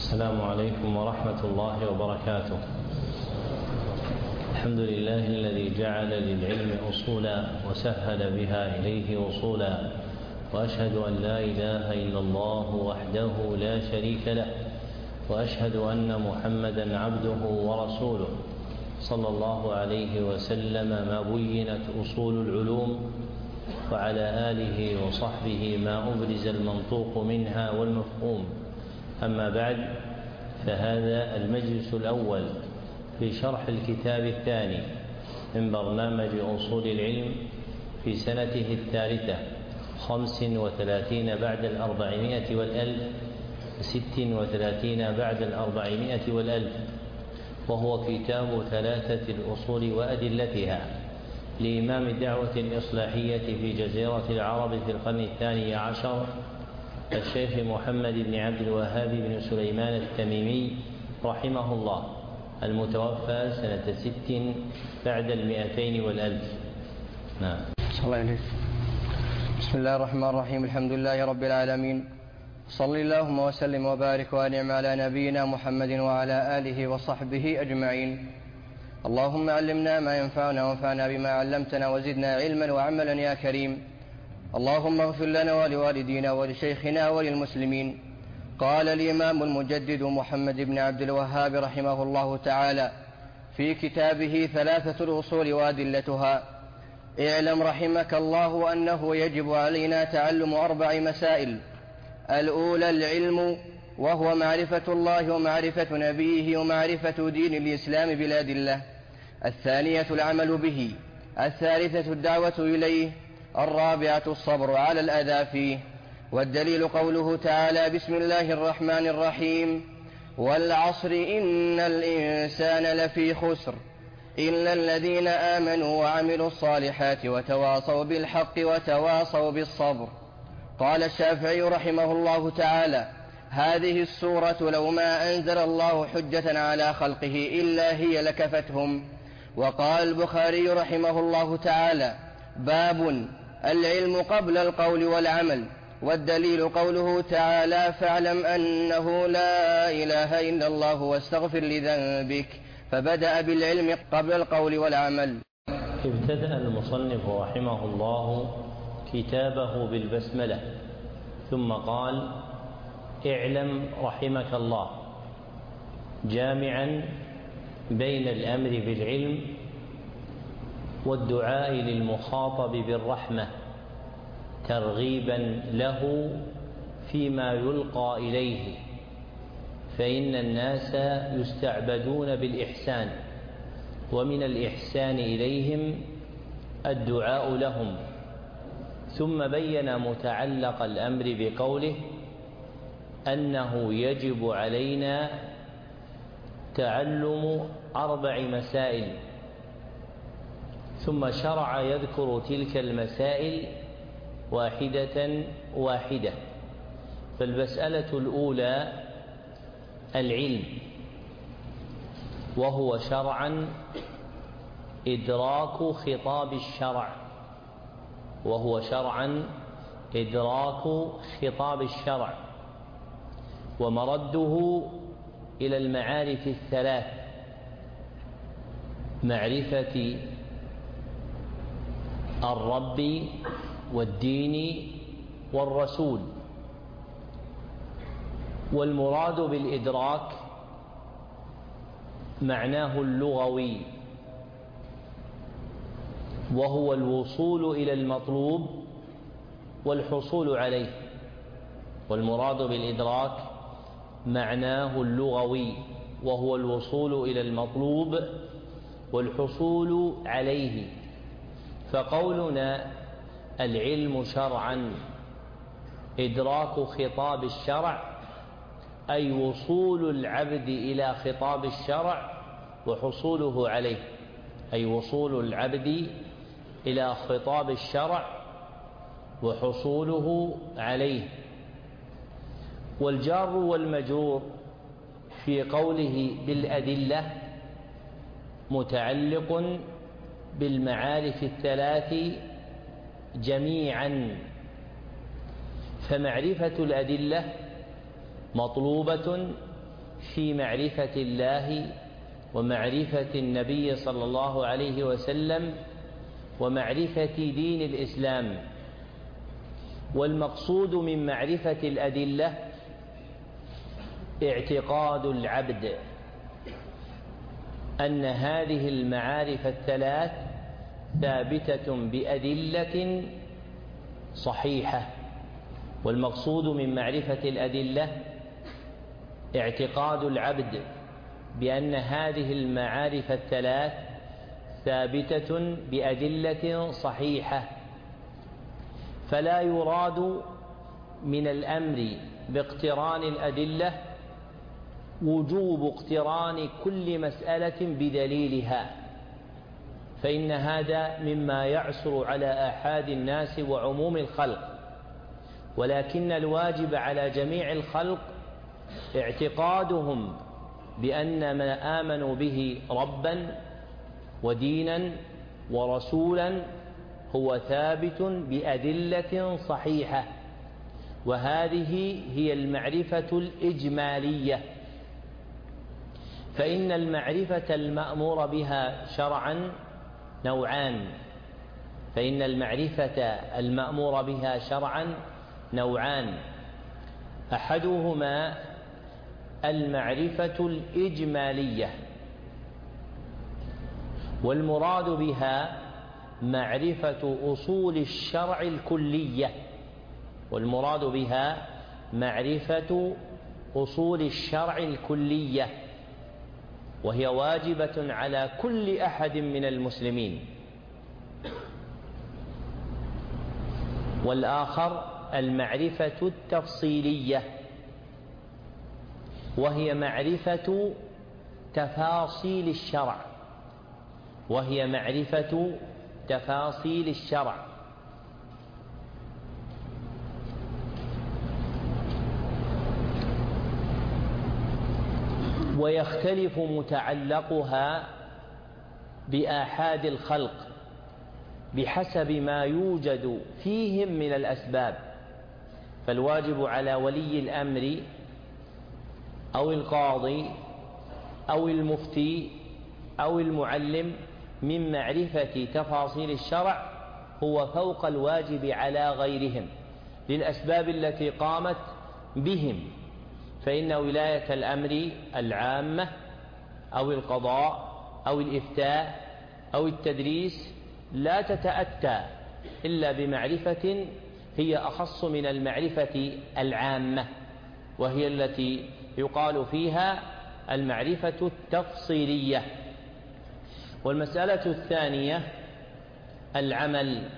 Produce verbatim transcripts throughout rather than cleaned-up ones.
السلام عليكم ورحمة الله وبركاته. الحمد لله الذي جعل للعلم أصولا وسهل بها إليه وصولا، وأشهد أن لا إله إلا الله وحده لا شريك له، وأشهد أن محمدا عبده ورسوله صلى الله عليه وسلم ما بينت أصول العلوم، وعلى آله وصحبه ما أبرز المنطوق منها والمفهوم. أما بعد، فهذا المجلس الأول في شرح الكتاب الثاني من برنامج أصول العلم في سنته الثالثة خمس وثلاثين بعد الأربعمائة والألف ست وثلاثين بعد الأربعمائة والألف، وهو كتاب ثلاثة الأصول وأدلتها لإمام الدعوة الإصلاحية في جزيرة العرب في القرن الثاني عشر الشيخ محمد بن عبد الوهاب بن سليمان التميمي رحمه الله، المتوفى سنة ست بعد المئتين والألف. نعم. بسم الله الرحمن الرحيم. الحمد لله رب العالمين، صل اللهم وسلم وبارك وانعم على نبينا محمد وعلى آله وصحبه أجمعين. اللهم علمنا ما ينفعنا وانفعنا بما علمتنا وزدنا علما وعملا يا كريم. اللهم اغفر لنا ولوالدينا ولشيخنا وللمسلمين. قال الإمام المجدد محمد بن عبد الوهاب رحمه الله تعالى في كتابه ثلاثة الأصول وأدلتها: اعلم رحمك الله أنه يجب علينا تعلم أربع مسائل. الأولى العلم، وهو معرفة الله ومعرفة نبيه ومعرفة دين الإسلام بالأدلة. الثانية العمل به. الثالثة الدعوة إليه. الرابعة الصبر على الأذى فيه. والدليل قوله تعالى: بسم الله الرحمن الرحيم: والعصر إن الإنسان لفي خسر إلا الذين آمنوا وعملوا الصالحات وتواصوا بالحق وتواصوا بالصبر. قال الشافعي رحمه الله تعالى: هذه السورة لو ما أنزل الله حجة على خلقه إلا هي لكفتهم. وقال البخاري رحمه الله تعالى: باب العلم قبل القول والعمل. والدليل قوله تعالى: فاعلم أنه لا إله إلا الله واستغفر لذنبك. فبدأ بالعلم قبل القول والعمل. ابتدأ المصنف رحمه الله كتابه بالبسملة، ثم قال: اعلم رحمك الله، جامعا بين الأمر بالعلم والدعاء للمخاطب بالرحمة، ترغيبا له فيما يلقى إليه، فإن الناس يستعبدون بالإحسان، ومن الإحسان إليهم الدعاء لهم. ثم بين متعلق الأمر بقوله أنه يجب علينا تعلم أربع مسائل، ثم شرع يذكر تلك المسائل واحدة واحدة. فالمسألة الأولى العلم، وهو شرعا إدراك خطاب الشرع وهو شرعا إدراك خطاب الشرع ومرده إلى المعارف الثلاث: معرفة الرب والدين والرسول. والمراد بالإدراك معناه اللغوي، وهو الوصول إلى المطلوب والحصول عليه. والمراد بالإدراك معناه اللغوي، وهو الوصول إلى المطلوب والحصول عليه. فقولنا العلم شرعا إدراك خطاب الشرع، أي وصول العبد إلى خطاب الشرع وحصوله عليه، أي وصول العبد إلى خطاب الشرع وحصوله عليه. والجار والمجرور في قوله بالأدلة متعلق بالمعارف الثلاث جميعا، فمعرفة الأدلة مطلوبة في معرفة الله ومعرفة النبي صلى الله عليه وسلم ومعرفة دين الإسلام. والمقصود من معرفة الأدلة اعتقاد العبد أن هذه المعارف الثلاث ثابتة بأدلة صحيحة. والمقصود من معرفة الأدلة اعتقاد العبد بأن هذه المعارف الثلاث ثابتة بأدلة صحيحة، فلا يراد من الأمر باقتران الأدلة وجوب اقتران كل مسألة بدليلها، فإن هذا مما يعسر على آحاد الناس وعموم الخلق، ولكن الواجب على جميع الخلق اعتقادهم بأن ما آمنوا به ربا ودينا ورسولا هو ثابت بأدلة صحيحة، وهذه هي المعرفة الإجمالية. فإن المعرفة المأمور بها شرعا نوعان فإن المعرفة المأمور بها شرعا نوعان أحدهما المعرفة الإجمالية، والمراد بها معرفة أصول الشرع الكلية والمراد بها معرفة أصول الشرع الكلية وهي واجبة على كل أحد من المسلمين. والآخر المعرفة التفصيلية، وهي معرفة تفاصيل الشرع وهي معرفة تفاصيل الشرع ويختلف متعلقها بآحاد الخلق بحسب ما يوجد فيهم من الأسباب. فالواجب على ولي الأمر أو القاضي أو المفتي أو المعلم من معرفة تفاصيل الشرع هو فوق الواجب على غيرهم للأسباب التي قامت بهم، فإن ولاية الأمر العامة أو القضاء أو الإفتاء أو التدريس لا تتأتى إلا بمعرفة هي أخص من المعرفة العامة، وهي التي يقال فيها المعرفة التفصيلية. والمسألة الثانية العمل،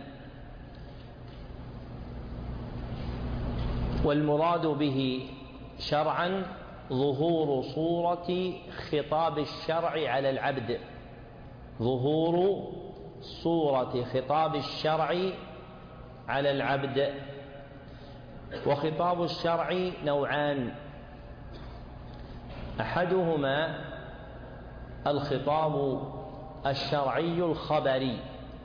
والمراد به شرعا ظهور صورة خطاب الشرع على العبد ظهور صورة خطاب الشرع على العبد. وخطاب الشرع نوعان، أحدهما الخطاب الشرعي الخبري،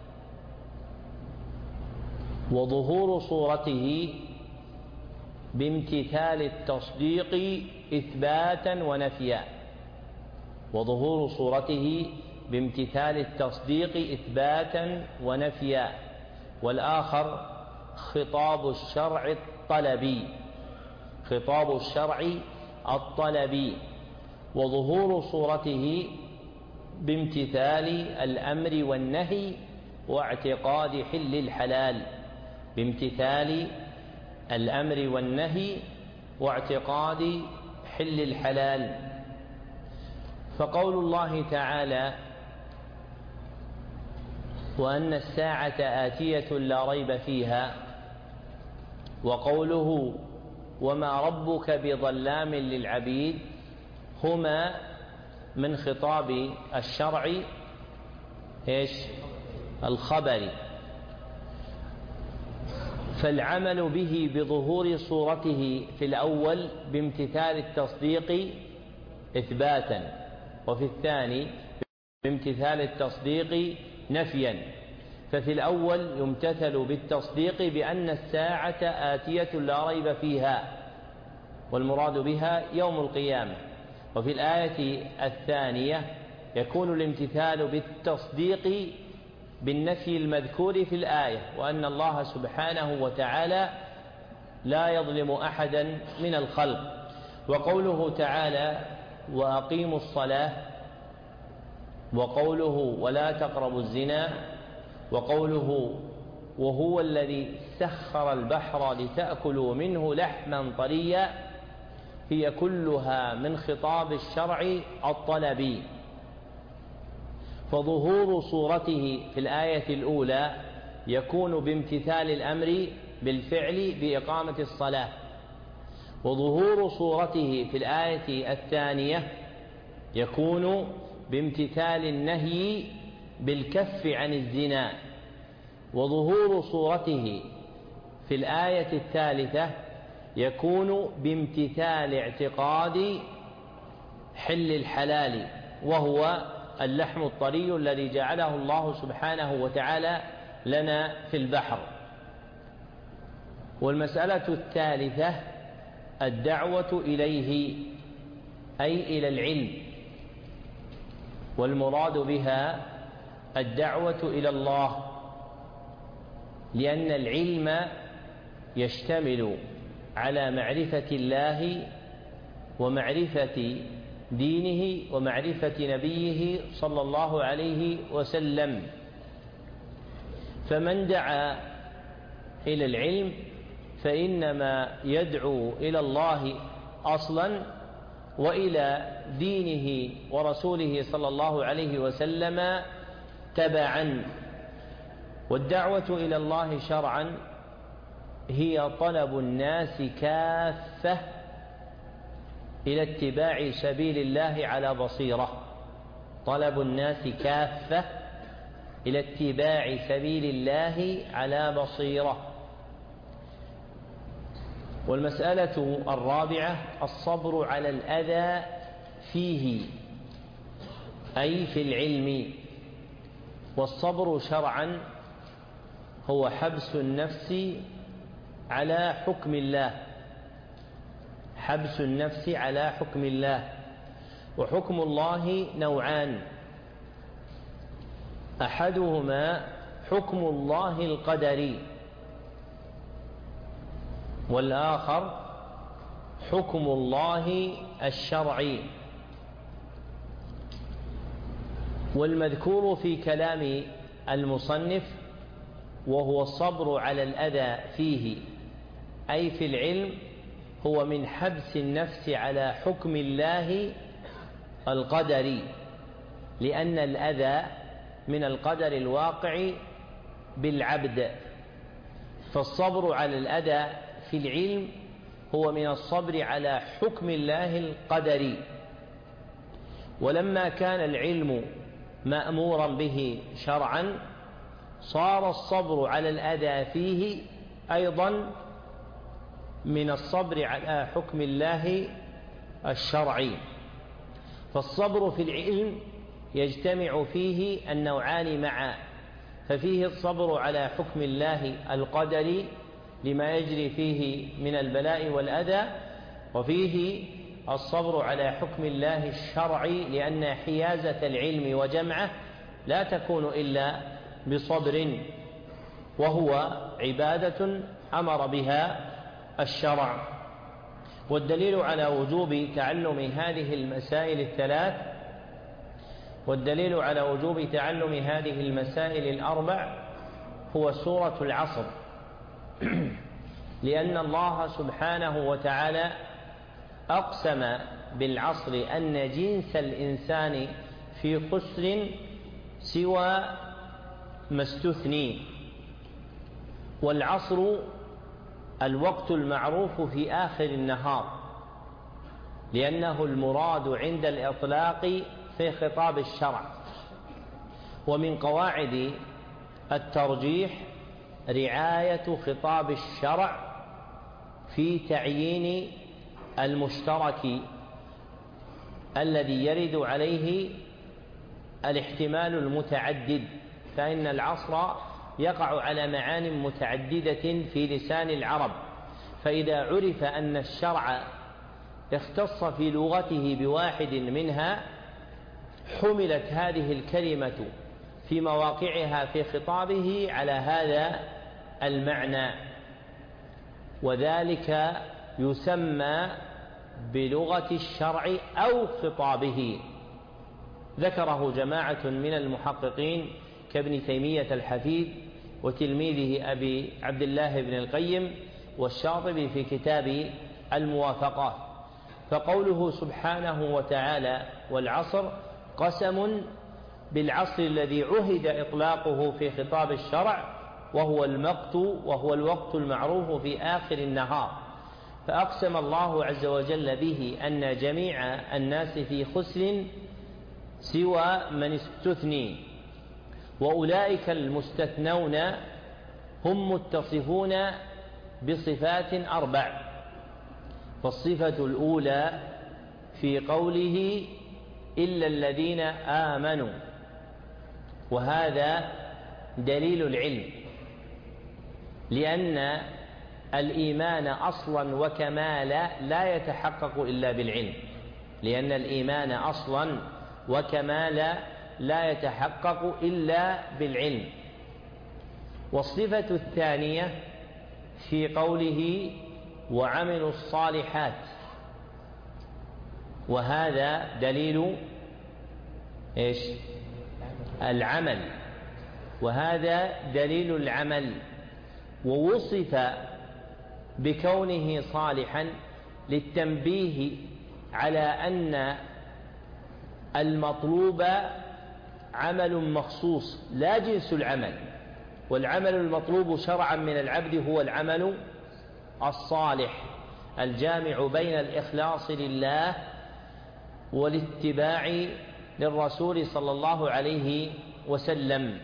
وظهور صورته بامتثال التصديق إثباتا ونفيا وظهور صورته بامتثال التصديق إثباتا ونفيا. والآخر خطاب الشرع الطلبي خطاب الشرع الطلبي وظهور صورته بامتثال الأمر والنهي واعتقاد حل الحلال بامتثال الأمر والنهي واعتقاد حل الحلال. فقول الله تعالى وأن الساعة آتية لا ريب فيها، وقوله وما ربك بظلام للعبيد، هما من خطاب الشرع إيش؟ الخبري. فالعمل به بظهور صورته في الأول بامتثال التصديق إثباتا، وفي الثاني بامتثال التصديق نفيا. ففي الأول يمتثل بالتصديق بأن الساعة آتية لا ريب فيها، والمراد بها يوم القيامة. وفي الآية الثانية يكون الامتثال بالتصديق بالنفي المذكور في الآية، وأن الله سبحانه وتعالى لا يظلم أحدا من الخلق. وقوله تعالى وأقيموا الصلاة، وقوله ولا تقربوا الزنا، وقوله وهو الذي سخر البحر لتأكلوا منه لحما طريا، هي كلها من خطاب الشرع الطلبي. فظهور صورته في الآية الأولى يكون بامتثال الأمر بالفعل بإقامة الصلاة، وظهور صورته في الآية الثانية يكون بامتثال النهي بالكف عن الزنا، وظهور صورته في الآية الثالثة يكون بامتثال اعتقاد حل الحلال، وهو اللحم الطري الذي جعله الله سبحانه وتعالى لنا في البحر. والمسألة الثالثة الدعوة إليه، أي إلى العلم، والمراد بها الدعوة إلى الله، لأن العلم يشتمل على معرفة الله ومعرفة دينه ومعرفة نبيه صلى الله عليه وسلم. فمن دعا إلى العلم فإنما يدعو إلى الله أصلا وإلى دينه ورسوله صلى الله عليه وسلم تبعا. والدعوة إلى الله شرعا هي طلب الناس كافة إلى اتباع سبيل الله على بصيرة، طلب الناس كافة إلى اتباع سبيل الله على بصيرة. والمسألة الرابعة الصبر على الأذى فيه، أي في العلم. والصبر شرعا هو حبس النفس على حكم الله، حبس النفس على حكم الله. وحكم الله نوعان، أحدهما حكم الله القدري، والآخر حكم الله الشرعي. والمذكور في كلام المصنف وهو الصبر على الأذى فيه، أي في العلم، هو من حبس النفس على حكم الله القدري، لأن الأذى من القدر الواقع بالعبد. فالصبر على الأذى في العلم هو من الصبر على حكم الله القدري. ولما كان العلم مأمورا به شرعا صار الصبر على الأذى فيه أيضا من الصبر على حكم الله الشرعي. فالصبر في العلم يجتمع فيه النوعان معا، ففيه الصبر على حكم الله القدري لما يجري فيه من البلاء والأذى، وفيه الصبر على حكم الله الشرعي، لأن حيازة العلم وجمعه لا تكون إلا بصبر، وهو عبادة أمر بها الشرع. والدليل على وجوب تعلم هذه المسائل الثلاث والدليل على وجوب تعلم هذه المسائل الأربع هو سورة العصر، لأن الله سبحانه وتعالى أقسم بالعصر أن جنس الإنسان في خسر سوى ما استثني. والعصر الوقت المعروف في آخر النهار، لأنه المراد عند الإطلاق في خطاب الشرع. ومن قواعد الترجيح رعاية خطاب الشرع في تعيين المشترك الذي يرد عليه الاحتمال المتعدد، فإن العصر يقع على معان متعددة في لسان العرب. فإذا عرف أن الشرع اختص في لغته بواحد منها حملت هذه الكلمة في مواقعها في خطابه على هذا المعنى، وذلك يسمى بلغة الشرع أو خطابه. ذكره جماعة من المحققين كابن تيمية الحفيد وتلميذه أبي عبد الله بن القيم والشاطبي في كتاب الموافقات. فقوله سبحانه وتعالى والعصر قسم بالعصر الذي عهد إطلاقه في خطاب الشرع وهو المقت وهو الوقت المعروف في آخر النهار، فأقسم الله عز وجل به أن جميع الناس في خسر سوى من استثني، وأولئك المستثنون هم متصفون بصفات أربع. فالصفة الأولى في قوله إلا الذين آمنوا، وهذا دليل العلم، لأن الإيمان أصلا وكمالا لا يتحقق إلا بالعلم، لأن الإيمان أصلا وكمالا لا يتحقق إلا بالعلم. والصفة الثانية في قوله وعملوا الصالحات، وهذا دليل إيش؟ العمل، وهذا دليل العمل، ووصف بكونه صالحا للتنبيه على أن المطلوب عمل مخصوص لا جنس العمل، والعمل المطلوب شرعا من العبد هو العمل الصالح الجامع بين الإخلاص لله والاتباع للرسول صلى الله عليه وسلم.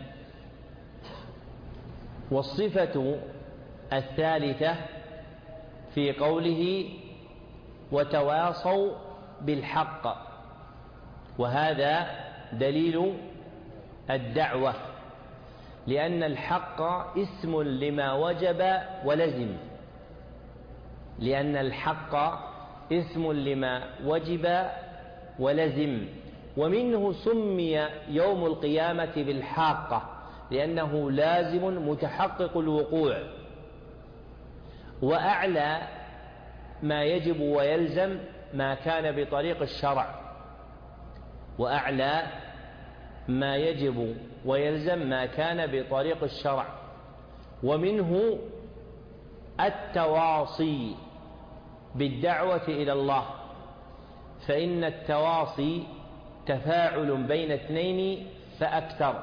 والصفة الثالثة في قوله وتواصوا بالحق، وهذا دليل الدعوة، لأن الحق اسم لما وجب ولزم، لأن الحق اسم لما وجب ولزم، ومنه سمي يوم القيامة بالحاقة لأنه لازم متحقق الوقوع، وأعلى ما يجب ويلزم ما كان بطريق الشرع، وأعلى ما يجب ويلزم ما كان بطريق الشرع. ومنه التواصي بالدعوة إلى الله، فإن التواصي تفاعل بين اثنين فأكثر.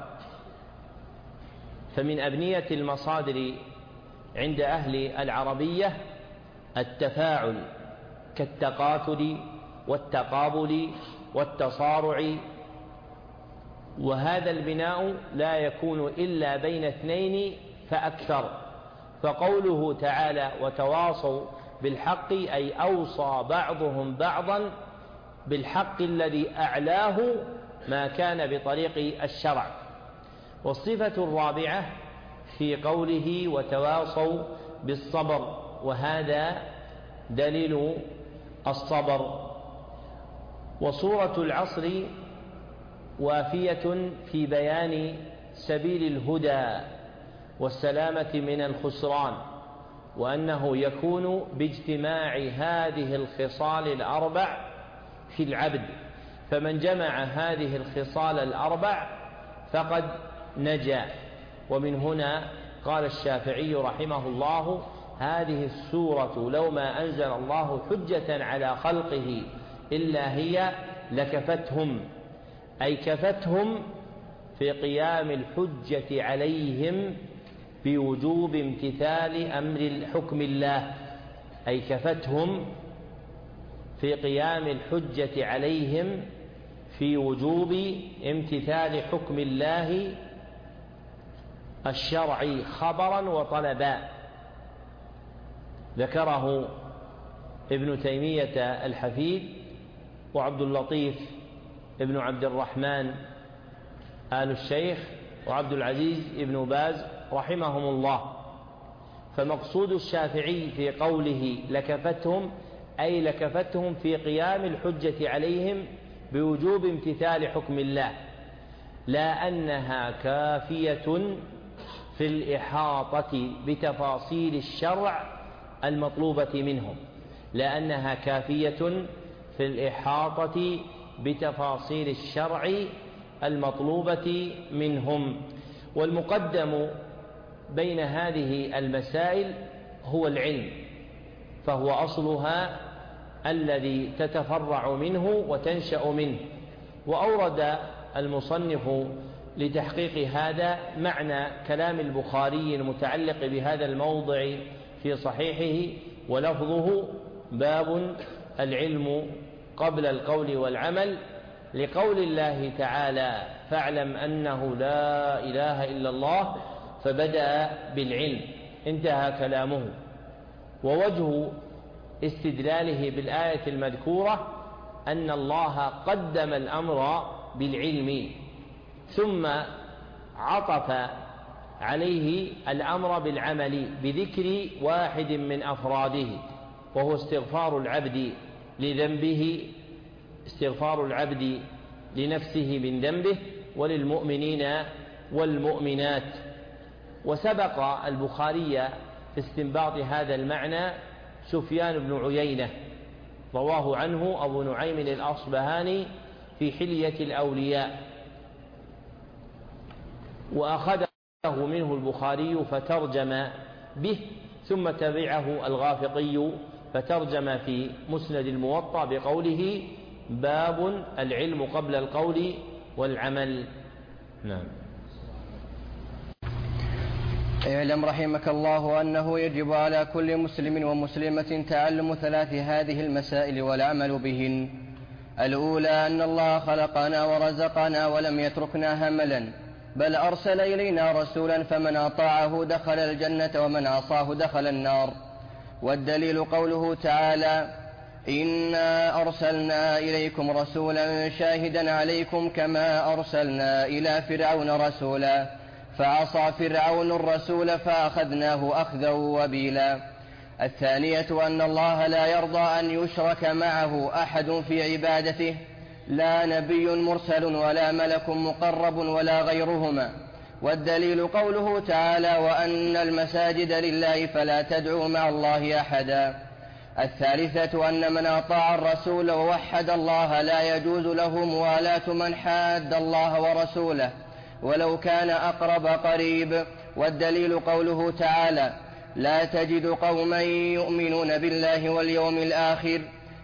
فمن أبنية المصادر عند أهل العربية التفاعل كالتقاتل والتقابل والتصارع، وهذا البناء لا يكون إلا بين اثنين فأكثر. فقوله تعالى وتواصوا بالحق أي أوصى بعضهم بعضا بالحق الذي أعلاه ما كان بطريق الشرع. والصفة الرابعة في قوله وتواصوا بالصبر، وهذا دليل الصبر. وسورة العصر وافية في بيان سبيل الهدى والسلامة من الخسران، وأنه يكون باجتماع هذه الخصال الأربع في العبد، فمن جمع هذه الخصال الأربع فقد نجا. ومن هنا قال الشافعي رحمه الله هذه السورة لو ما أنزل الله حجة على خلقه إلا هي لكفتهم، أي كفتهم في قيام الحجة عليهم بوجوب امتثال أمر حكم الله، أي كفتهم في قيام الحجة عليهم في وجوب امتثال حكم الله الشرعي خبرا وطلبا. ذكره ابن تيمية الحفيد وعبد اللطيف ابن عبد الرحمن آل الشيخ وعبد العزيز ابن باز رحمهم الله. فمقصود الشافعي في قوله لكفتهم أي لكفتهم في قيام الحجة عليهم بوجوب امتثال حكم الله، لا أنها كافية في الإحاطة بتفاصيل الشرع المطلوبة منهم، لأنها كافية في الإحاطة بتفاصيل الشرع المطلوبة منهم. والمقدم بين هذه المسائل هو العلم، فهو أصلها الذي تتفرع منه وتنشأ منه. وأورد المصنف لتحقيق هذا معنى كلام البخاري المتعلق بهذا الموضع في صحيحه، ولفظه باب العلم قبل القول والعمل، لقول الله تعالى فاعلم أنه لا إله إلا الله، فبدأ بالعلم، انتهى كلامه. ووجه استدلاله بالآية المذكورة أن الله قدم الأمر بالعلم ثم عطف عليه الأمر بالعمل بذكر واحد من أفراده، وهو استغفار العبد لذنبه، استغفار العبد لنفسه من ذنبه وللمؤمنين والمؤمنات. وسبق البخاري في استنباط هذا المعنى سفيان بن عيينة، رواه عنه أبو نعيم الأصبهاني في حلية الأولياء، وأخذه منه البخاري فترجم به، ثم تبعه الغافقي فترجم في مسند الموطأ بقوله باب العلم قبل القول والعمل. نعم. اعلم رحمك الله أنه يجب على كل مسلم ومسلمة تعلم ثلاث هذه المسائل والعمل بهن. الأولى أن الله خلقنا ورزقنا ولم يتركنا هملا، بل أرسل إلينا رسولا فمن أطاعه دخل الجنة ومن عصاه دخل النار. والدليل قوله تعالى إنا أرسلنا إليكم رسولا شاهدا عليكم كما أرسلنا إلى فرعون رسولا فعصى فرعون الرسول فأخذناه أخذا وبيلا. الثانية أن الله لا يرضى أن يشرك معه أحد في عبادته، لا نبي مرسل ولا ملك مقرب ولا غيرهما. والدليل قوله تعالى وأن المساجد لله فلا تدعوا مع الله أحدا. الثالثة أن من أطاع الرسول ووحد الله لا يجوز له موالاة من حاد الله ورسوله ولو كان أقرب قريب. والدليل قوله تعالى لا تجد قوما يؤمنون بالله واليوم الآخر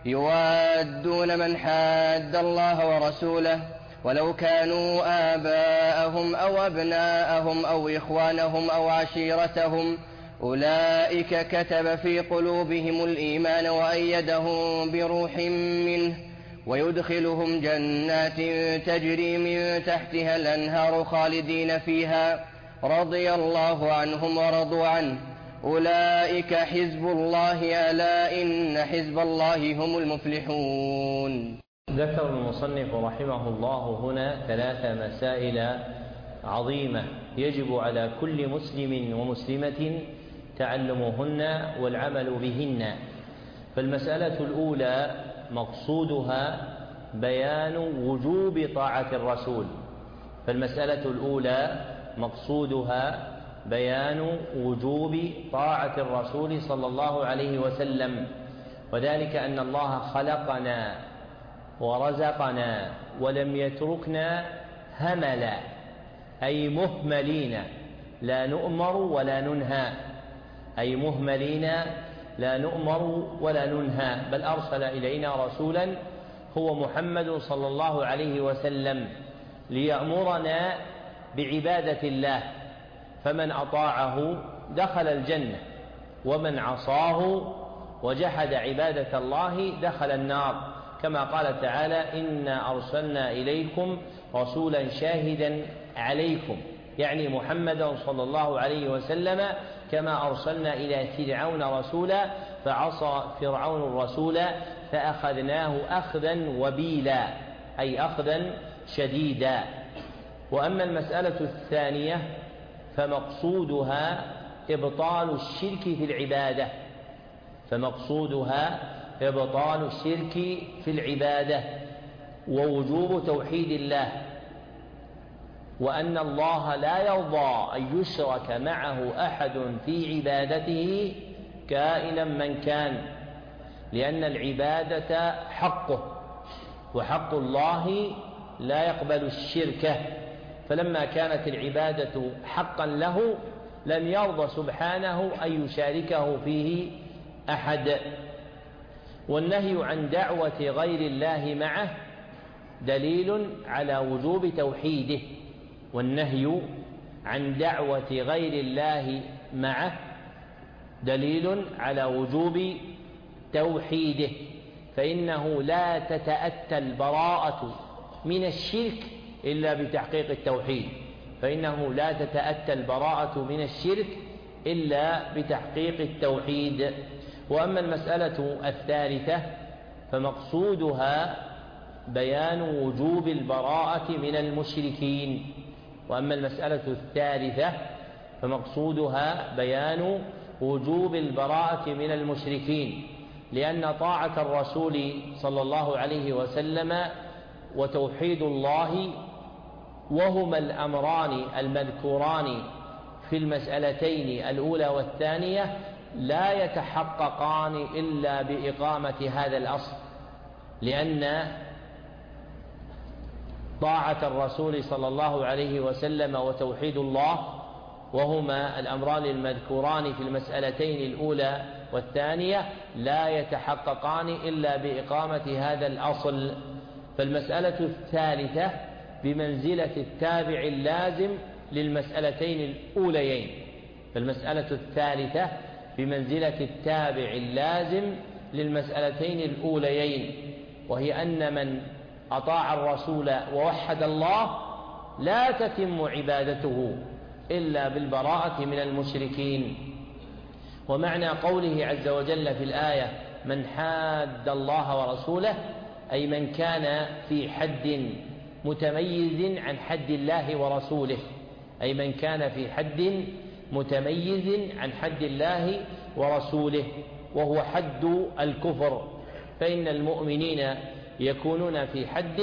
يوادون من حاد الله ورسوله ولو كانوا آباءهم أو أبناءهم أو إخوانهم أو عشيرتهم أولئك كتب في قلوبهم الإيمان وأيدهم بروح منه ويدخلهم جنات تجري من تحتها الأنهار خالدين فيها رضي الله عنهم ورضوا عنه أولئك حزب الله ألا إن حزب الله هم المفلحون. ذكر المصنف رحمه الله هنا ثلاث مسائل عظيمة يجب على كل مسلم ومسلمة تعلمهن والعمل بهن. فالمسألة الأولى مقصودها بيان وجوب طاعة الرسول فالمسألة الأولى مقصودها بيان وجوب طاعة الرسول صلى الله عليه وسلم، وذلك أن الله خلقنا ورزقنا ولم يتركنا هملا، أي مهملين لا نؤمر ولا ننهى، أي مهملين لا نؤمر ولا ننهى، بل أرسل إلينا رسولا هو محمد صلى الله عليه وسلم ليأمرنا بعبادة الله، فمن أطاعه دخل الجنة ومن عصاه وجحد عبادة الله دخل النار، كما قال تعالى إنا أرسلنا إليكم رسولا شاهدا عليكم، يعني محمدا صلى الله عليه وسلم، كما أرسلنا إلى فرعون رسولا فعصى فرعون الرسول فأخذناه أخذا وبيلا، أي أخذا شديدا. وأما المسألة الثانية فمقصودها إبطال الشرك في العبادة فمقصودها إبطال الشرك في العبادة ووجوب توحيد الله، وأن الله لا يرضى أن يشرك معه أحد في عبادته كائنا من كان، لأن العبادة حقه، وحق الله لا يقبل الشرك، فلما كانت العبادة حقا له لم يرضى سبحانه أن يشاركه فيه أحد. والنهي عن دعوة غير الله معه دليل على وجوب توحيده، والنهي عن دعوة غير الله معه دليل على وجوب توحيده، فإنه لا تتأتى البراءة من الشرك إلا بتحقيق التوحيد، فإنه لا تتأتى البراءة من الشرك إلا بتحقيق التوحيد. وأما المسألة الثالثة فمقصودها بيان وجوب البراءة من المشركين وأما المسألة الثالثة فمقصودها بيان وجوب البراءة من المشركين، لأن طاعة الرسول صلى الله عليه وسلم وتوحيد الله وهما الأمران المذكوران في المسألتين الأولى والثانية لا يتحققان إلا بإقامة هذا الأصل، لأن طاعة الرسول صلى الله عليه وسلم وتوحيد الله وهما الأمران المذكوران في المسألتين الأولى والثانية لا يتحققان إلا بإقامة هذا الأصل. فالمسألة الثالثة بمنزلة التابع اللازم للمسألتين الأوليين فالمسألة الثالثة بمنزلة التابع اللازم للمسألتين الأوليين وهي أن من أطاع الرسول ووحد الله لا تتم عبادته إلا بالبراءة من المشركين. ومعنى قوله عز وجل في الآية من حاد الله ورسوله أي من كان في حد متميز عن حد الله ورسوله أي من كان في حد متميز عن حد الله ورسوله وهو حد الكفر، فإن المؤمنين يكونون في حد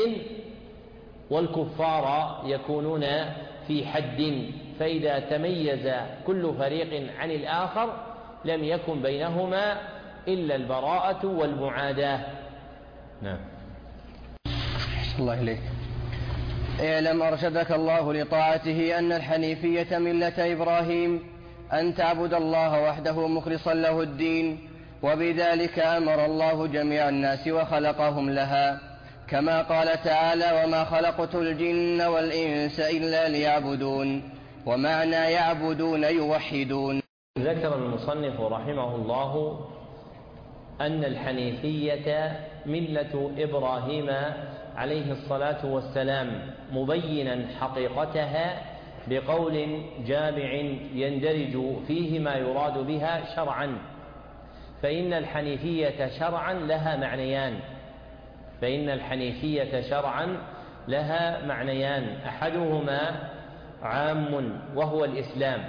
والكفار يكونون في حد، فإذا تميز كل فريق عن الآخر لم يكن بينهما إلا البراءة والمعاداة. نعم. الله إليك. اعلم أرشدك الله لطاعته أن الحنيفية ملة إبراهيم أن تعبد الله وحده مخلصا له الدين، وبذلك أمر الله جميع الناس وخلقهم لها، كما قال تعالى وما خلقت الجن والإنس إلا ليعبدون، ومعنى يعبدون يوحدون. ذكر المصنف رحمه الله أن الحنيفية ملة إبراهيم عليه الصلاة والسلام، مبينا حقيقتها بقول جامع يندرج فيه ما يراد بها شرعا، فإن الحنيفية شرعا لها معنيان فإن الحنيفية شرعا لها معنيان أحدهما عام وهو الإسلام،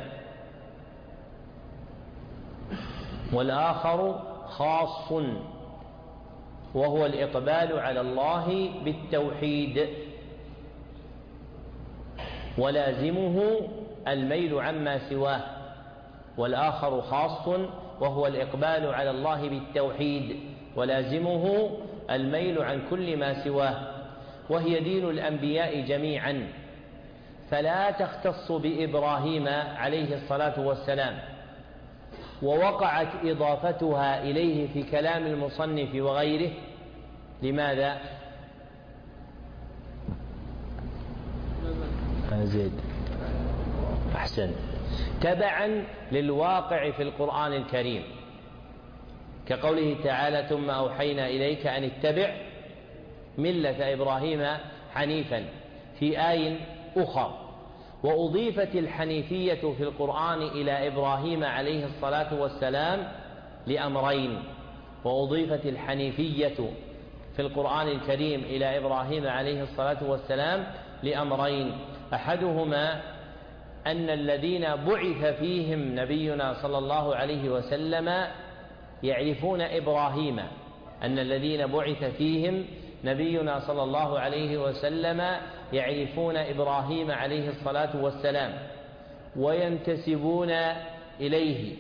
والآخر خاص وهو الإقبال على الله بالتوحيد، ولازمه الميل عما سواه. والآخر خاص وهو الإقبال على الله بالتوحيد ولازمه الميل عن كل ما سواه، وهي دين الأنبياء جميعا، فلا تختص بإبراهيم عليه الصلاة والسلام، ووقعت إضافتها إليه في كلام المصنف وغيره. لماذا؟ زيد أحسن. تبعا للواقع في القرآن الكريم، كقوله تعالى ثم أوحينا إليك أن اتبع ملة إبراهيم حنيفا في آي أخر. وأضيفت الحنيفية في القرآن إلى إبراهيم عليه الصلاة والسلام لأمرين وأضيفت الحنيفية في القرآن الكريم إلى إبراهيم عليه الصلاة والسلام لأمرين أحدهما أن الذين بعث فيهم نبينا صلى الله عليه وسلم يعرفون إبراهيم أن الذين بعث فيهم نبينا صلى الله عليه وسلم يعرفون إبراهيم عليه الصلاة والسلام وينتسبون إليه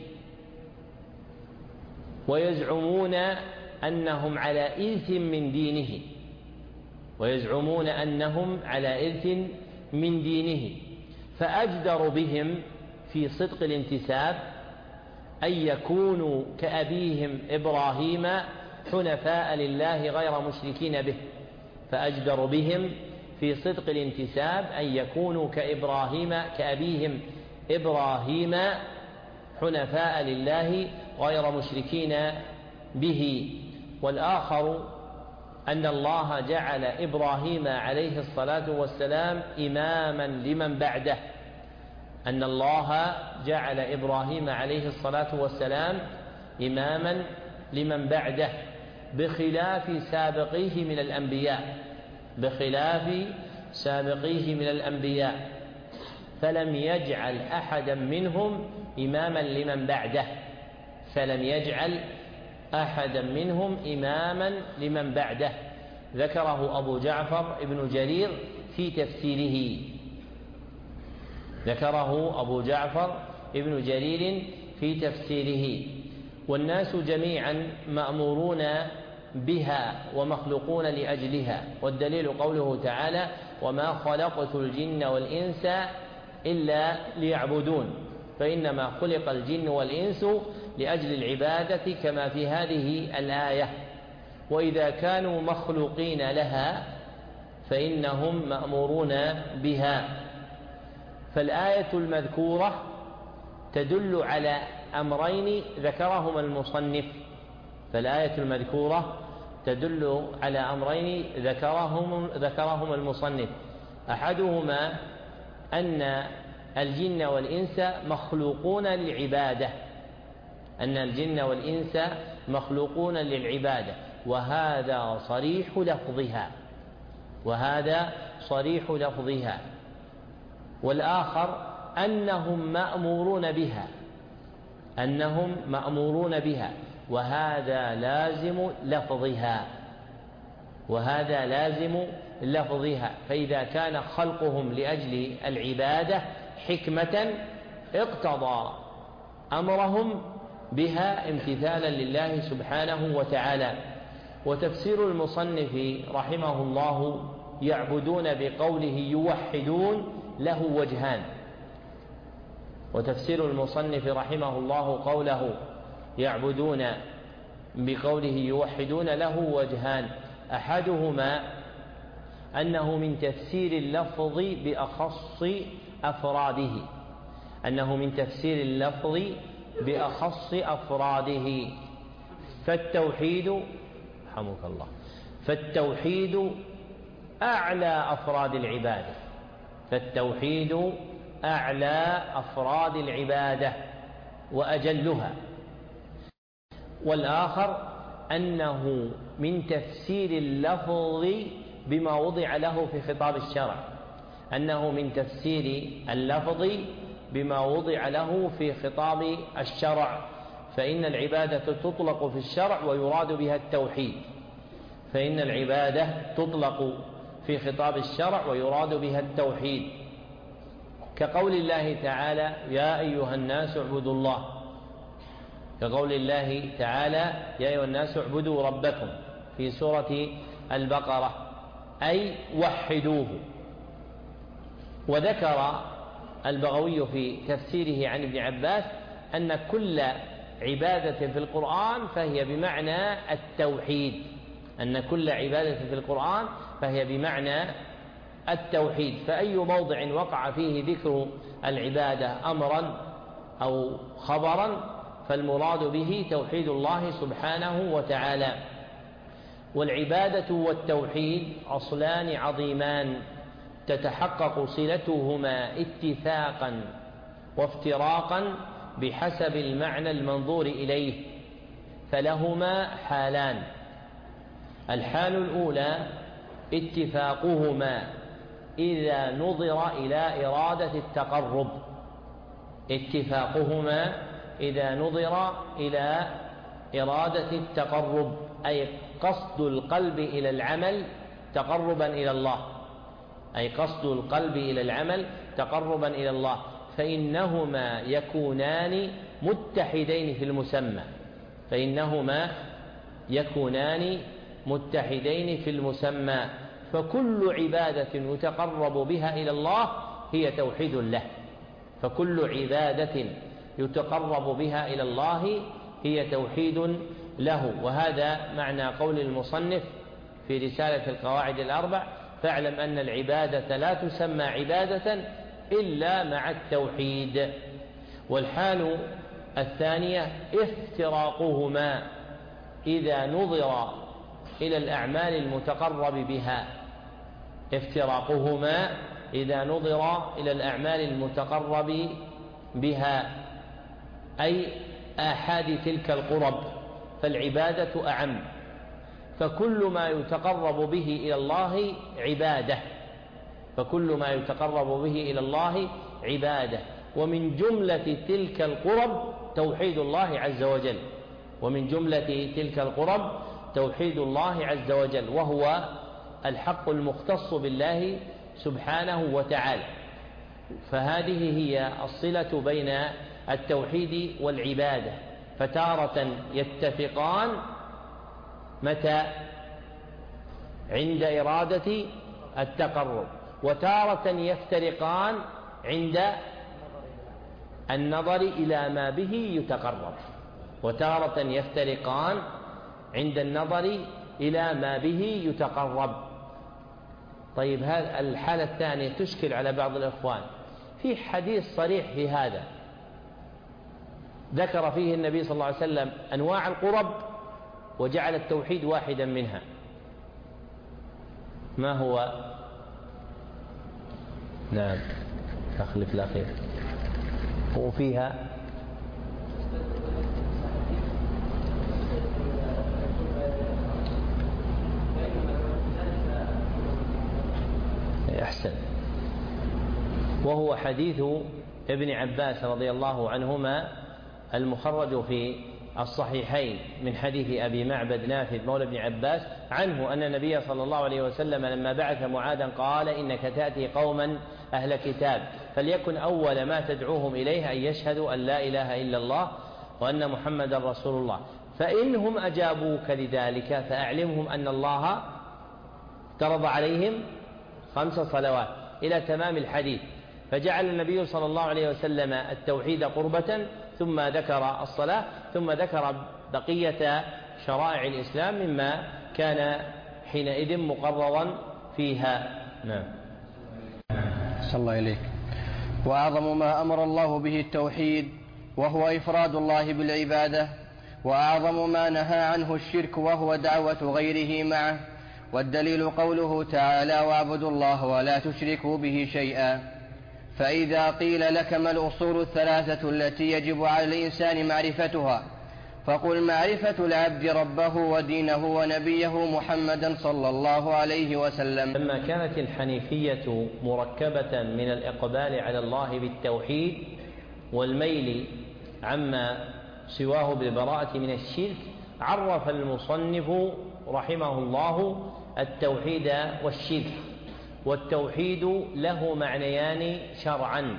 ويزعمون أنهم على إرث من دينه ويزعمون أنهم على إرث من دينه فأجدر بهم في صدق الانتساب أن يكونوا كأبيهم إبراهيم حنفاء لله غير مشركين به فأجدر بهم في صدق الانتساب أن يكونوا كإبراهيم كأبيهم إبراهيم حنفاء لله غير مشركين به. والآخر أن الله جعل إبراهيم عليه الصلاة والسلام إماما لمن بعده أن الله جعل إبراهيم عليه الصلاة والسلام إماما لمن بعده بخلاف سابقيه من الأنبياء بخلاف سابقيه من الأنبياء فلم يجعل أحدا منهم إماما لمن بعده فلم يجعل أحدا منهم إماما لمن بعده. ذكره أبو جعفر ابن جرير في تفسيره ذكره أبو جعفر ابن جرير في تفسيره. والناس جميعا مأمورون بها ومخلوقون لأجلها والدليل قوله تعالى وما خلقت الجن والإنس إلا ليعبدون فإنما خلق الجن والإنس لأجل العبادة كما في هذه الآية وإذا كانوا مخلوقين لها فإنهم مأمورون بها. فالآية المذكورة تدل على أمرين ذكرهما المصنف فالآية المذكورة تدل على أمرين ذكرهم ذكرهما المصنف أحدهما أن الجن والإنس مخلوقون للعبادة أن الجن والإنس مخلوقون للعبادة وهذا صريح لفظها وهذا صريح لفظها. والآخر أنهم مأمورون بها أنهم مأمورون بها وهذا لازم لفظها وهذا لازم لفظها. فإذا كان خلقهم لأجل العبادة حكمة اقتضى أمرهم بها امتثالا لله سبحانه وتعالى. وتفسير المصنف رحمه الله يعبدون بقوله يوحدون له وجهان وتفسير المصنف رحمه الله قوله يعبدون بقوله يوحدون له وجهان أحدهما أنه من تفسير اللفظ بأخص أفراده أنه من تفسير اللفظ بأخص أفراده فالتوحيد رحمك الله فالتوحيد أعلى أفراد العبادة فالتوحيد أعلى أفراد العبادة وأجلها. والآخر أنه من تفسير اللفظ بما وضع له في خطاب الشرع أنه من تفسير اللفظ بما وضع له في خطاب الشرع فإن العبادة تطلق في الشرع ويراد بها التوحيد فإن العبادة تطلق في خطاب الشرع ويراد بها التوحيد كقول الله تعالى يا أيها الناس اعبدوا الله كقول الله تعالى يا أيها الناس اعبدوا ربكم في سورة البقرة أي وحدوه. وذكر البغوي في تفسيره عن ابن عباس أن كل عبادة في القرآن فهي بمعنى التوحيد أن كل عبادة في القرآن فهي بمعنى التوحيد فأي موضع وقع فيه ذكر العبادة أمرا أو خبرا فالمراد به توحيد الله سبحانه وتعالى. والعبادة والتوحيد أصلان عظيمان تتحقق صلتهما اتفاقا وافتراقا بحسب المعنى المنظور إليه فلهما حالان. الحال الأولى اتفاقهما إذا نظر إلى إرادة التقرب اتفاقهما إذا نظر إلى إرادة التقرب أي قصد القلب إلى العمل تقربا إلى الله، أي قصد القلب إلى العمل تقربا إلى الله، فإنهما يكونان متحدين في المسمى فإنهما يكونان متحدين في المسمى فكل عبادة يتقرب بها إلى الله هي توحيد له فكل عبادة يتقرب بها إلى الله هي توحيد له. وهذا معنى قول المصنف في رسالة القواعد الأربع: فاعلم أن العبادة لا تسمى عبادة إلا مع التوحيد. والحال الثانية افتراقهما إذا نظر إلى الأعمال المتقرب بها افتراقهما إذا نظر إلى الأعمال المتقرب بها أي آحاد تلك القرب، فالعبادة أعم، فكل ما يتقرب به إلى الله عبادة فكل ما يتقرب به إلى الله عبادة ومن جملة تلك القرب توحيد الله عز وجل ومن جملة تلك القرب توحيد الله عز وجل وهو الحق المختص بالله سبحانه وتعالى. فهذه هي الصلة بين التوحيد والعبادة، فتارة يتفقان متى؟ عند إرادة التقرب، وتارة يفترقان عند النظر إلى ما به يتقرب وتارة يفترقان عند النظر إلى ما به يتقرب. طيب، هذه الحالة الثانية تشكل على بعض الإخوان. في حديث صريح في هذا ذكر فيه النبي صلى الله عليه وسلم أنواع القرب وجعل التوحيد واحدا منها، ما هو؟ نعم، أخلف الأخير. وفيها أحسن، وهو حديث ابن عباس رضي الله عنهما المخرج في الصحيحين من حديث أبي معبد نافذ مولى ابن عباس عنه أن النبي صلى الله عليه وسلم لما بعث معاذا قال: إنك تأتي قوما أهل كتاب فليكن أول ما تدعوهم إليه أن يشهدوا أن لا إله إلا الله وأن محمدا رسول الله، فإنهم أجابوك لذلك فأعلمهم أن الله افترض عليهم خمس صلوات إلى تمام الحديث. فجعل النبي صلى الله عليه وسلم التوحيد قربة ثم ذكر الصلاة ثم ذكر بقية شرائع الإسلام مما كان حينئذ مقررا فيها. نعم. صلى الله إليك. وأعظم ما أمر الله به التوحيد وهو إفراد الله بالعبادة، وأعظم ما نهى عنه الشرك وهو دعوة غيره معه، والدليل قوله تعالى: واعبدوا الله ولا تشركوا به شيئا. فإذا قيل لك ما الأصول الثلاثة التي يجب على الإنسان معرفتها؟ فقل: معرفة العبد ربه ودينه ونبيه محمدا صلى الله عليه وسلم. لما كانت الحنيفية مركبة من الإقبال على الله بالتوحيد والميل عما سواه بالبراءة من الشرك، عرف المصنف رحمه الله التوحيد والشرك. والتوحيد له معنيان شرعا: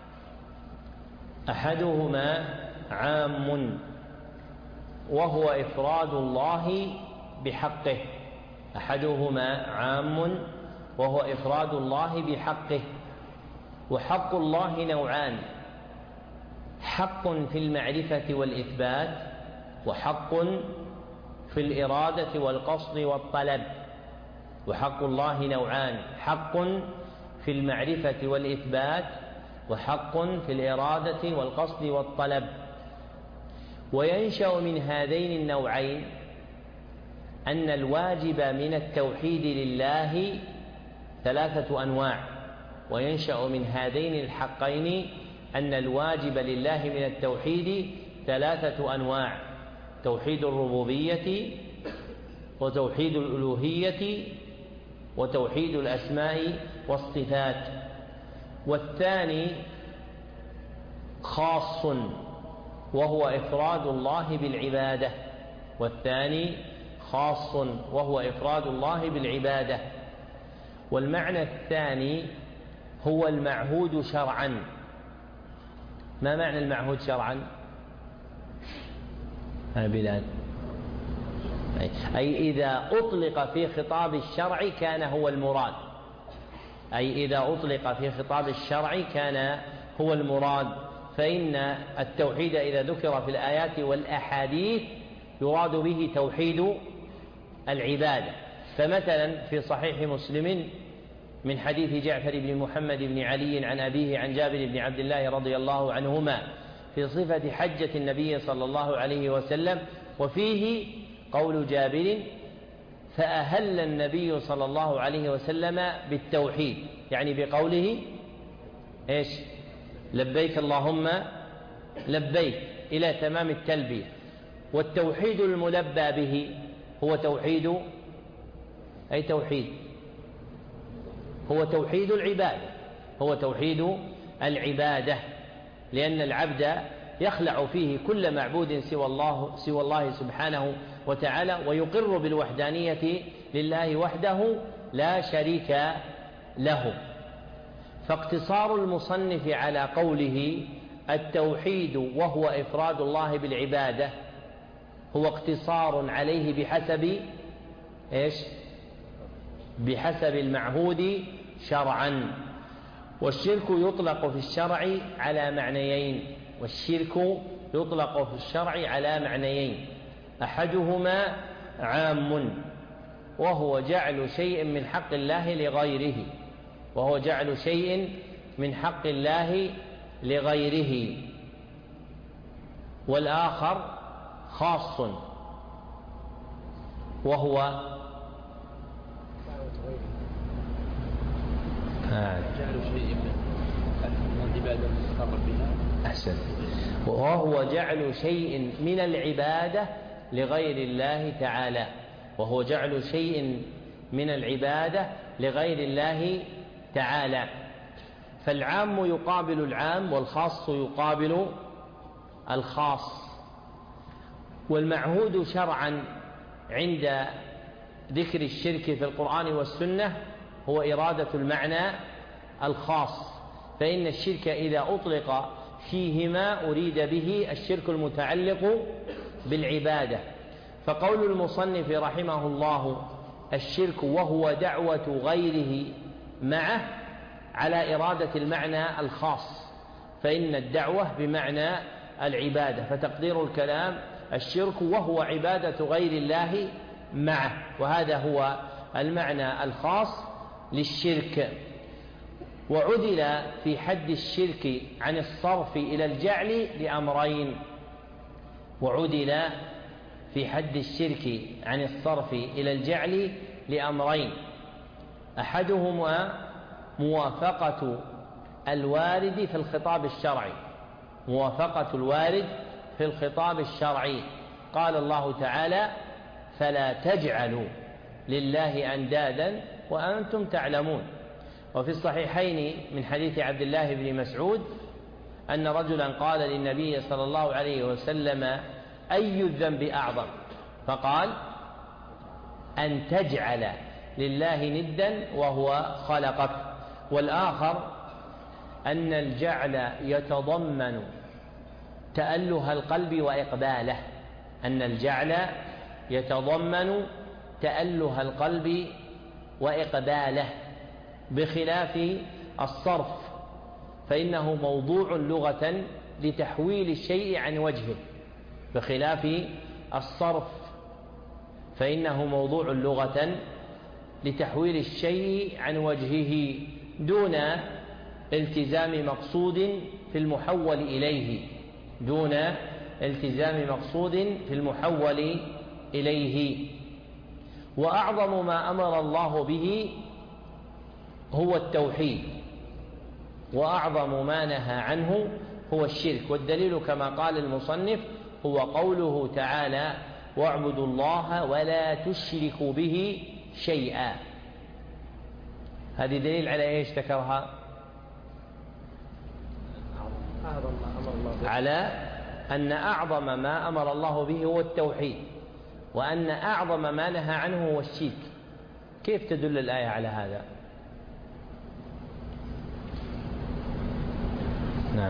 أحدهما عام وهو إفراد الله بحقه أحدهما عام وهو إفراد الله بحقه وحق الله نوعان: حق في المعرفة والإثبات، وحق في الإرادة والقصد والطلب. وحق الله نوعان: حق في المعرفة والإثبات، وحق في الإرادة والقصد والطلب. وينشأ من هذين النوعين أن الواجب من التوحيد لله ثلاثة أنواع وينشأ من هذين الحقين أن الواجب لله من التوحيد ثلاثة أنواع: توحيد الربوبية، وتوحيد الألوهية، وتوحيد الأسماء والصفات. والثاني خاص وهو إفراد الله بالعبادة والثاني خاص وهو إفراد الله بالعبادة. والمعنى الثاني هو المعهود شرعا. ما معنى المعهود شرعا؟ بلال، أي إذا أطلق في خطاب الشرع كان هو المراد، أي إذا أطلق في خطاب الشرع كان هو المراد. فإن التوحيد إذا ذكر في الآيات والأحاديث يراد به توحيد العبادة. فمثلا في صحيح مسلم من حديث جعفر بن محمد بن علي عن أبيه عن جابر بن عبد الله رضي الله عنهما في صفة حجة النبي صلى الله عليه وسلم، وفيه قول جابر: فأهل النبي صلى الله عليه وسلم بالتوحيد، يعني بقوله إيش؟ لبيك اللهم لبيك، إلى تمام التلبية. والتوحيد الملبى به هو توحيد أي توحيد هو توحيد العبادة، هو توحيد العبادة، لأن العبد يخلع فيه كل معبود سوى الله سوى الله سبحانه وتعالى، ويقر بالوحدانية لله وحده لا شريك له. فاقتصار المصنف على قوله التوحيد وهو إفراد الله بالعبادة هو اقتصار عليه بحسب إيش؟ بحسب المعهود شرعا. والشرك يطلق في الشرع على معنيين والشرك يطلق في الشرع على معنيين أحدهما عام وهو جعل شيء من حق الله لغيره وهو جعل شيء من حق الله لغيره والآخر خاص وهو جعل شيء من العبادة المستقر بها. أحسن. وهو جعل شيء من العبادة لغير الله تعالى وهو جعل شيء من العبادة لغير الله تعالى. فالعام يقابل العام والخاص يقابل الخاص. والمعهود شرعا عند ذكر الشرك في القرآن والسنة هو إرادة المعنى الخاص، فإن الشرك إذا أطلق فيهما أريد به الشرك المتعلق بالعبادة. فقول المصنف رحمه الله الشرك وهو دعوة غيره معه على إرادة المعنى الخاص، فإن الدعوة بمعنى العبادة، فتقدير الكلام الشرك وهو عبادة غير الله معه، وهذا هو المعنى الخاص للشرك. وعدل في حد الشرك عن الصرف إلى الجعل لأمرين وعدل في حد الشرك عن الصرف إلى الجعل لأمرين أحدهما موافقة الوارد في الخطاب الشرعي موافقة الوارد في الخطاب الشرعي. قال الله تعالى: فلا تجعلوا لله أندادا وأنتم تعلمون. وفي الصحيحين من حديث عبد الله بن مسعود أن رجلا قال للنبي صلى الله عليه وسلم: أي الذنب أعظم؟ فقال: أن تجعل لله ندا وهو خلقك. والآخر أن الجعل يتضمن تأله القلب وإقباله أن الجعل يتضمن تأله القلب وإقباله بخلاف الصرف فإنه موضوع لغة لتحويل الشيء عن وجهه بخلاف الصرف فإنه موضوع لغة لتحويل الشيء عن وجهه دون التزام مقصود في المحول إليه دون التزام مقصود في المحول إليه. وأعظم ما أمر الله به هو التوحيد وأعظم ما نهى عنه هو الشرك. والدليل كما قال المصنف هو قوله تعالى: واعبدوا الله ولا تشركوا به شيئا. هذه دليل على ايش ذكرها؟ على أن أعظم ما أمر الله به هو التوحيد وأن أعظم ما نهى عنه هو الشرك. كيف تدل الآية على هذا؟ نعم.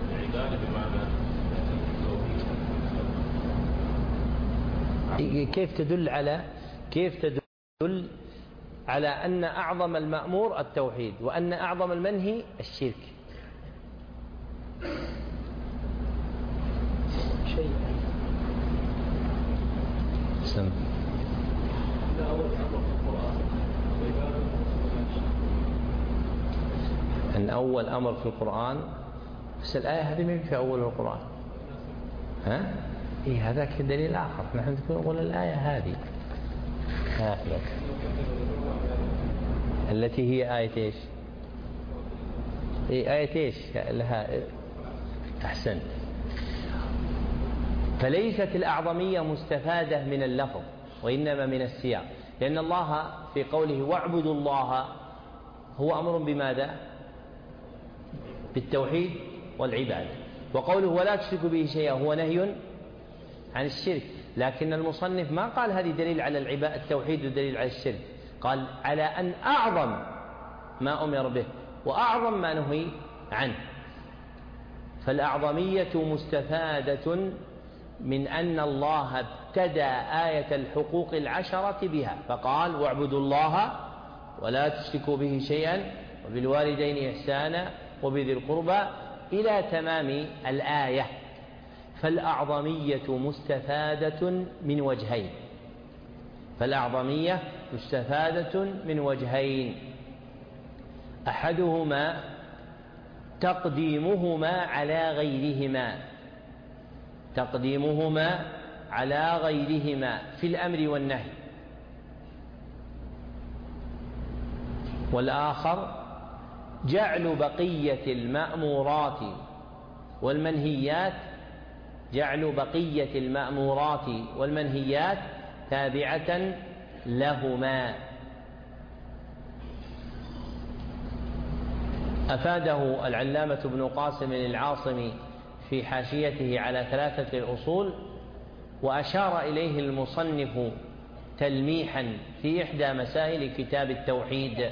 كيف تدل على كيف تدل على أن أعظم المأمور التوحيد وأن أعظم المنهي الشرك؟ شيء سم. أن أول أمر في القرآن، بس الآية هذه ما في أول القرآن. ها؟ إيه هذاك دليل آخر. نحن نقول الآية هذه هذا التي هي آية إيش؟ إيه آية إيش لها؟ أحسنت. فليست الأعظمية مستفادة من اللفظ وإنما من السياق، لأن الله في قوله واعبدوا الله هو أمر بماذا؟ بالتوحيد والعبادة، وقوله ولا تشركوا به شيئا هو نهي عن الشرك. لكن المصنف ما قال هذه دليل على التوحيد ودليل على الشرك، قال على أن أعظم ما أمر به وأعظم ما نهي عنه. فالأعظمية مستفادة من أن الله ابتدأ آية الحقوق العشرة بها، فقال واعبدوا الله ولا تشركوا به شيئا وبالوالدين إحسانا وبذي القربى إلى تمام الآية. فالأعظمية مستفادة من وجهين فالأعظمية مستفادة من وجهين أحدهما تقديمهما على غيرهما تقديمهما على غيرهما في الأمر والنهي، والآخر جعل بقية المأمورات والمنهيات جعل بقية المأمورات والمنهيات تابعة لهما. أفاده العلامة ابن قاسم العاصمي في حاشيته على ثلاثة الأصول، وأشار إليه المصنف تلميحا في إحدى مسائل كتاب التوحيد.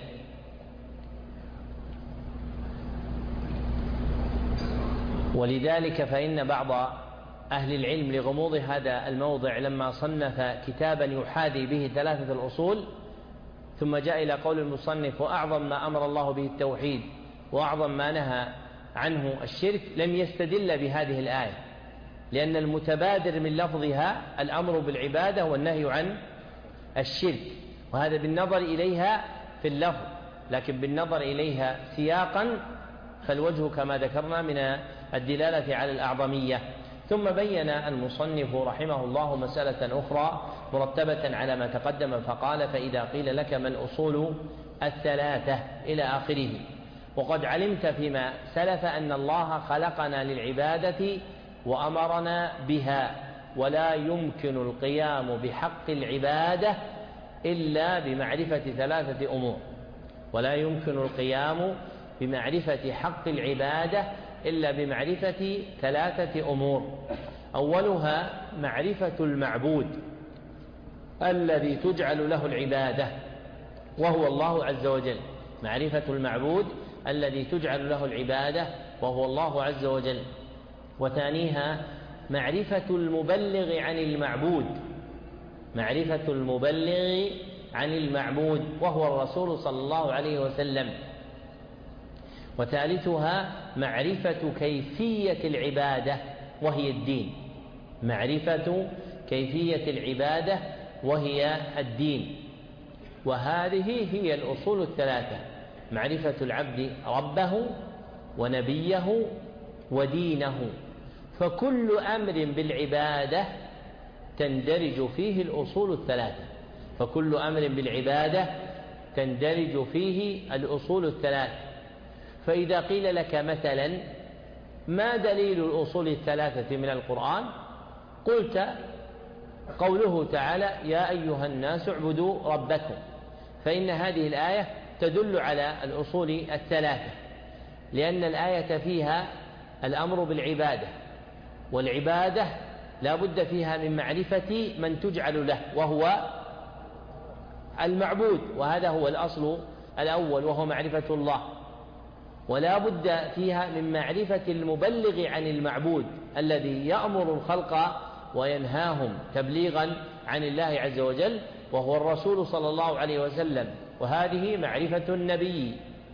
ولذلك فإن بعض أهل العلم لغموض هذا الموضع لما صنف كتابا يحاذي به ثلاثة الأصول ثم جاء إلى قول المصنف وأعظم ما أمر الله به التوحيد وأعظم ما نهى عنه الشرك، لم يستدل بهذه الآية، لأن المتبادر من لفظها الأمر بالعبادة والنهي عن الشرك، وهذا بالنظر إليها في اللفظ، لكن بالنظر إليها سياقا فالوجه كما ذكرنا من الدلالة على الأعظمية. ثم بين المصنف رحمه الله مسألة أخرى مرتبة على ما تقدم، فقال فإذا قيل لك ما الأصول الثلاثة إلى آخره، وقد علمت فيما سلف أن الله خلقنا للعبادة وأمرنا بها، ولا يمكن القيام بحق العبادة إلا بمعرفة ثلاثة أمور ولا يمكن القيام بمعرفة حق العبادة إلا بمعرفة ثلاثة أمور. أولها معرفة المعبود الذي تجعل له العبادة وهو الله عز وجل معرفة المعبود الذي تجعل له العبادة وهو الله عز وجل. وثانيها معرفة المبلغ عن المعبود معرفة المبلغ عن المعبود وهو الرسول صلى الله عليه وسلم. وثالثها معرفة كيفية العبادة وهي الدين معرفة كيفية العبادة وهي الدين. وهذه هي الأصول الثلاثة: معرفة العبد ربه ونبيه ودينه. فكل أمر بالعبادة تندرج فيه الأصول الثلاثة فكل أمر بالعبادة تندرج فيه الأصول الثلاثة. فإذا قيل لك مثلا ما دليل الأصول الثلاثة من القرآن؟ قلت قوله تعالى يا أيها الناس اعبدوا ربكم، فإن هذه الآية تدل على الأصول الثلاثة، لأن الآية فيها الأمر بالعبادة، والعبادة لا بد فيها من معرفة من تجعل له وهو المعبود، وهذا هو الأصل الأول وهو معرفة الله. ولا بد فيها من معرفة المبلغ عن المعبود الذي يأمر الخلق وينهاهم تبليغا عن الله عز وجل، وهو الرسول صلى الله عليه وسلم، وهذه معرفة النبي.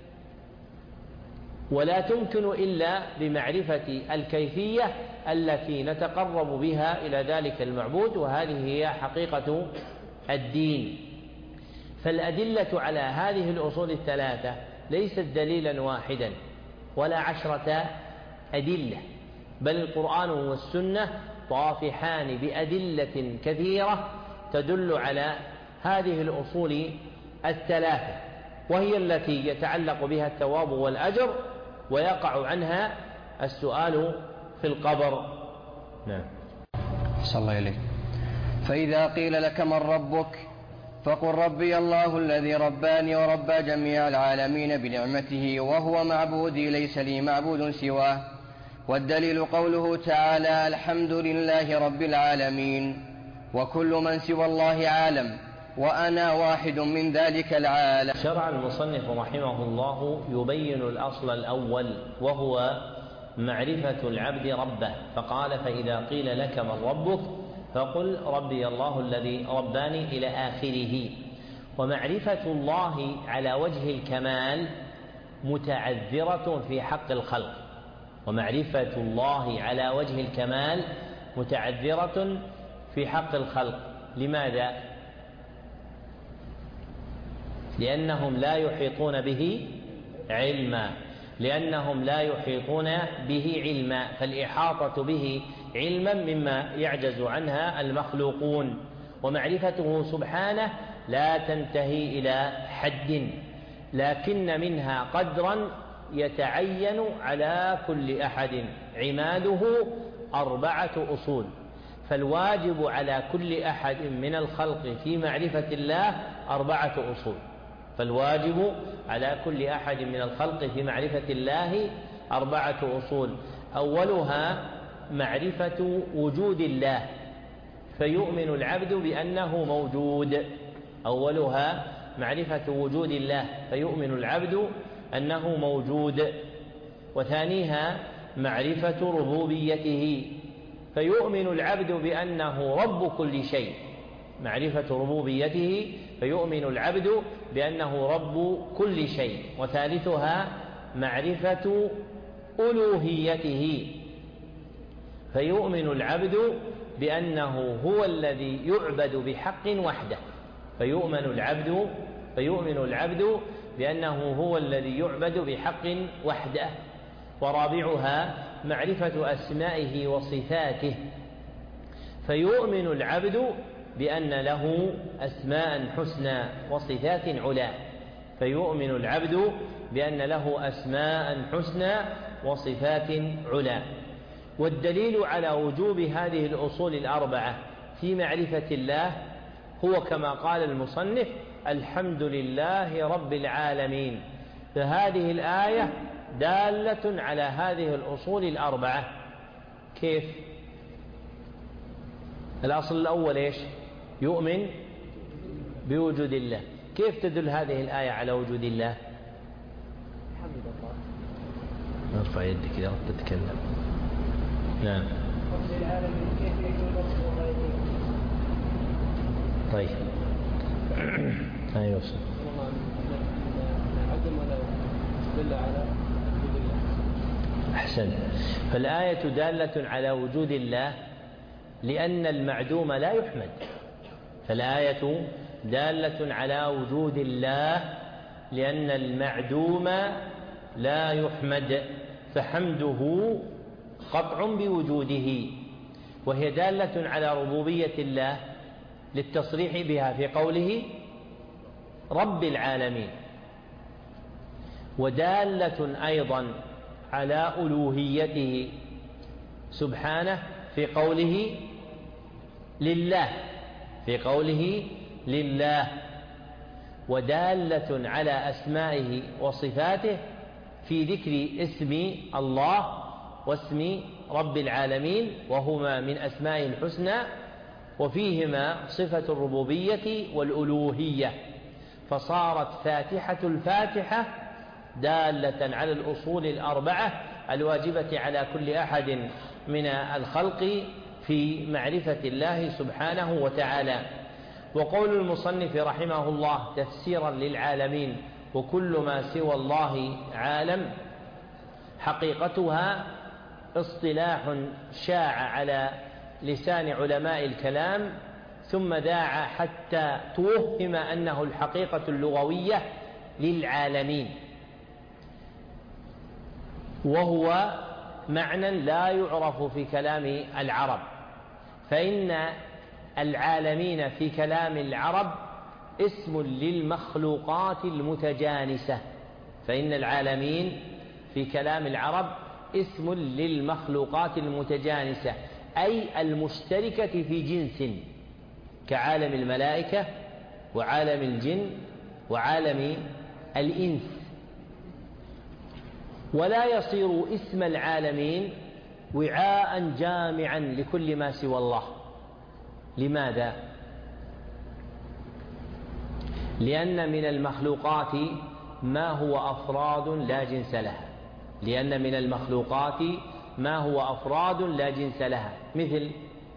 ولا تمكن إلا بمعرفة الكيفية التي نتقرب بها إلى ذلك المعبود، وهذه هي حقيقة الدين. فالأدلة على هذه الأصول الثلاثة ليست دليلا واحدا ولا عشرة أدلة، بل القرآن والسنة طافحان بأدلة كثيرة تدل على هذه الأصول الثلاثة، وهي التي يتعلق بها الثواب والأجر ويقع عنها السؤال في القبر. نعم. صلى الله عليه. فإذا قيل لك من ربك فقل ربي الله الذي رباني وربى جميع العالمين بنعمته، وهو معبودي ليس لي معبود سواه. والدليل قوله تعالى الحمد لله رب العالمين، وكل من سوى الله عالم، وأنا واحد من ذلك العالم. شرع المصنف رحمه الله يبين الأصل الأول وهو معرفة العبد ربه، فقال فإذا قيل لك من ربك فقل ربي الله الذي رباني إلى آخره. ومعرفة الله على وجه الكمال متعذرة في حق الخلق، ومعرفة الله على وجه الكمال متعذرة في حق الخلق. لماذا؟ لأنهم لا يحيطون به علما لأنهم لا يحيطون به علما فالإحاطة به علما مما يعجز عنها المخلوقون، ومعرفته سبحانه لا تنتهي إلى حد، لكن منها قدرا يتعين على كل أحد. عماده أربعة أصول، فالواجب على كل أحد من الخلق في معرفة الله أربعة أصول فالواجب على كل أحد من الخلق في معرفة الله أربعة أصول. أولها معرفة وجود الله، فيؤمن العبد بأنه موجود. أولها معرفة وجود الله فيؤمن العبد أنه موجود. وثانيها معرفة ربوبيته، فيؤمن العبد بأنه رب كل شيء. معرفة ربوبيته فيؤمن العبد بأنه رب كل شيء. وثالثها معرفة ألوهيته، فيؤمن العبد بأنه هو الذي يعبد بحق وحده. فيؤمن العبد فيؤمن العبد بأنه هو الذي يعبد بحق وحده. ورابعها معرفة أسمائه وصفاته، فيؤمن العبد بأن له أسماء حسنى وصفات علا. فيؤمن العبد بأن له أسماء حسنى وصفات علا. والدليل على وجوب هذه الأصول الأربعة في معرفة الله هو كما قال المصنف الحمد لله رب العالمين. فهذه الآية دالة على هذه الأصول الأربعة. كيف؟ الأصل الأول إيش؟ يؤمن بوجود الله. كيف تدل هذه الآية على وجود الله؟ ارفع يدك إذا أردت تتكلم. نعم. طيب. أيوة. أحسن. فالآية دالة على وجود الله لأن المعدوم لا يحمد. فالآية دالة على وجود الله لأن المعدوم لا يحمد، فحمده قطع بوجوده. وهي دالة على ربوبية الله للتصريح بها في قوله رب العالمين، ودالة أيضا على ألوهيته سبحانه في قوله لله في قوله لله ودالة على أسمائه وصفاته في ذكر اسم الله واسم رب العالمين وهما من أسمائه الحسنى، وفيهما صفة الربوبية والألوهية، فصارت فاتحة الفاتحة دالة على الأصول الأربعة الواجبة على كل أحد من الخلق في معرفة الله سبحانه وتعالى. وقول المصنف رحمه الله تفسيرا للعالمين: وكل ما سوى الله عالم، حقيقتها اصطلاح شاع على لسان علماء الكلام ثم ذاع حتى توهم أنه الحقيقة اللغوية للعالمين، وهو معنى لا يعرف في كلام العرب، فإن العالمين في كلام العرب اسم للمخلوقات المتجانسة، فإن العالمين في كلام العرب اسم للمخلوقات المتجانسة، أي المشتركة في جنس، كعالم الملائكة وعالم الجن وعالم الإنس. ولا يصير اسم العالمين وعاء جامعا لكل ما سوى الله. لماذا؟ لأن من المخلوقات ما هو أفراد لا جنس لها، لأن من المخلوقات ما هو أفراد لا جنس لها، مثل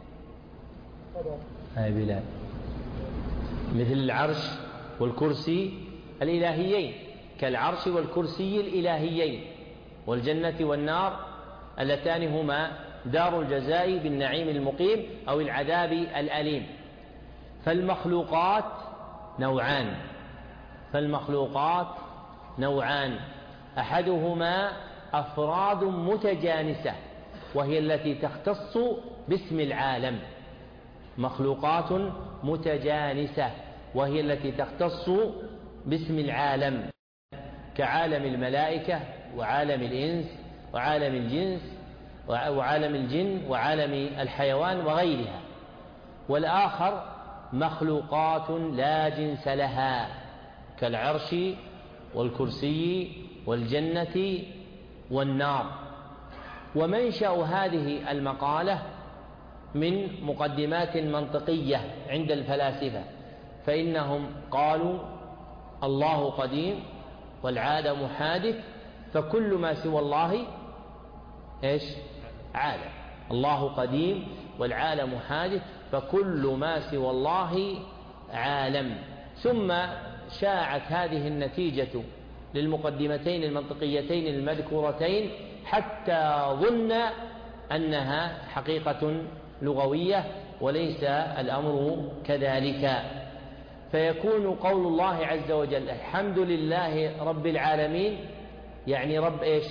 هاي بلاد مثل العرش والكرسي الإلهيين، كالعرش والكرسي الإلهيين، والجنة والنار اللتان هما دار الجزاء بالنعيم المقيم أو العذاب الأليم. فالمخلوقات نوعان فالمخلوقات نوعان أحدهما أفراد متجانسة وهي التي تختص باسم العالم، مخلوقات متجانسة وهي التي تختص باسم العالم، كعالم الملائكة وعالم الإنس وعالم الجنس وعالم الجن وعالم الحيوان وغيرها. والآخر مخلوقات لا جنس لها، كالعرش والكرسي والجنة والنار. ومنشأ هذه المقالة من مقدمات منطقية عند الفلاسفة، فإنهم قالوا الله قديم والعالم حادث، فكل ما سوى الله إيش؟ عالم. الله قديم والعالم حادث، فكل ما سوى الله عالم. ثم شاعت هذه النتيجة للمقدمتين المنطقيتين المذكورتين حتى ظن أنها حقيقة لغوية، وليس الأمر كذلك. فيكون قول الله عز وجل الحمد لله رب العالمين، يعني رب إيش؟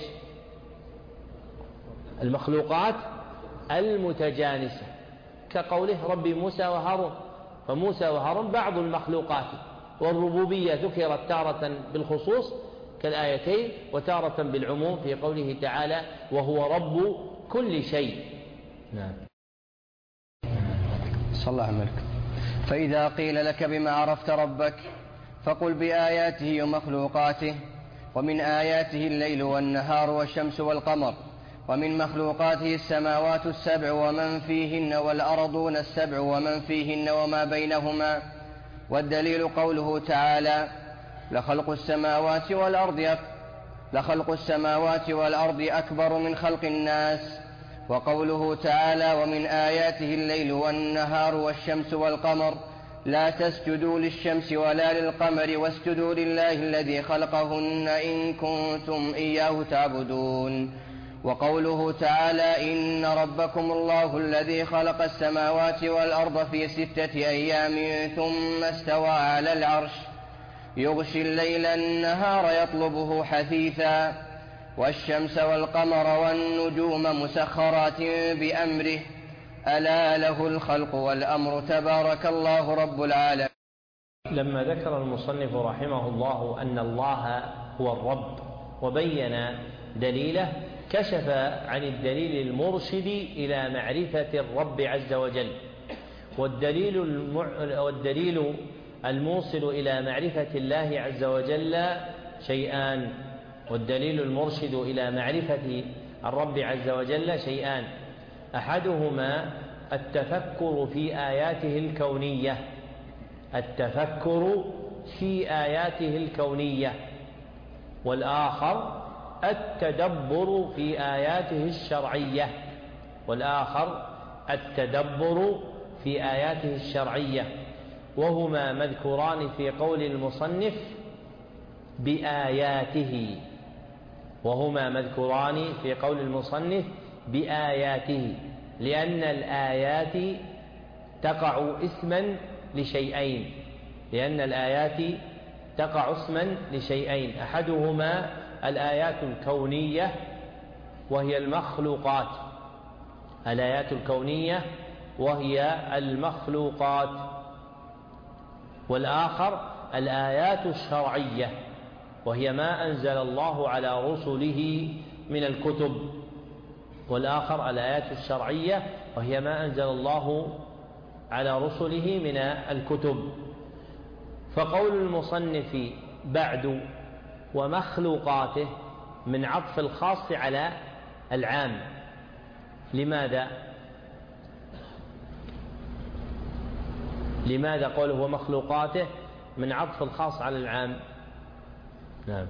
المخلوقات المتجانسة، كقوله رب موسى وهارون، فموسى وهارون بعض المخلوقات. والربوبية ذكرت تارة بالخصوص كالآيتين وتارة بالعموم في قوله تعالى وهو رب كل شيء. نعم. صلى الله عليه وسلم. فإذا قيل لك بما عرفت ربك فقل بآياته ومخلوقاته. ومن آياته الليل والنهار والشمس والقمر، ومن مخلوقاته السماوات السبع ومن فيهن والأرضون السبع ومن فيهن وما بينهما. والدليل قوله تعالى لخلق السماوات والأرض لخلق السماوات والأرض أكبر من خلق الناس. وقوله تعالى ومن آياته الليل والنهار والشمس والقمر لا تسجدوا للشمس ولا للقمر واسجدوا لله الذي خلقهن إن كنتم إياه تعبدون. وقوله تعالى إن ربكم الله الذي خلق السماوات والأرض في ستة أيام ثم استوى على العرش يغشي الليل النهار يطلبه حثيثا والشمس والقمر والنجوم مسخرات بأمره ألا له الخلق والأمر تبارك الله رب العالمين. لما ذكر المصنف رحمه الله أن الله هو الرب وبين دليله، كشف عن الدليل المرشد إلى معرفة الرب عز وجل. والدليل, المع... والدليل الموصل إلى معرفة الله عز وجل شيئان. والدليل المرشد إلى معرفة الرب عز وجل شيئان: أحدهما التفكر في آياته الكونية التفكر في آياته الكونية والآخر التدبر في آياته الشرعية والآخر التدبر في آياته الشرعية وهما مذكوران في قول المصنف بآياته وهما مذكوران في قول المصنف بآياته لأن الآيات تقع اسما لشيئين لأن الآيات تقع اسما لشيئين أحدهما الآيات الكونية وهي المخلوقات الآيات الكونية وهي المخلوقات والآخر الآيات الشرعية وهي ما أنزل الله على رسله من الكتب والآخر الآيات الشرعية وهي ما أنزل الله على رسله من الكتب. فقول المصنف بعد ومخلوقاته من عطف الخاص على العام. لماذا؟ لماذا قوله ومخلوقاته من عطف الخاص على العام؟ نعم.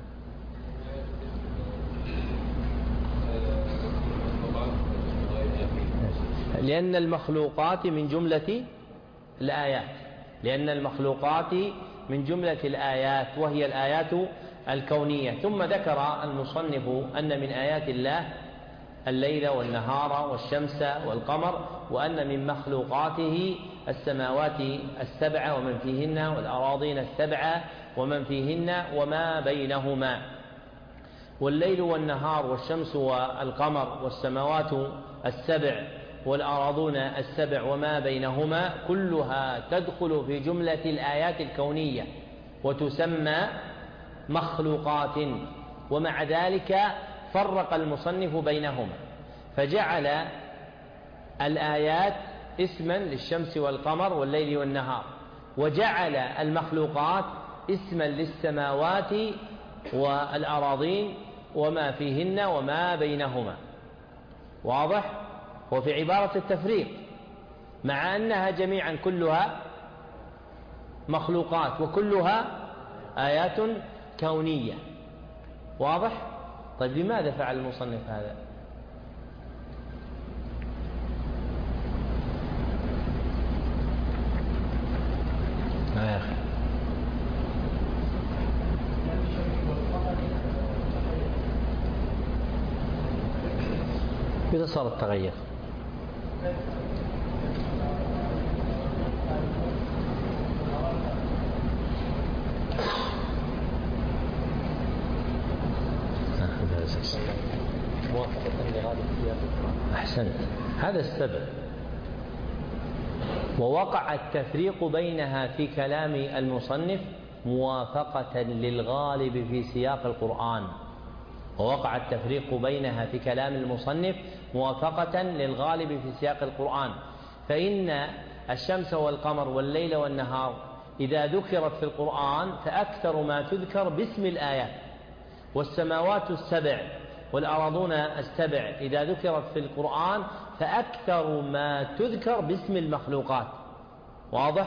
لأن المخلوقات من جملة الآيات لأن المخلوقات من جملة الآيات وهي الآيات الكونية. ثم ذكر المصنف أن من آيات الله الليل والنهار والشمس والقمر وأن من مخلوقاته السماوات السبع ومن فيهن والأراضين السبع ومن فيهن وما بينهما. والليل والنهار والشمس والقمر والسماوات السبع والأراضون السبع وما بينهما كلها تدخل في جملة الآيات الكونية وتسمى مخلوقات. ومع ذلك فرق المصنف بينهما فجعل الآيات اسما للشمس والقمر والليل والنهار وجعل المخلوقات اسما للسماوات والأراضين وما فيهن وما بينهما. واضح؟ وفي عبارة التفريق مع أنها جميعا كلها مخلوقات وكلها آيات كونية. واضح؟ طيب لماذا فعل المصنف هذا؟ يا أخي إذا صار التغير أحسنت هذا السبب. ووقع التفريق بينها في كلام المصنف موافقة للغالب في سياق القرآن ووقع التفريق بينها في كلام المصنف موافقة للغالب في سياق القرآن. فإن الشمس والقمر والليل والنهار إذا ذكرت في القرآن فأكثر ما تذكر باسم الآيات والسماوات السبع والأراضون السبع إذا ذكرت في القرآن فأكثر ما تذكر باسم المخلوقات. واضح؟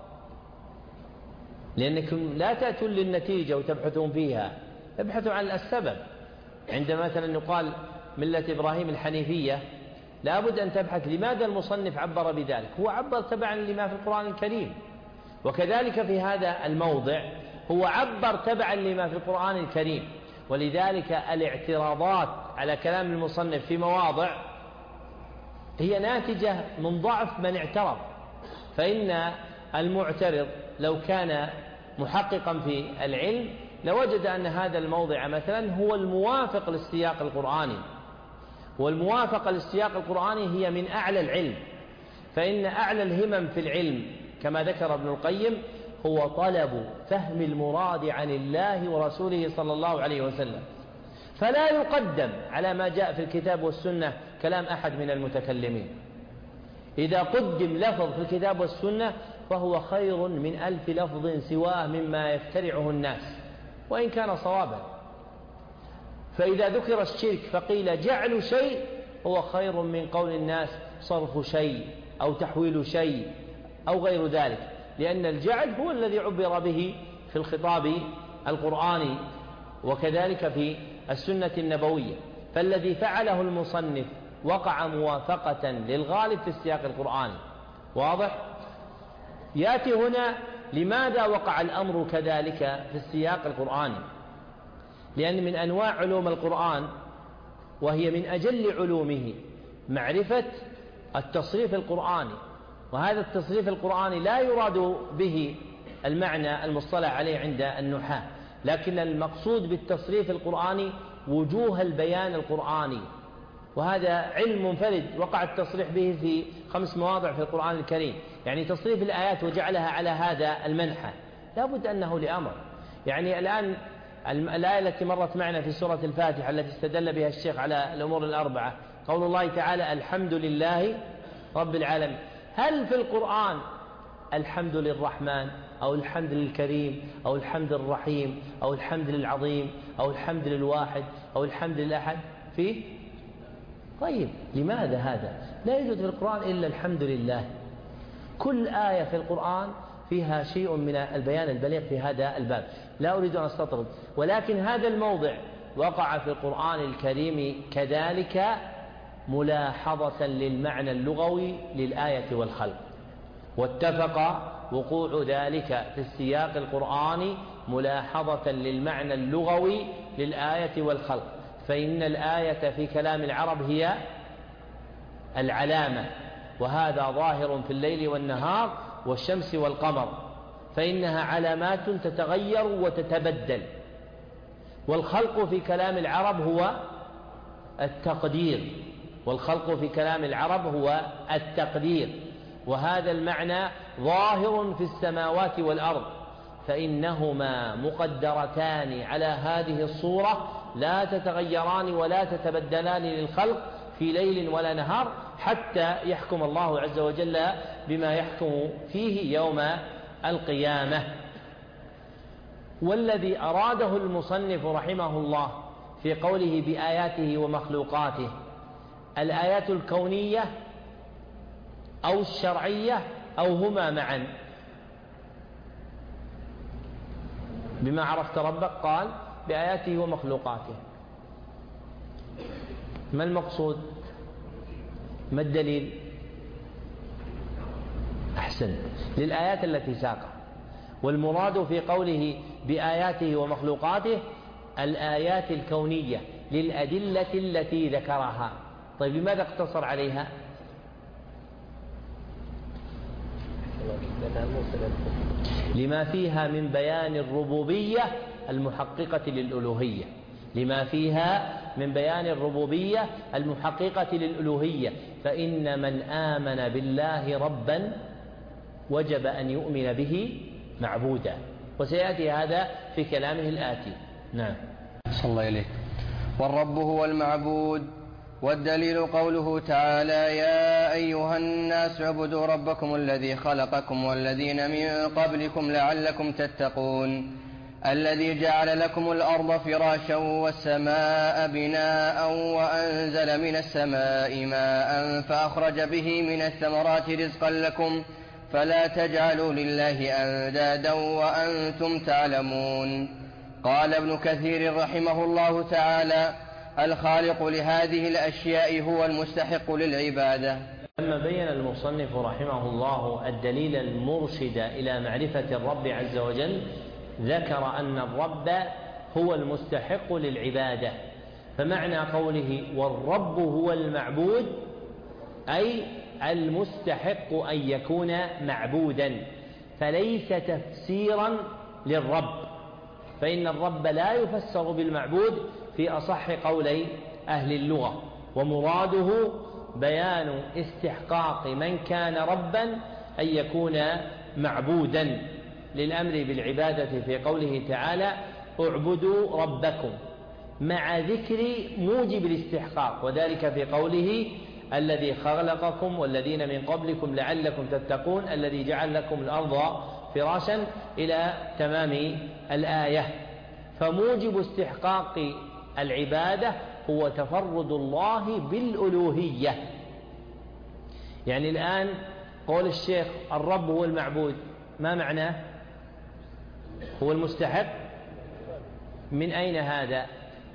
لأنكم لا تأتون للنتيجة وتبحثون فيها ابحثوا عن السبب. عندما مثلا يقال ملة إبراهيم الحنيفية لا بد أن تبحث لماذا المصنف عبر بذلك. هو عبر تبعا لما في القرآن الكريم وكذلك في هذا الموضع هو عبر تبعا لما في القرآن الكريم. ولذلك الاعتراضات على كلام المصنف في مواضع هي ناتجة من ضعف من اعترض. فإن المعترض لو كان محققا في العلم لوجد أن هذا الموضع مثلا هو الموافق للسياق القرآني والموافقة للسياق القرآني هي من أعلى العلم. فإن أعلى الهمم في العلم كما ذكر ابن القيم هو طلب فهم المراد عن الله ورسوله صلى الله عليه وسلم. فلا يقدم على ما جاء في الكتاب والسنة كلام أحد من المتكلمين. إذا قدم لفظ في الكتاب والسنة فهو خير من ألف لفظ سواه مما يفترعه الناس وإن كان صوابا. فإذا ذكر الشرك فقيل جعل شيء هو خير من قول الناس صرف شيء أو تحويل شيء أو غير ذلك، لأن الجعل هو الذي عبر به في الخطاب القرآني وكذلك في السنة النبوية. فالذي فعله المصنف وقع موافقة للغالب في السياق القرآني. واضح؟ يأتي هنا لماذا وقع الأمر كذلك في السياق القرآني؟ لأن من أنواع علوم القرآن وهي من أجل علومه معرفة التصريف القرآني، وهذا التصريف القرآني لا يراد به المعنى المصطلح عليه عند النحاة، لكن المقصود بالتصريف القرآني وجوه البيان القرآني، وهذا علم منفرد وقع التصريح به في خمس مواضع في القرآن الكريم. يعني تصريف الآيات وجعلها على هذا المنحى لا بد أنه لأمر. يعني الآن الآية التي مرت معنا في سورة الفاتحة التي استدل بها الشيخ على الأمور الأربعة، قول الله تعالى الحمد لله رب العالمين، هل في القرآن الحمد للرحمن أو الحمد للكريم أو الحمد للرحيم أو الحمد للعظيم أو الحمد للواحد أو الحمد للأحد فيه؟ طيب لماذا هذا؟ لا يوجد في القرآن إلا الحمد لله. كل آية في القرآن فيها شيء من البيان البليغ في هذا الباب، لا أريد أن أستطرد، ولكن هذا الموضع وقع في القرآن الكريم كذلك ملاحظة للمعنى اللغوي للآية والخلق، واتفق وقوع ذلك في السياق القرآني ملاحظة للمعنى اللغوي للآية والخلق. فإن الآية في كلام العرب هي العلامة، وهذا ظاهر في الليل والنهار والشمس والقمر، فإنها علامات تتغير وتتبدل. والخلق في كلام العرب هو التقدير، والخلق في كلام العرب هو التقدير، وهذا المعنى ظاهر في السماوات والأرض، فإنهما مقدرتان على هذه الصورة لا تتغيران ولا تتبدلان للخلق في ليل ولا نهار حتى يحكم الله عز وجل بما يحكم فيه يوم القيامة. والذي أراده المصنف رحمه الله في قوله بآياته ومخلوقاته الآيات الكونية أو الشرعية أو هما معا. بما عرفت ربك قال بآياته ومخلوقاته. ما المقصود؟ ما الدليل؟ أحسن، للآيات التي ساقها. والمراد في قوله بآياته ومخلوقاته الآيات الكونية للأدلة التي ذكرها. طيب لماذا اقتصر عليها؟ لما فيها من بيان الربوبية المحققة للألوهية، لما فيها من بيان الربوبية المحققة للألوهية، فإن من آمن بالله ربا وجب أن يؤمن به معبودا، وسيأتي هذا في كلامه الآتي. نعم. صلى الله عليه. والرب هو المعبود، والدليل قوله تعالى يا أيها الناس اعبدوا ربكم الذي خلقكم والذين من قبلكم لعلكم تتقون، الذي جعل لكم الأرض فراشا والسماء بناء وأنزل من السماء ماء فأخرج به من الثمرات رزقا لكم فلا تجعلوا لله أندادا وأنتم تعلمون. قال ابن كثير رحمه الله تعالى الخالق لهذه الأشياء هو المستحق للعبادة. لما بين المصنف رحمه الله الدليل المرشد إلى معرفة الرب عز وجل ذكر أن الرب هو المستحق للعبادة. فمعنى قوله والرب هو المعبود أي المستحق أن يكون معبودا، فليس تفسيرا للرب، فإن الرب لا يفسر بالمعبود في أصح قولي أهل اللغة، ومراده بيان استحقاق من كان ربا أن يكون معبودا للأمر بالعبادة في قوله تعالى اعبدوا ربكم مع ذكر موجب الاستحقاق، وذلك في قوله الذي خلقكم والذين من قبلكم لعلكم تتقون الذي جعل لكم الأرض فراشا إلى تمام الآية. فموجب استحقاق العبادة هو تفرد الله بالألوهية. يعني الآن قول الشيخ الرب هو المعبود، ما معناه؟ هو المستحق. من أين هذا؟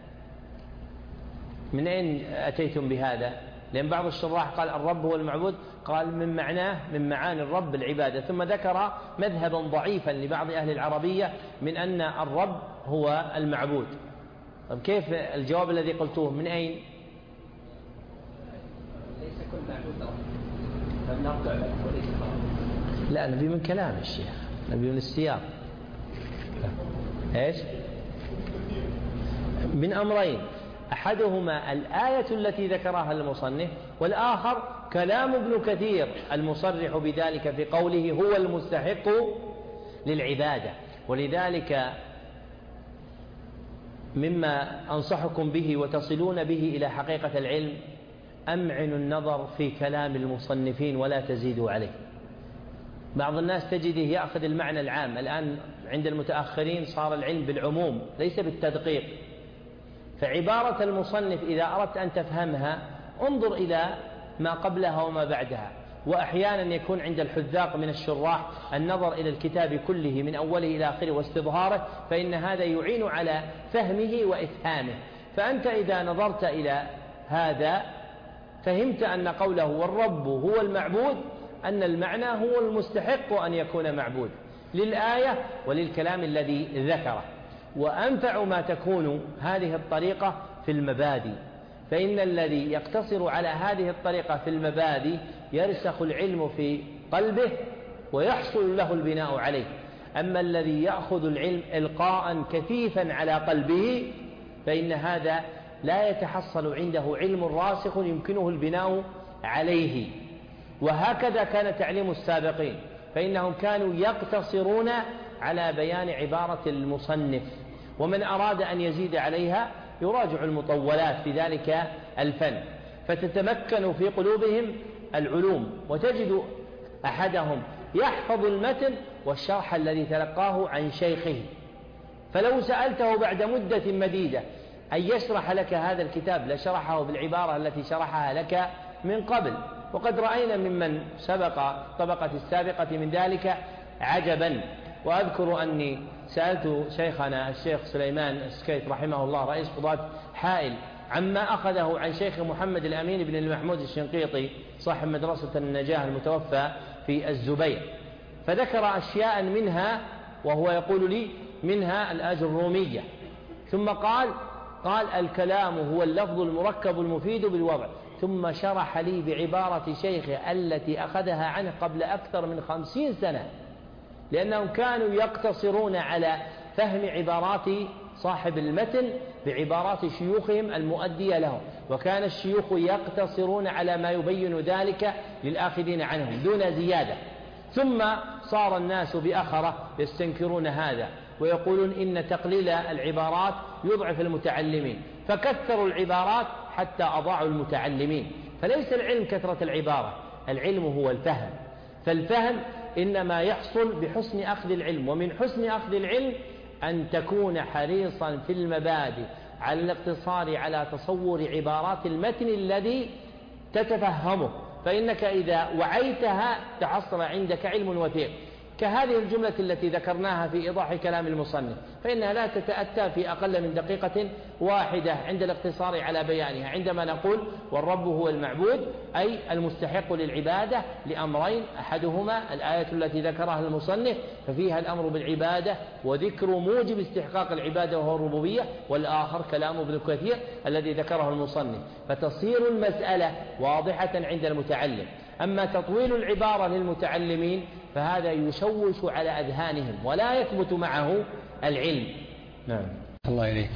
من أين أتيتم بهذا؟ لأن بعض الشراح قال الرب هو المعبود، قال من معناه من معاني الرب العبادة، ثم ذكر مذهبا ضعيفا لبعض أهل العربية من أن الرب هو المعبود. طيب كيف الجواب الذي قلتوه من أين؟ ليس كل معبود فلنرجع له وليس خالص. لا، نبي من كلام الشيخ، نبي من السياق. ايش؟ من أمرين، أحدهما الآية التي ذكرها المصنف، والآخر كلام ابن كثير المصرح بذلك في قوله هو المستحق للعبادة. ولذلك مما أنصحكم به وتصلون به إلى حقيقة العلم أمعنوا النظر في كلام المصنفين ولا تزيدوا عليه. بعض الناس تجده يأخذ المعنى العام، الآن عند المتأخرين صار العلم بالعموم ليس بالتدقيق، فعبارة المصنف إذا أردت أن تفهمها انظر إلى ما قبلها وما بعدها. وأحيانا يكون عند الحذاق من الشراح النظر إلى الكتاب كله من أوله إلى آخره واستظهاره، فإن هذا يعين على فهمه وإفهامه. فأنت إذا نظرت إلى هذا فهمت أن قوله والرب هو المعبود أن المعنى هو المستحق أن يكون معبود للآية وللكلام الذي ذكره. وأنفع ما تكون هذه الطريقة في المبادئ، فإن الذي يقتصر على هذه الطريقة في المبادئ يرسخ العلم في قلبه ويحصل له البناء عليه. أما الذي يأخذ العلم إلقاء كثيفا على قلبه فإن هذا لا يتحصل عنده علم راسخ يمكنه البناء عليه. وهكذا كان تعليم السابقين، فإنهم كانوا يقتصرون على بيان عبارة المصنف، ومن أراد أن يزيد عليها يراجع المطولات في ذلك الفن، فتتمكن في قلوبهم العلوم. وتجد أحدهم يحفظ المتن والشرح الذي تلقاه عن شيخه، فلو سألته بعد مدة مديدة أن يشرح لك هذا الكتاب لشرحه بالعبارة التي شرحها لك من قبل. وقد رأينا ممن سبق طبقة السابقة من ذلك عجبا. وأذكر أني سألت شيخنا الشيخ سليمان السكيت رحمه الله رئيس قضاة حائل عما أخذه عن شيخ محمد الأمين بن المحمود الشنقيطي صاحب مدرسة النجاة المتوفى في الزبير، فذكر أشياء منها وهو يقول لي منها الآجرومية، ثم قال قال الكلام هو اللفظ المركب المفيد بالوضع، ثم شرح لي بعبارة شيخه التي أخذها عنه قبل أكثر من خمسين سنة، لأنهم كانوا يقتصرون على فهم عبارات صاحب المتن بعبارات شيوخهم المؤدية لهم، وكان الشيوخ يقتصرون على ما يبين ذلك للآخذين عنهم دون زيادة. ثم صار الناس بأخرة يستنكرون هذا ويقولون إن تقليل العبارات يضعف المتعلمين، فكثروا العبارات حتى أضاعوا المتعلمين. فليس العلم كثرة العبارة، العلم هو الفهم، فالفهم إنما يحصل بحسن أخذ العلم، ومن حسن أخذ العلم أن تكون حريصا في المبادئ على الاقتصار على تصور عبارات المتن الذي تتفهمه، فإنك إذا وعيتها تحصل عندك علم وثيق. كهذه الجملة التي ذكرناها في إيضاح كلام المصنف، فإنها لا تتأتى في أقل من دقيقة واحدة عند الاقتصار على بيانها. عندما نقول والرب هو المعبود أي المستحق للعبادة لأمرين، أحدهما الآية التي ذكرها المصنف ففيها الأمر بالعبادة وذكر موجب استحقاق العبادة وهو الربوبية، والآخر كلام ابن كثير الذي ذكره المصنف، فتصير المسألة واضحة عند المتعلم. أما تطويل العبارة للمتعلمين فهذا يشوش على أذهانهم ولا يثبت معه العلم. نعم. الله إليك.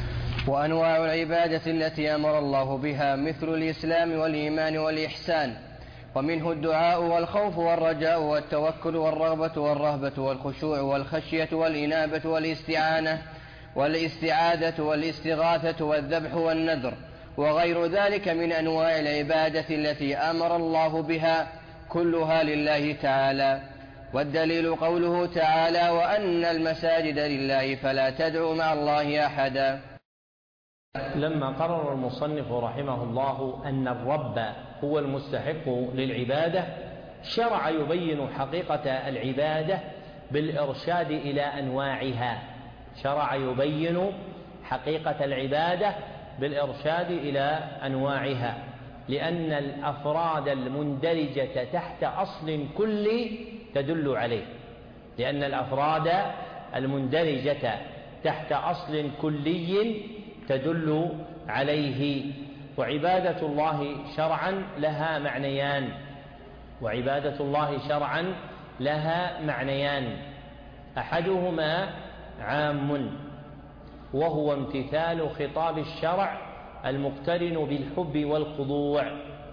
وأنواع العبادة التي أمر الله بها مثل الإسلام والإيمان والإحسان، ومنه الدعاء والخوف والرجاء والتوكل والرغبة والرهبة والخشوع والخشية والإنابة والاستعانة والاستعاذة والاستغاثة والذبح والنذر وغير ذلك من أنواع العبادة التي أمر الله بها كلها لله تعالى. والدليل قوله تعالى وأن المساجد لله فلا تدعوا مع الله أحدا. لما قرر المصنف رحمه الله أن الرب هو المستحق للعبادة شرع يبين حقيقة العبادة بالإرشاد إلى أنواعها شرع يبين حقيقة العبادة بالإرشاد إلى أنواعها لأن الأفراد المندرجة تحت أصل كلي تدل عليه لأن الأفراد المندرجة تحت أصل كلي تدل عليه. وعبادة الله شرعا لها معنيان وعبادة الله شرعا لها معنيان أحدهما عام وهو امتثال خطاب الشرع المقترن بالحب والخضوع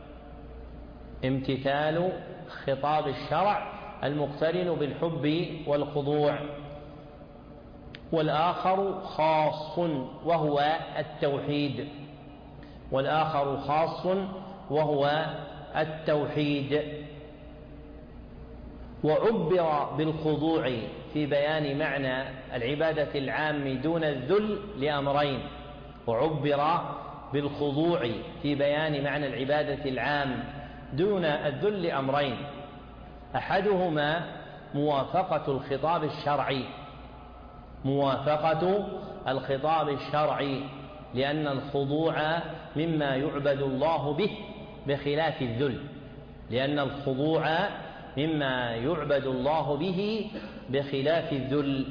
امتثال خطاب الشرع المقترن بالحب والخضوع والآخر خاص وهو التوحيد والآخر خاص وهو التوحيد. وعبر بالخضوع في بيان معنى العبادة العام دون الذل لأمرين وعبر بالخضوع في بيان معنى العبادة العام دون الذل لأمرين أحدهما موافقة الخطاب الشرعي موافقة الخطاب الشرعي لأن الخضوع مما يعبد الله به بخلاف الذل لأن الخضوع مما يعبد الله به بخلاف الذل.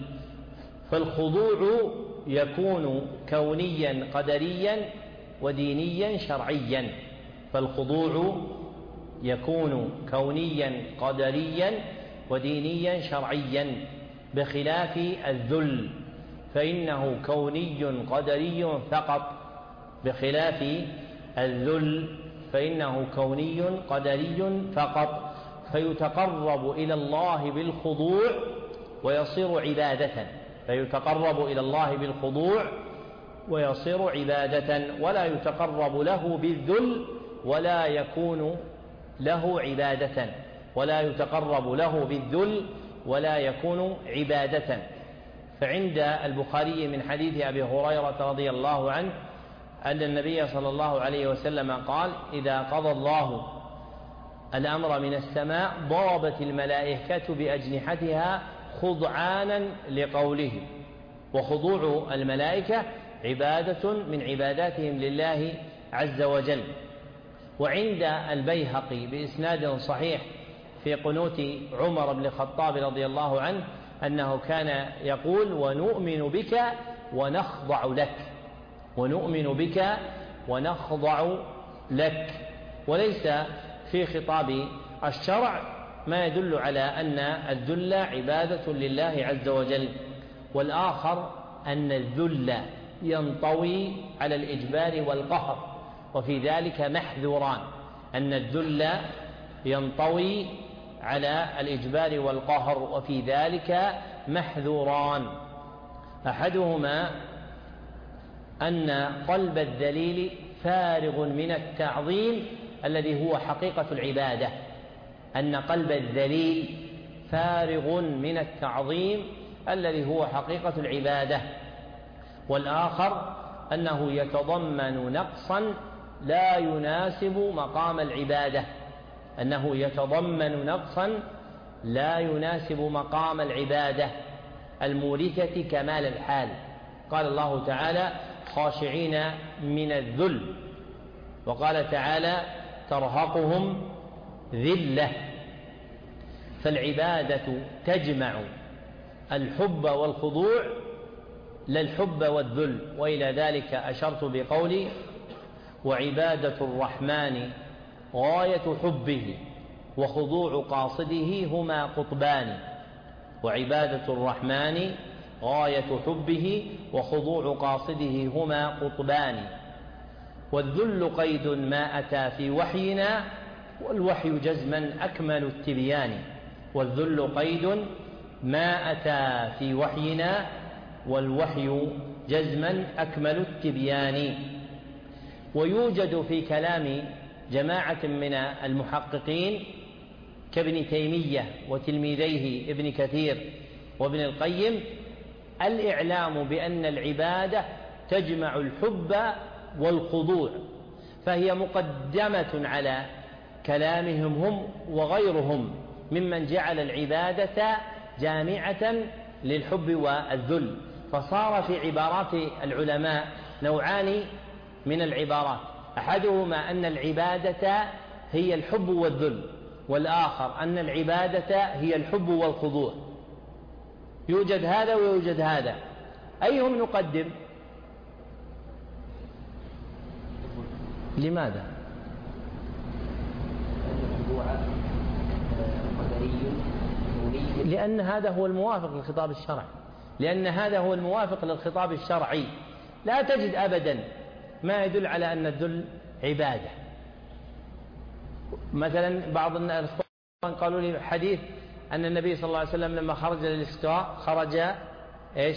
فالخضوع يكون كونيا قدريا ودينيا شرعيا فالخضوع يكون كونيا قدريا ودينيا شرعيا بخلاف الذل فإنه كوني قدري فقط بخلاف الذل فإنه كوني قدري فقط فيتقرب إلى الله بالخضوع ويصير عبادة فيتقرب إلى الله بالخضوع ويصير عبادة ولا يتقرب له بالذل ولا يكون له عبادة ولا يتقرب له بالذل ولا يكون عبادة. فعند البخاري من حديث أبي هريرة رضي الله عنه أن النبي صلى الله عليه وسلم قال إذا قضى الله الأمر من السماء ضربت الملائكة بأجنحتها خضعانا لقوله وخضوع الملائكة عبادة من عباداتهم لله عز وجل. وعند البيهقي بإسناد صحيح في قنوت عمر بن الخطاب رضي الله عنه أنه كان يقول ونؤمن بك ونخضع لك ونؤمن بك ونخضع لك وليس في خطاب الشرع ما يدل على أن الذل عبادة لله عز وجل. والآخر أن الذل ينطوي على الإجبار والقهر وفي ذلك محذوران أن الذل ينطوي على الإجبار والقهر وفي ذلك محذوران أحدهما أن قلب الذليل فارغ من التعظيم الذي هو حقيقة العبادة أن قلب الذليل فارغ من التعظيم الذي هو حقيقة العبادة. والآخر أنه يتضمن نقصا لا يناسب مقام العبادة أنه يتضمن نقصا لا يناسب مقام العبادة المورثة كمال الحال. قال الله تعالى خاشعين من الذل وقال تعالى ترهقهم ذلة. فالعبادة تجمع الحب والخضوع لا الحب والذل وإلى ذلك أشرت بقولي وعبادة الرحمن غاية حبه وخضوع قاصده هما قطبان وعبادة الرحمن غاية حبه وخضوع قاصده هما قطبان. والذل قيد ما أتى في وحينا والوحي جزما أكمل التبيان والذل قيد ما أتى في وحينا والوحي جزما أكمل التبيان. ويوجد في كلام جماعة من المحققين كابن تيمية وتلميذيه ابن كثير وابن القيم الإعلام بأن العبادة تجمع الحب والخضوع، فهي مقدمة على كلامهم هم وغيرهم ممن جعل العبادة جامعة للحب والذل. فصار في عبارات العلماء نوعان من العبارات، أحدهما أن العبادة هي الحب والذل، والآخر أن العبادة هي الحب والخضوع. يوجد هذا ويوجد هذا، أيهم نقدم؟ لماذا؟ لأن هذا هو الموافق للخطاب الشرعي، لأن هذا هو الموافق للخطاب الشرعي. لا تجد أبدا ما يدل على أن الذل عبادة. مثلا بعض الإخوان قالوا لي حديث أن النبي صلى الله عليه وسلم لما خرج للاستسقاء خرج إيش؟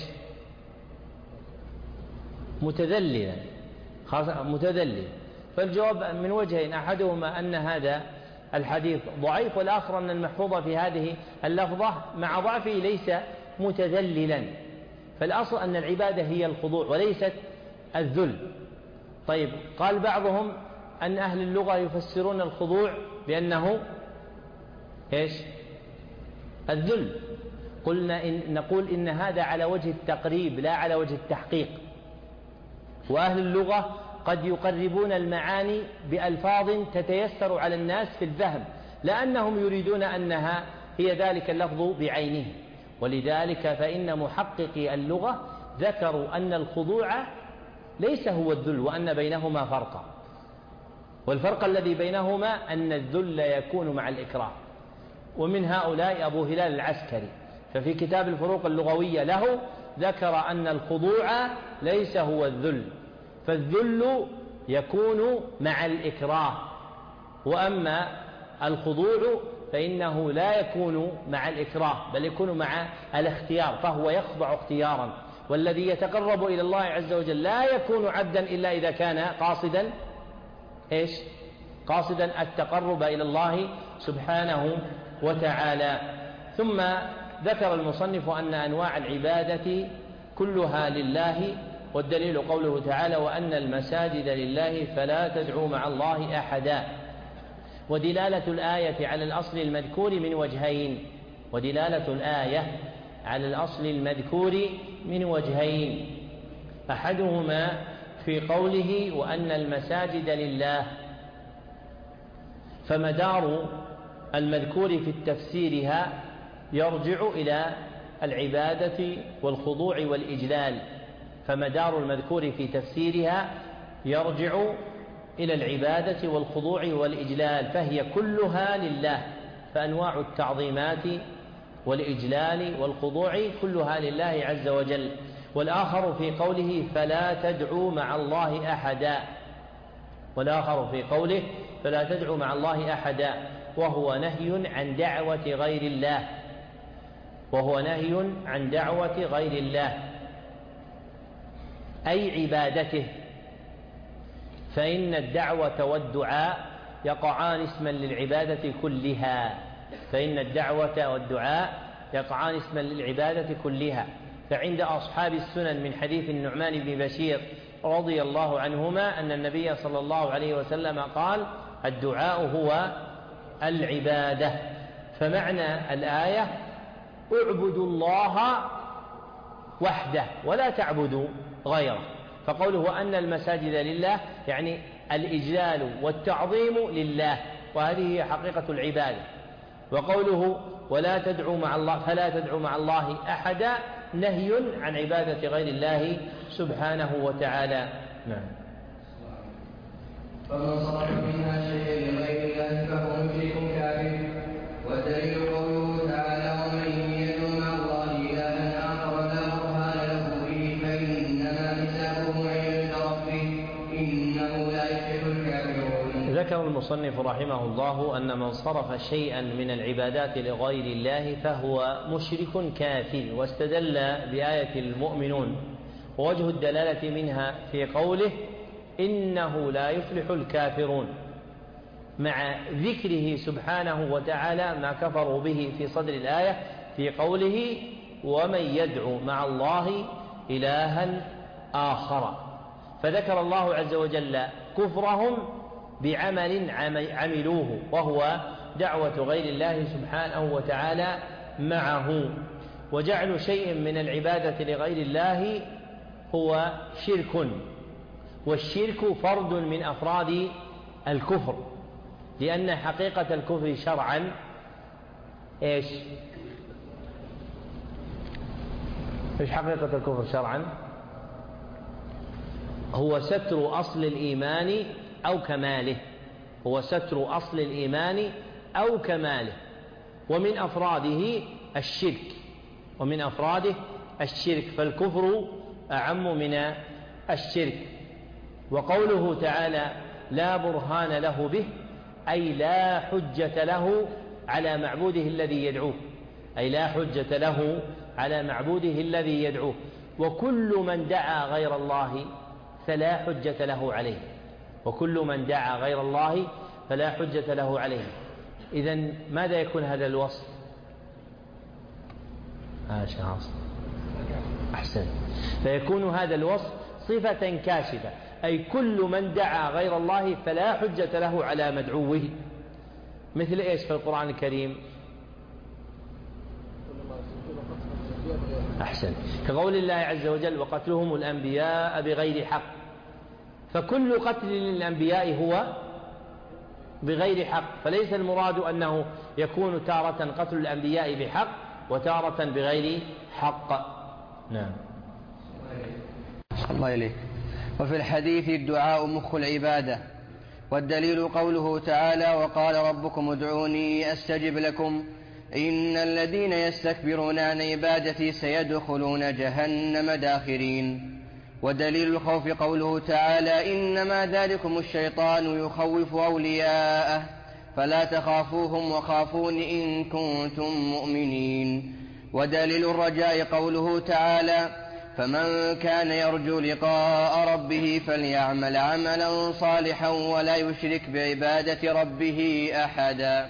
متذللا، متذلل. فالجواب من وجهين، أحدهما أن هذا الحديث ضعيف، والآخر أن المحفوظ في هذه اللفظة مع ضعفه ليس متذللا. فالأصل أن العبادة هي الخضوع وليست الذل. طيب، قال بعضهم أن أهل اللغة يفسرون الخضوع بأنه إيش؟ الذل. قلنا إن نقول إن هذا على وجه التقريب لا على وجه التحقيق، وأهل اللغة قد يقربون المعاني بألفاظ تتيسر على الناس في الفهم، لأنهم يريدون أنها هي ذلك اللفظ بعينه. ولذلك فإن محققي اللغة ذكروا أن الخضوع ليس هو الذل، وأن بينهما فرقا، والفرق الذي بينهما أن الذل يكون مع الإكراه. ومن هؤلاء أبو هلال العسكري، ففي كتاب الفروق اللغوية له ذكر أن الخضوع ليس هو الذل، فالذل يكون مع الإكراه، وأما الخضوع فإنه لا يكون مع الإكراه بل يكون مع الاختيار، فهو يخضع اختيارا. والذي يتقرب إلى الله عز وجل لا يكون عبدا إلا إذا كان قاصدا إيش؟ قاصدا التقرب إلى الله سبحانه وتعالى. ثم ذكر المصنف أن أنواع العبادة كلها لله، والدليل قوله تعالى: وأن المساجد لله فلا تدعوا مع الله أحدا. ودلالة الآية على الأصل المذكور من وجهين، ودلالة الآية على الأصل المذكور من وجهين، أحدهما في قوله: وأن المساجد لله، فمدار المذكور في تفسيرها يرجع إلى العبادة والخضوع والإجلال، فمدار المذكور في تفسيرها يرجع إلى العبادة والخضوع والإجلال، فهي كلها لله، فأنواع التعظيمات والإجلال والخضوع كلها لله عز وجل. والآخر في قوله: فلا تدعوا مع الله أحدا، والآخر في قوله: فلا تدعوا مع الله أحدا، وهو نهي عن دعوة غير الله، وهو نهي عن دعوة غير الله أي عبادته، فإن الدعوة والدعاء يقعان اسما للعبادة كلها، فإن الدعوة والدعاء يقعان اسما للعبادة كلها. فعند أصحاب السنن من حديث النعمان بن بشير رضي الله عنهما أن النبي صلى الله عليه وسلم قال: الدعاء هو العبادة. فمعنى الآية: اعبدوا الله وحده ولا تعبدوا غيره. فقوله أن المساجد لله يعني الإجلال والتعظيم لله، وهذه هي حقيقة العبادة. وقوله: ولا تدعوا مع الله فلا تدعوا مع الله أحدا، نهي عن عبادة غير الله سبحانه وتعالى. نعم. فمن صرف منها شيئا لغير الله فهو مشرك كافر. والدليل قوله تعالى: ومن يدعو مع الله إلها آخر لا برهان له به فإنما حسابه عند ربه إنه لا يفلح الكافرون. ذكر المصنف رحمه الله أن من صرف شيئا من العبادات لغير الله فهو مشرك كافر، واستدل بآية المؤمنون، ووجه الدلالة منها في قوله: إنه لا يفلح الكافرون، مع ذكره سبحانه وتعالى ما كفروا به في صدر الآية في قوله: ومن يدعو مع الله إلها آخر، فذكر الله عز وجل كفرهم بعمل عملوه وهو دعوة غير الله سبحانه وتعالى معه. وجعل شيء من العبادة لغير الله هو شرك، والشرك فرد من أفراد الكفر، لأن حقيقة الكفر شرعا إيش؟ إيش حقيقة الكفر شرعا؟ هو ستر أصل الإيمان أو كماله، هو ستر أصل الإيمان أو كماله، ومن أفراده الشرك، ومن أفراده الشرك، فالكفر أعم من الشرك. وقوله تعالى لا برهان له به أي لا حجة له على معبوده الذي يدعوه، أي لا حجة له على معبوده الذي يدعوه، وكل من دعا غير الله فلا حجة له عليه، وكل من دعا غير الله فلا حجة له عليه. إذن ماذا يكون هذا الوصف؟ آه شخص أحسن. فيكون هذا الوصف صفة كاشفة، أي كل من دعا غير الله فلا حجة له على مدعوه. مثل إيش في القرآن الكريم؟ أحسن، كقول الله عز وجل وقتلهم الأنبياء بغير حق، فكل قتل للأنبياء هو بغير حق، فليس المراد أنه يكون تارة قتل الأنبياء بحق وتارة بغير حق. نعم. الله إليك. وفي الحديث الدعاء مخ العبادة، والدليل قوله تعالى وقال ربكم ادعوني أستجب لكم إن الذين يستكبرون عن عبادتي سيدخلون جهنم داخرين. ودليل الخوف قوله تعالى إنما ذلكم الشيطان يخوف أولياءه فلا تخافوهم وخافون إن كنتم مؤمنين. ودليل الرجاء قوله تعالى فمن كان يرجو لقاء ربه فليعمل عملا صالحا ولا يشرك بعبادة ربه أحدا.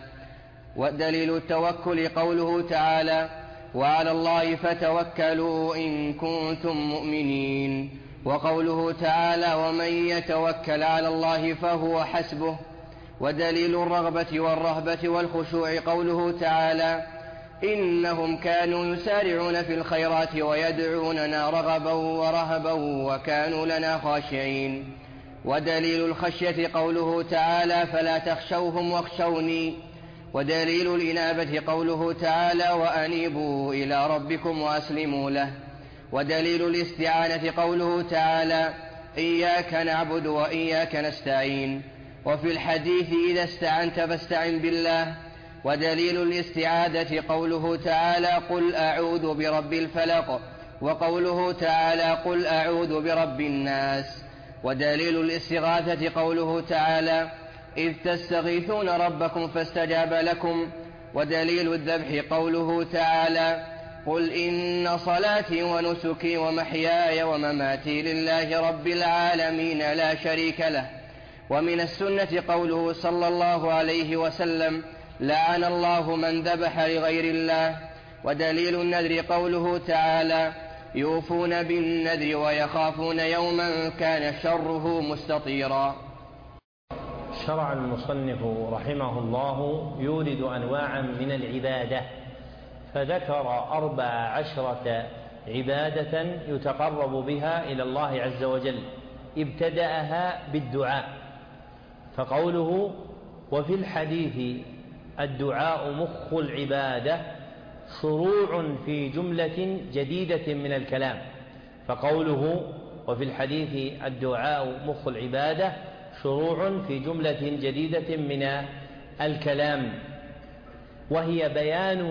ودليل التوكل قوله تعالى وعلى الله فتوكلوا إن كنتم مؤمنين. وقوله تعالى ومن يتوكل على الله فهو حسبه. ودليل الرغبة والرهبة والخشوع قوله تعالى إنهم كانوا يسارعون في الخيرات ويدعوننا رغبا ورهبا وكانوا لنا خاشعين. ودليل الخشية قوله تعالى فلا تخشوهم واخشوني. ودليل الإنابة قوله تعالى وأنيبوا إلى ربكم وأسلموا له. ودليل الاستعانة قوله تعالى إياك نعبد وإياك نستعين. وفي الحديث إذا استعنت فاستعن بالله. ودليل الاستعاذة قوله تعالى قل أعوذ برب الفلق، وقوله تعالى قل أعوذ برب الناس. ودليل الاستغاثة قوله تعالى إذ تستغيثون ربكم فاستجاب لكم. ودليل الذبح قوله تعالى قل إن صلاتي ونسكي ومحياي ومماتي لله رب العالمين لا شريك له. ومن السنة قوله صلى الله عليه وسلم لعن الله من ذبح لغير الله. ودليل النذر قوله تعالى يوفون بالنذر ويخافون يوما كان شره مستطيرا. شرع المصنف رحمه الله يورد أنواعا من العبادة، فذكر أربع عشرة عبادة يتقرب بها إلى الله عز وجل، ابتدأها بالدعاء، فقوله وفي الحديث الدعاء مخ العبادة شروع في جملة جديدة من الكلام، فقوله وفي الحديث الدعاء مخ العبادة شروع في جملة جديدة من الكلام، وهي بيان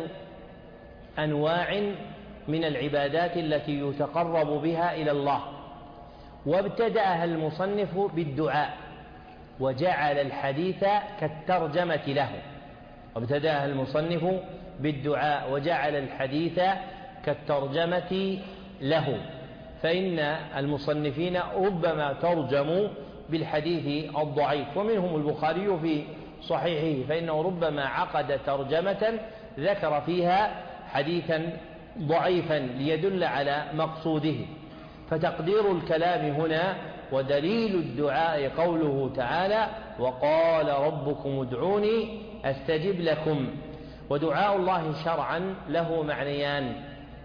أنواع من العبادات التي يتقرب بها إلى الله. وابتدأها المصنف بالدعاء وجعل الحديث كالترجمة له، وابتدأها المصنف بالدعاء وجعل الحديث كالترجمة له، فإن المصنفين ربما ترجموا بالحديث الضعيف، ومنهم البخاري في صحيحه، فإنه ربما عقد ترجمة ذكر فيها حديثا ضعيفا ليدل على مقصوده، فتقدير الكلام هنا ودليل الدعاء قوله تعالى: وقال ربكم ادعوني أستجب لكم. ودعاء الله شرعا له معنيان: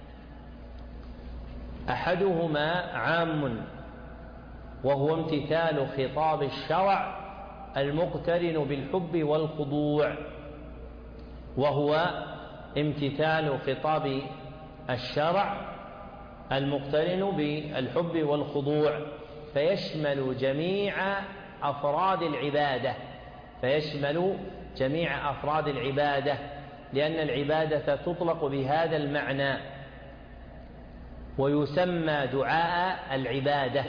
أحدهما عام وهو امتثال خطاب الشرع المقترن بالحب والخضوع، وهو امتثال خطاب الشرع المقترن بالحب والخضوع، فيشمل جميع أفراد العبادة فيشمل جميع أفراد العبادة لأن العبادة تطلق بهذا المعنى، ويسمى دعاء العبادة.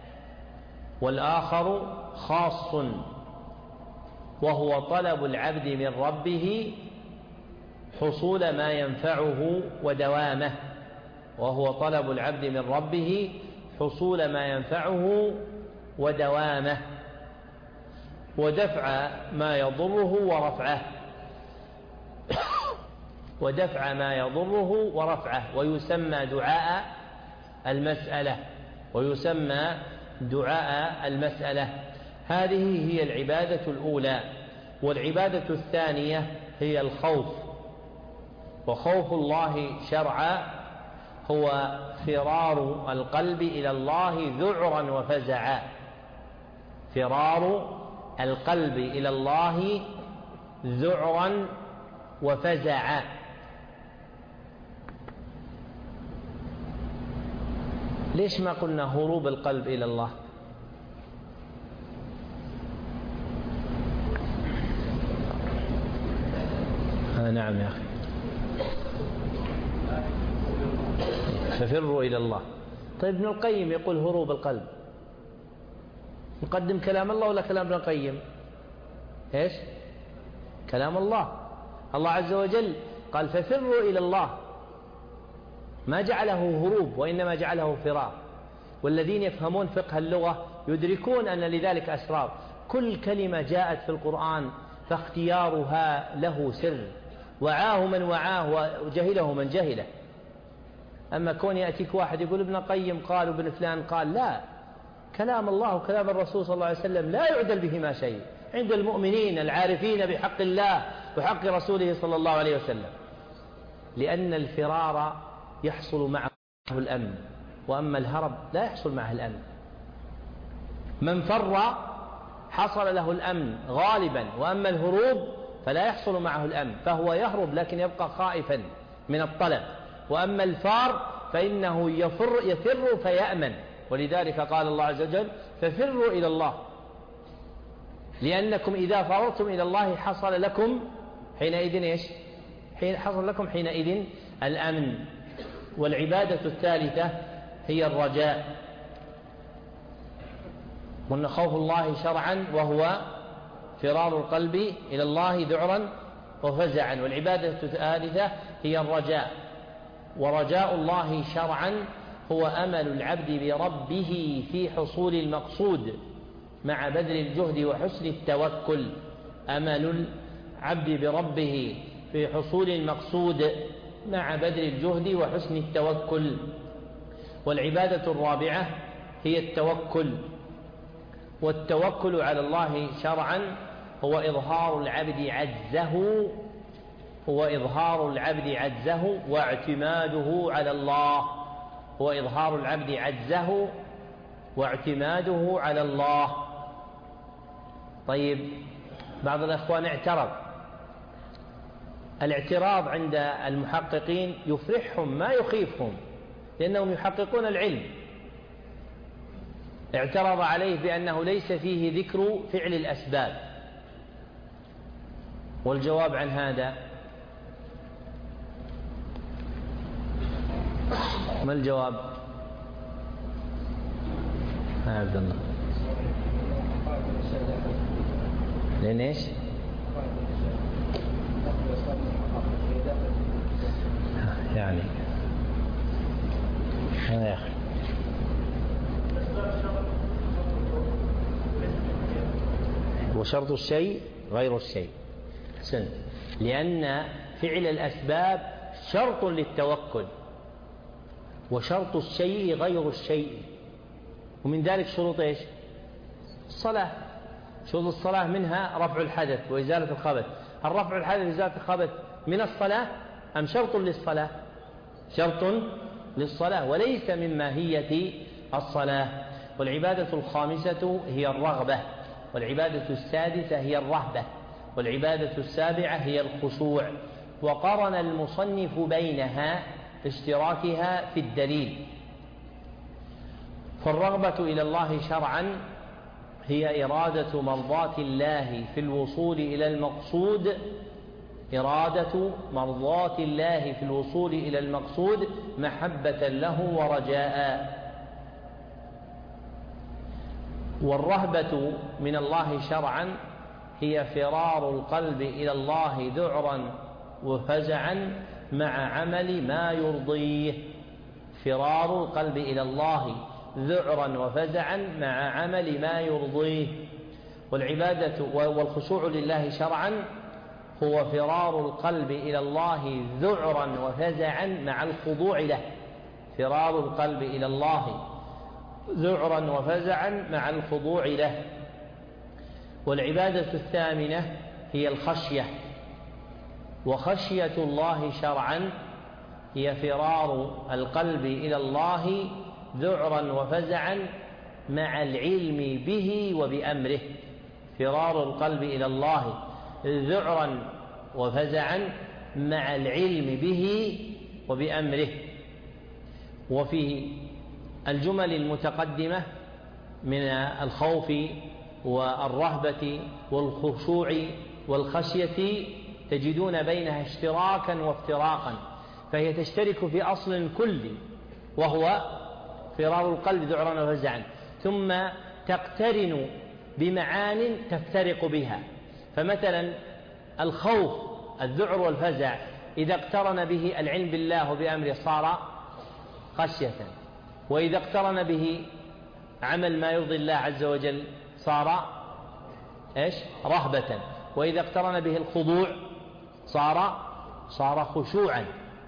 والآخر خاص وهو طلب العبد من ربه حصول ما ينفعه ودوامه وهو طلب العبد من ربه حصول ما ينفعه ودوامه ودفع ما يضره ورفعه ودفع ما يضره ورفعه ويسمى دعاء المسألة ويسمى دعاء المسألة. هذه هي العبادة الأولى. والعبادة الثانية هي الخوف. وخوف الله شرعا هو فرار القلب إلى الله ذعرا وفزعا فرار القلب إلى الله ذعرا وفزعا. ليش ما قلنا هروب القلب إلى الله؟ آه نعم يا أخي، ففروا إلى الله. طيب ابن القيم يقول هروب القلب، نقدم كلام الله ولا كلام ابن القيم؟ إيش؟ كلام الله. الله عز وجل قال ففروا إلى الله، ما جعله هروب وإنما جعله فرار. والذين يفهمون فقه اللغة يدركون أن لذلك أسرار. كل كلمة جاءت في القرآن فاختيارها له سر، وعاه من وعاه وجهله من جهله. أما كون يأتيك واحد يقول ابن القيم قال وابن فلان قال، لا، كلام الله وكلام الرسول صلى الله عليه وسلم لا يعدل بهما شيء عند المؤمنين العارفين بحق الله وحق رسوله صلى الله عليه وسلم، لأن الفرار يحصل معه الأمن، وأما الهرب لا يحصل معه الأمن. من فر حصل له الأمن غالبا، وأما الهروب فلا يحصل معه الأمن، فهو يهرب لكن يبقى خائفا من الطلب. وأما الفار فإنه يفر يفر فيأمن، ولذلك قال الله عز وجل ففروا إلى الله، لأنكم إذا فررتم إلى الله حصل لكم حينئذ إيش؟ حين حصل لكم حينئذ الأمن. والعبادة الثالثة هي الرجاء. وأن خوف الله شرعا وهو فرار القلب إلى الله ذعرا وفزعا. والعبادة الثالثة هي الرجاء. ورجاء الله شرعا هو أمل العبد بربه في حصول المقصود مع بذل الجهد وحسن التوكل. أمل العبد بربه في حصول المقصود مع بذل الجهد وحسن التوكل. والعبادة الرابعة هي التوكل. والتوكل على الله شرعا هو إظهار العبد عجزه هو إظهار العبد عجزه واعتماده على الله هو إظهار العبد عجزه واعتماده على الله. طيب، بعض الأخوان اعترض. الاعتراض عند المحققين يفرحهم ما يخيفهم، لأنهم يحققون العلم. اعترض عليه بأنه ليس فيه ذكر فعل الأسباب. والجواب عن هذا ما الجواب؟ ها عبد الله، لأن إيش؟ يعني ها يا أخي، وشرط الشيء غير الشيء. حسن، لأن فعل الأسباب شرط للتوكل، وشرط الشيء غير الشيء. ومن ذلك شروط إيش؟ الصلاة. شروط الصلاة منها رفع الحدث وإزالة الخبث. هل رفع الحدث وإزالة الخبث من الصلاة أم شرط للصلاة؟ شرط للصلاة وليس من ماهية الصلاة. والعبادة الخامسة هي الرغبة، والعبادة السادسة هي الرهبة، والعبادة السابعة هي الخشوع. وقرن المصنف بينها باشتراكها في الدليل. فالرغبة إلى الله شرعا هي إرادة مرضاة الله في الوصول إلى المقصود، إرادة مرضاة الله في الوصول إلى المقصود محبة له ورجاء. والرهبة من الله شرعا هي فرار القلب إلى الله ذعرا وفزعا مع عمل ما يرضيه. فرار القلب إلى الله ذعرا وفزعا مع عمل ما يرضيه. والعبادة والخشوع لله شرعا هو فرار القلب إلى الله ذعرا وفزعا مع الخضوع له. فرار القلب إلى الله ذعرا وفزعا مع الخضوع له. والعبادة الثامنة هي الخشية. وخشية الله شرعا هي فرار القلب إلى الله ذعرا وفزعا مع العلم به وبأمره. فرار القلب إلى الله ذعرا وفزعا مع العلم به وبأمره. وفي الجمل المتقدمة من الخوف والرهبة والخشوع والخشية تجدون بينها اشتراكا وافتراقا، فهي تشترك في أصل كلي وهو فرار القلب ذعرا وفزعا، ثم تقترن بمعان تفترق بها. فمثلا الخوف الذعر والفزع إذا اقترن به العلم بالله وبأمره صار خشية، وإذا اقترن به عمل ما يرضي الله عز وجل صار إيش؟ رهبة، وإذا اقترن به الخضوع صار صار خشوعا.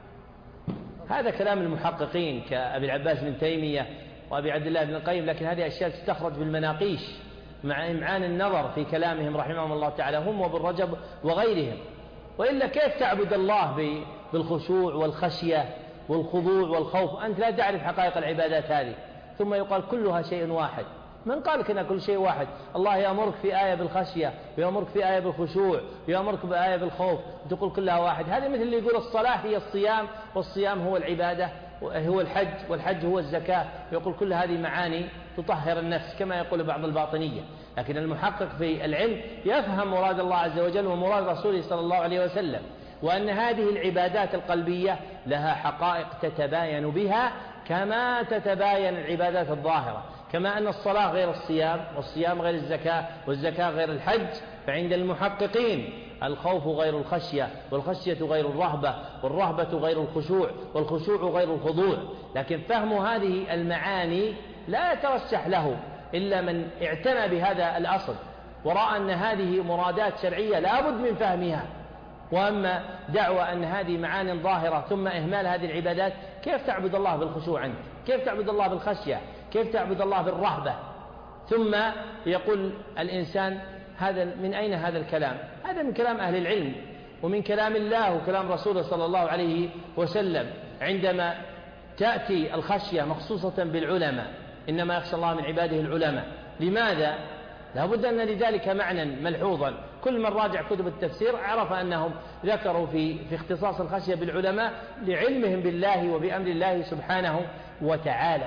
هذا كلام المحققين كأبي العباس بن تيمية وأبي عبد الله بن القيم، لكن هذه أشياء تستخرج بالمناقيش مع إمعان النظر في كلامهم رحمهم الله تعالى هم وابن رجب وغيرهم. وإلا كيف تعبد الله بالخشوع والخشية والخضوع والخوف أنت لا تعرف حقائق العبادات هذه، ثم يقال كلها شيء واحد؟ من قال لك أن كل شيء واحد؟ الله يأمرك في آية بالخشية، ويأمرك في آية بالخشوع، ويأمرك بآية بالخوف، تقول كلها واحد. هذا مثل اللي يقول الصلاة هي الصيام، والصيام هو العبادة، هو الحج، والحج هو الزكاة، ويقول كل هذه معاني تطهر النفس كما يقول بعض الباطنية. لكن المحقق في العلم يفهم مراد الله عز وجل ومراد رسوله صلى الله عليه وسلم، وأن هذه العبادات القلبية لها حقائق تتباين بها كما تتباين العبادات الظاهرة. كما أن الصلاة غير الصيام، والصيام غير الزكاة، والزكاة غير الحج، فعند المحققين الخوف غير الخشية، والخشية غير الرهبة، والرهبة غير الخشوع، والخشوع غير الخضوع. لكن فهم هذه المعاني لا يترشح له إلا من اعتنى بهذا الأصل ورأى أن هذه مرادات شرعية لا بد من فهمها. وأما دعوى أن هذه معان ظاهرة ثم إهمال هذه العبادات، كيف تعبد الله بالخشوع أنت؟ كيف تعبد الله بالخشية؟ كيف تعبد الله بالرهبة؟ ثم يقول الإنسان هذا من أين هذا الكلام؟ هذا من كلام أهل العلم ومن كلام الله وكلام رسوله صلى الله عليه وسلم. عندما تأتي الخشية مخصوصة بالعلماء، إنما يخشى الله من عباده العلماء. لماذا؟ لا بد أن لذلك معنى ملحوظا. كل من راجع كتب التفسير عرف أنهم ذكروا في, في اختصاص الخشية بالعلماء لعلمهم بالله وبأمر الله سبحانه وتعالى.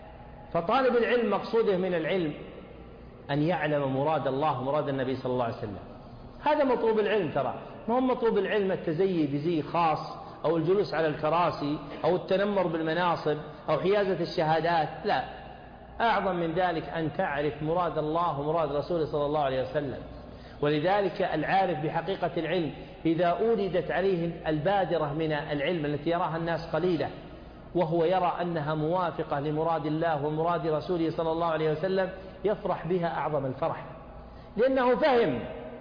فطالب العلم مقصوده من العلم أن يعلم مراد الله ومراد النبي صلى الله عليه وسلم. هذا مطلوب العلم. ترى ما هو مطلوب العلم التزيي بزي خاص أو الجلوس على الكراسي أو التنمر بالمناصب أو حيازة الشهادات، لا، أعظم من ذلك أن تعرف مراد الله ومراد رسوله صلى الله عليه وسلم. ولذلك العارف بحقيقة العلم إذا أوردت عليه البادرة من العلم التي يراها الناس قليلة وهو يرى أنها موافقة لمراد الله ومراد رسوله صلى الله عليه وسلم يفرح بها أعظم الفرح، لأنه فهم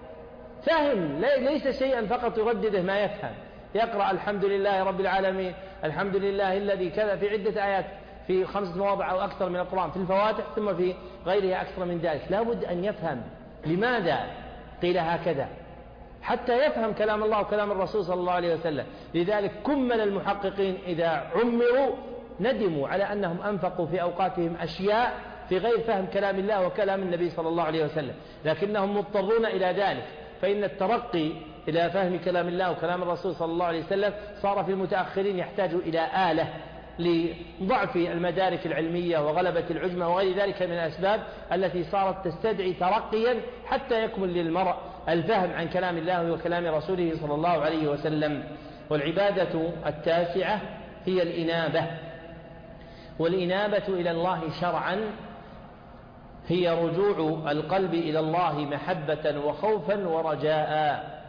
فهم ليس شيئا فقط يردده ما يفهم. يقرأ الحمد لله رب العالمين، الحمد لله الذي كذا في عدة آيات، في خمسة مواضع أو أكثر من القرآن في الفواتح، ثم في غيرها أكثر من ذلك. لا بد أن يفهم لماذا قيل هكذا حتى يفهم كلام الله وكلام الرسول صلى الله عليه وسلم. لذلك كمل المحققين إذا عمروا ندموا على أنهم أنفقوا في أوقاتهم أشياء في غير فهم كلام الله وكلام النبي صلى الله عليه وسلم، لكنهم مضطرون إلى ذلك، فإن الترقي إلى فهم كلام الله وكلام الرسول صلى الله عليه وسلم صار في المتأخرين يحتاج إلى آلة لضعف المدارك العلمية وغلبة العجمة وغير ذلك من الأسباب التي صارت تستدعي ترقيا حتى يكمل للمرء الفهم عن كلام الله وكلام رسوله صلى الله عليه وسلم. والعبادة التاسعة هي الإنابة. والإنابة إلى الله شرعا هي رجوع القلب إلى الله محبة وخوفا ورجاء.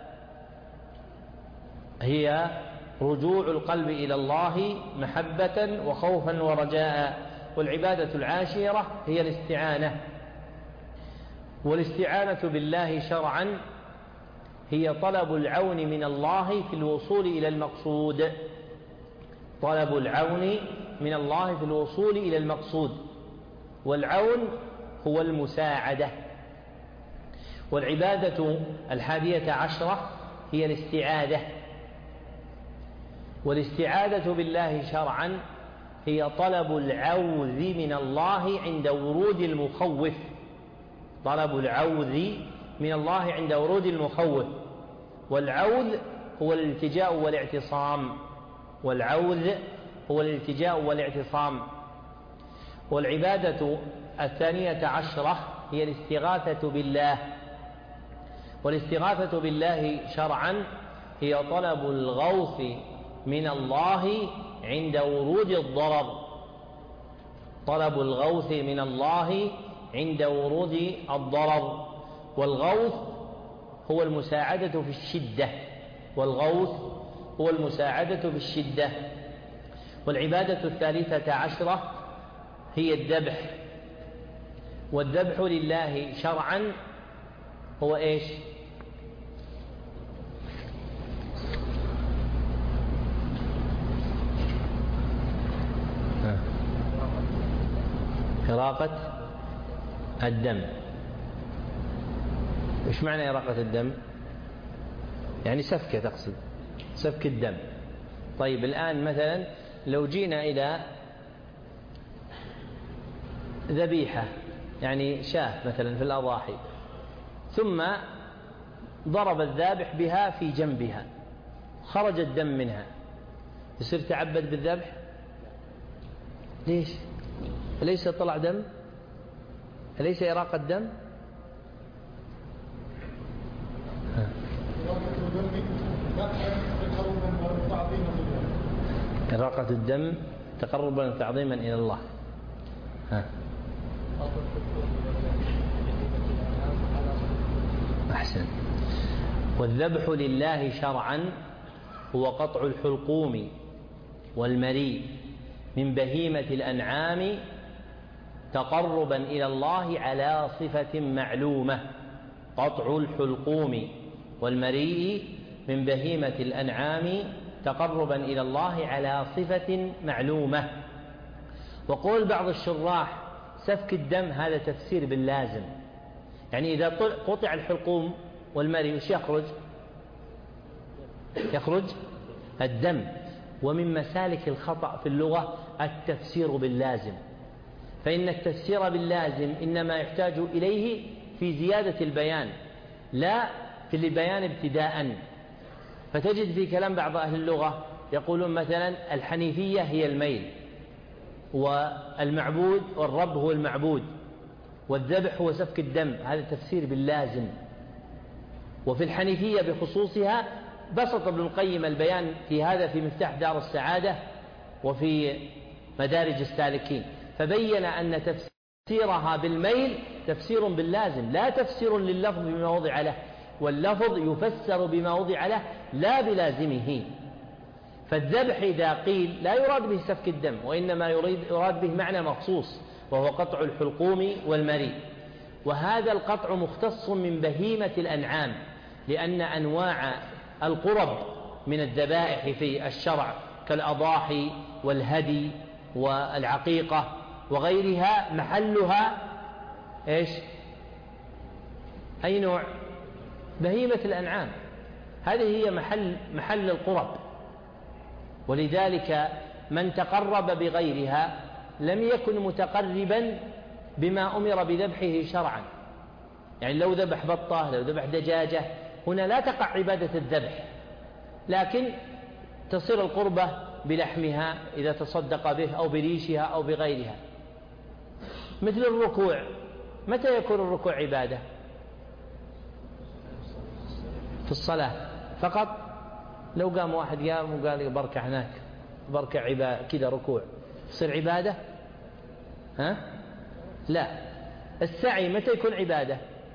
هي رجوع القلب إلى الله محبة وخوفا ورجاء. والعبادة العاشرة هي الاستعانة. والاستعانة بالله شرعا هي طلب العون من الله في الوصول إلى المقصود. طلب العون من الله في الوصول إلى المقصود، والعون هو المساعدة. والعبادة الحادية عشرة هي الاستعاذة. والاستعاذة بالله شرعا هي طلب العوذ من الله عند ورود المخوف. طلب العوذ من الله عند ورود المخوف. والعوذ هو الالتجاء والاعتصام. والعوذ هو الالتجاء والاعتصام. والعبادة الثانية عشرة هي الاستغاثة بالله. والاستغاثة بالله شرعا هي طلب الغوث من الله عند ورود الضرر. طلب الغوث من الله عند ورود الضرر. والغوث هو المساعدة في الشدة. والغوث هو المساعدة في الشدة. والعبادة الثالثة عشرة هي الذبح. والذبح لله شرعا هو إيش؟ إراقة الدم. إيش معنى إراقة الدم؟ يعني سفكة، تقصد سفك الدم. طيب الآن مثلا لو جينا إلى ذبيحة، يعني شاة مثلا في الأضاحي، ثم ضرب الذابح بها في جنبها، خرج الدم منها، يصير تعبد بالذبح؟ ليش؟ أليس طلع دم؟ أليس إراقة دم؟ إراقة الدم تقربا وتعظيما إلى الله. ها. أحسن. والذبح لله شرعا هو قطع الحلقوم والمريء من بهيمة الأنعام تقربا إلى الله على صفة معلومة. قطع الحلقوم والمريء من بهيمة الأنعام تقربا إلى الله على صفة معلومة. وقول بعض الشراح سفك الدم هذا تفسير باللازم، يعني إذا قطع الحلقوم والمريء وش يخرج؟ يخرج الدم. ومن مسالك الخطأ في اللغة التفسير باللازم، فإن التفسير باللازم إنما يحتاج إليه في زيادة البيان لا في البيان ابتداء. فتجد في كلام بعض أهل اللغة يقولون مثلا الحنيفية هي الميل، والمعبود والرب هو المعبود، والذبح هو سفك الدم. هذا تفسير باللازم. وفي الحنيفية بخصوصها بسط ابن القيم البيان في هذا في مفتاح دار السعادة وفي مدارج السالكين، فبين أن تفسيرها بالميل تفسير باللازم لا تفسير لللفظ بما وضع له، واللفظ يفسر بما وضع له لا بلازمه. فالذبح إذا قيل لا يراد به سفك الدم، وإنما يريد يراد به معنى مخصوص وهو قطع الحلقوم والمريء. وهذا القطع مختص من بهيمة الأنعام، لأن أنواع القرب من الذبائح في الشرع كالأضاحي والهدي والعقيقة وغيرها محلها إيش؟ أي نوع؟ بهيمة الأنعام، هذه هي محل محل القرب. ولذلك من تقرب بغيرها لم يكن متقربا بما أمر بذبحه شرعا. يعني لو ذبح بطة، لو ذبح دجاجة، هنا لا تقع عبادة الذبح، لكن تصير القربة بلحمها إذا تصدق به أو بريشها أو بغيرها. مثل الركوع، متى يكون الركوع عبادة؟ في الصلاة فقط. لو قام واحد قام وقال بركع هناك، بركع عبادة كذا ركوع، تصير عبادة؟ ها؟ لا. السعي متى يكون عبادة؟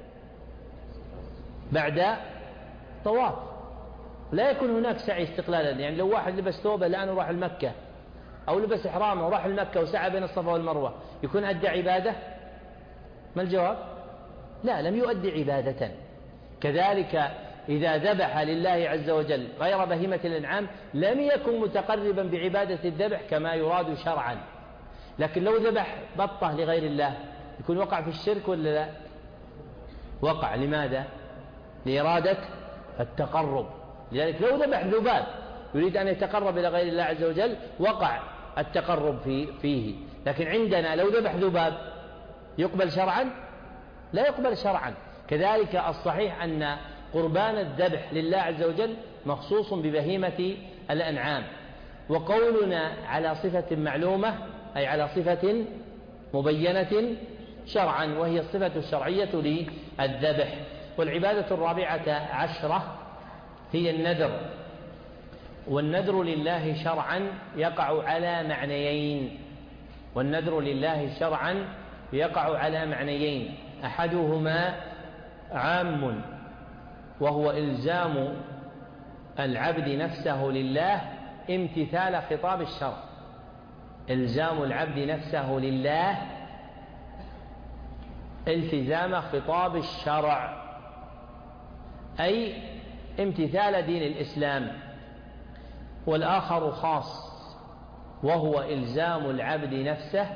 بعد طواف. لا يكون هناك سعي استقلالا. يعني لو واحد لبس ثوبه الآن وراح المكة، أو لبس إحرامه وراح المكة وسعى بين الصفا والمروة، يكون أدى عبادة؟ ما الجواب؟ لا، لم يؤدي عبادة. كذلك إذا ذبح لله عز وجل غير بهيمة الأنعام لم يكن متقربا بعبادة الذبح كما يراد شرعا. لكن لو ذبح بطة لغير الله يكون وقع في الشرك ولا لا؟ وقع. لماذا؟ لإرادة التقرب. لذلك لو ذبح ذباب يريد أن يتقرب إلى غير الله عز وجل وقع التقرب فيه. لكن عندنا لو ذبح ذباب يقبل شرعا؟ لا يقبل شرعا. كذلك الصحيح أن قربان الذبح لله عز وجل مخصوص ببهيمة الأنعام. وقولنا على صفة معلومة أي على صفة مبينة شرعا، وهي الصفة الشرعية للذبح. والعبادة الرابعة عشرة هي النذر. والنذر لله شرعا يقع على معنيين. والنذر لله شرعا يقع على معنيين، أحدهما عام وهو إلزام العبد نفسه لله امتثال خطاب الشرع. إلزام العبد نفسه لله التزام خطاب الشرع، أي امتثال دين الإسلام. والآخر خاص وهو إلزام العبد نفسه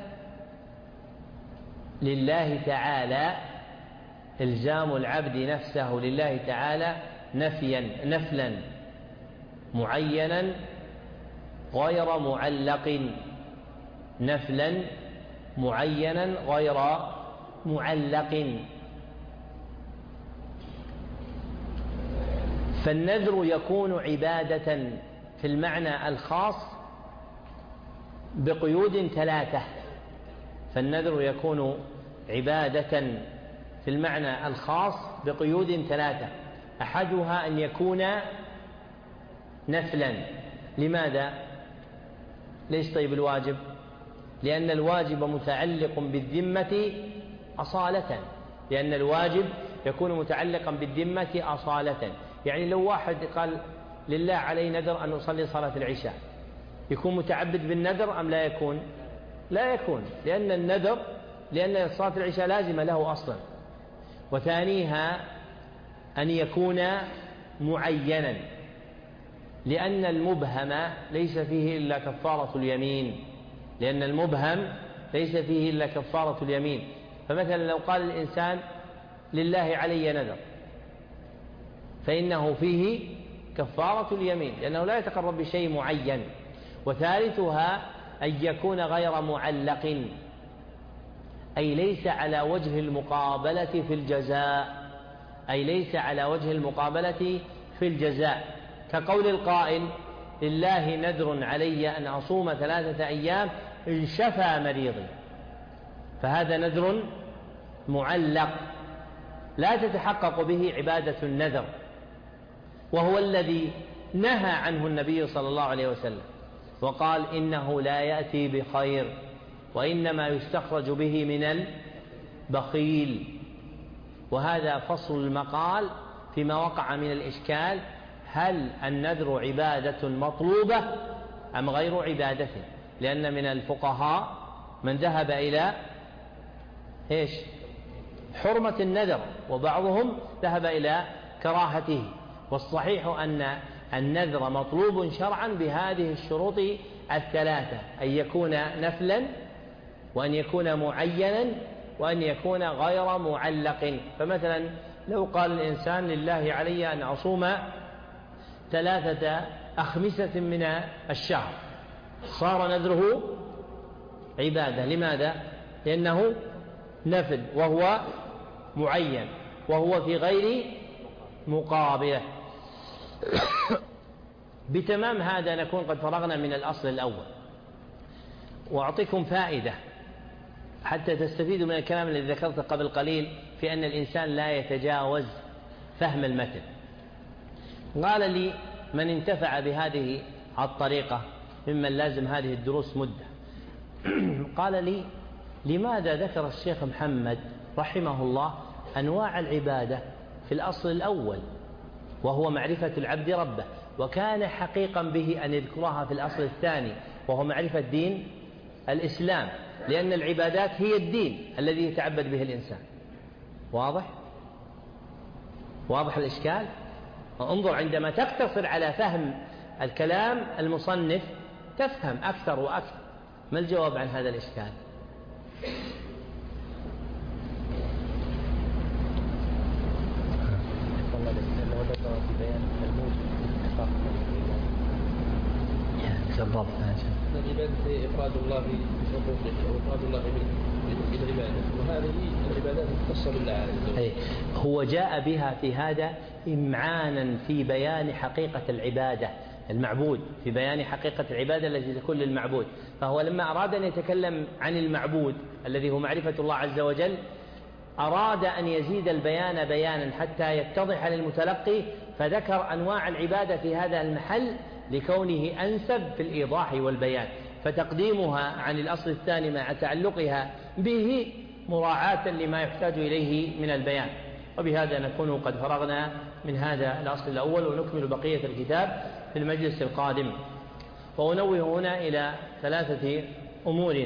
لله تعالى، إلزام العبد نفسه لله تعالى نفيا نفلا معينا غير معلق، نفلا معينا غير معلق. فالنذر يكون عبادة في المعنى الخاص بقيود ثلاثة. فالنذر يكون عبادة في المعنى الخاص بقيود ثلاثة، أحدها أن يكون نفلا. لماذا؟ ليش طيب الواجب؟ لأن الواجب متعلق بالذمة أصالة، لأن الواجب يكون متعلقا بالذمة أصالة. يعني لو واحد قال لله علي نذر أن أصلي صلاة العشاء، يكون متعبد بالنذر أم لا يكون؟ لا يكون، لأن النذر لأن صلاة العشاء لازمة له أصلا. وثانيها أن يكون معينا، لأن المبهم ليس فيه إلا كفارة اليمين، لأن المبهم ليس فيه إلا كفارة اليمين. فمثلا لو قال الإنسان لله علي نذر فإنه فيه كفارة اليمين، لأنه لا يتقرب بشيء معين. وثالثها أن يكون غير معلق، أي ليس على وجه المقابلة في الجزاء، أي ليس على وجه المقابلة في الجزاء. كقول القائل لله نذر علي أن أصوم ثلاثة أيام إن شفى مريضي، فهذا نذر معلق لا تتحقق به عبادة النذر، وهو الذي نهى عنه النبي صلى الله عليه وسلم وقال إنه لا يأتي بخير وإنما يستخرج به من البخيل. وهذا فصل المقال فيما وقع من الإشكال: هل النذر عبادة مطلوبة أم غير عبادة؟ لأن من الفقهاء من ذهب إلى إيش؟ حرمة النذر، وبعضهم ذهب إلى كراهته. والصحيح أن النذر مطلوب شرعا بهذه الشروط الثلاثة: أن يكون نفلا، وأن يكون معينا، وأن يكون غير معلق. فمثلا لو قال الإنسان: لله علي أن أصوم ثلاثة أخمسة من الشهر، صار نذره عبادة. لماذا؟ لأنه نفل وهو معين وهو في غير مقابلة. بتمام هذا نكون قد فرغنا من الأصل الأول. وأعطيكم فائدة حتى تستفيدوا من الكلام الذي ذكرته قبل قليل في أن الإنسان لا يتجاوز فهم المتن. قال لي من انتفع بهذه الطريقة ممن لازم هذه الدروس مدة، قال لي: لماذا ذكر الشيخ محمد رحمه الله أنواع العبادة في الأصل الأول وهو معرفة العبد ربه، وكان حقيقا به أن يذكرها في الأصل الثاني وهو معرفة دين الإسلام، لأن العبادات هي الدين الذي يتعبد به الإنسان. واضح؟ واضح الإشكال؟ انظر، عندما تقتصر على فهم الكلام المصنف تفهم أكثر وأكثر. ما الجواب عن هذا الإشكال؟ العبادة إفراد الله بحقوقه وإفراد الله بالعبادة، وهذه العبادات مختصة بالله عز وجل. هو جاء بها في هذا إمعانا في بيان حقيقة العبادة المعبود، في بيان حقيقة العبادة التي تكون للمعبود. فهو لما أراد أن يتكلم عن المعبود الذي هو معرفة الله عز وجل أراد أن يزيد البيان بيانا حتى يتضح للمتلقي، فذكر أنواع العبادة في هذا المحل لكونه أنسب في الإيضاح والبيان، فتقديمها عن الأصل الثاني مع تعلقها به مراعاة لما يحتاج إليه من البيان. وبهذا نكون قد فرغنا من هذا الأصل الأول، ونكمل بقية الكتاب في المجلس القادم. وأنوه هنا إلى ثلاثة أمور.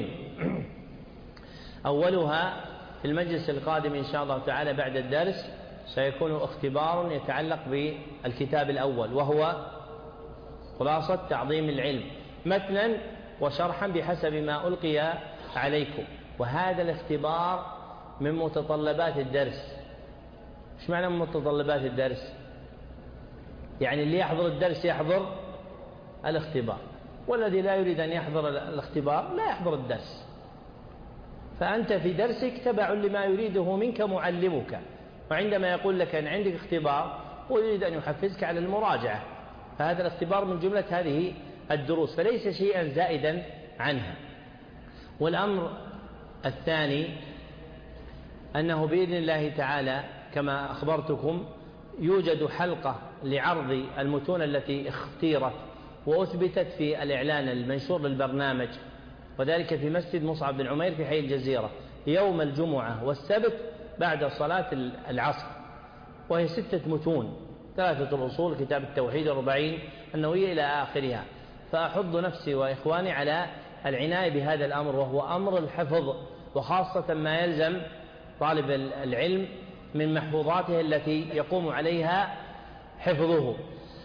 أولها في المجلس القادم إن شاء الله تعالى بعد الدرس سيكون اختبار يتعلق بالكتاب الأول، وهو خلاصة تعظيم العلم متنا وشرحا بحسب ما ألقي عليكم. وهذا الاختبار من متطلبات الدرس. إيش معنى من متطلبات الدرس؟ يعني اللي يحضر الدرس يحضر الاختبار، والذي لا يريد أن يحضر الاختبار لا يحضر الدرس. فأنت في درسك تبع لما يريده منك معلمك، وعندما يقول لك أن عندك اختبار ويريد أن يحفزك على المراجعة، فهذا الاختبار من جملة هذه الدروس، فليس شيئا زائدا عنها. والأمر الثاني أنه بإذن الله تعالى كما أخبرتكم يوجد حلقة لعرض المتون التي اختيرت وأثبتت في الإعلان المنشور للبرنامج، وذلك في مسجد مصعب بن عمير في حي الجزيرة يوم الجمعة والسبت بعد صلاة العصر، وهي ستة متون: ثلاثة الأصول، كتاب التوحيد، الأربعين النووية إلى آخرها. فأحض نفسي وإخواني على العناية بهذا الأمر، وهو أمر الحفظ، وخاصة ما يلزم طالب العلم من محفوظاته التي يقوم عليها حفظه.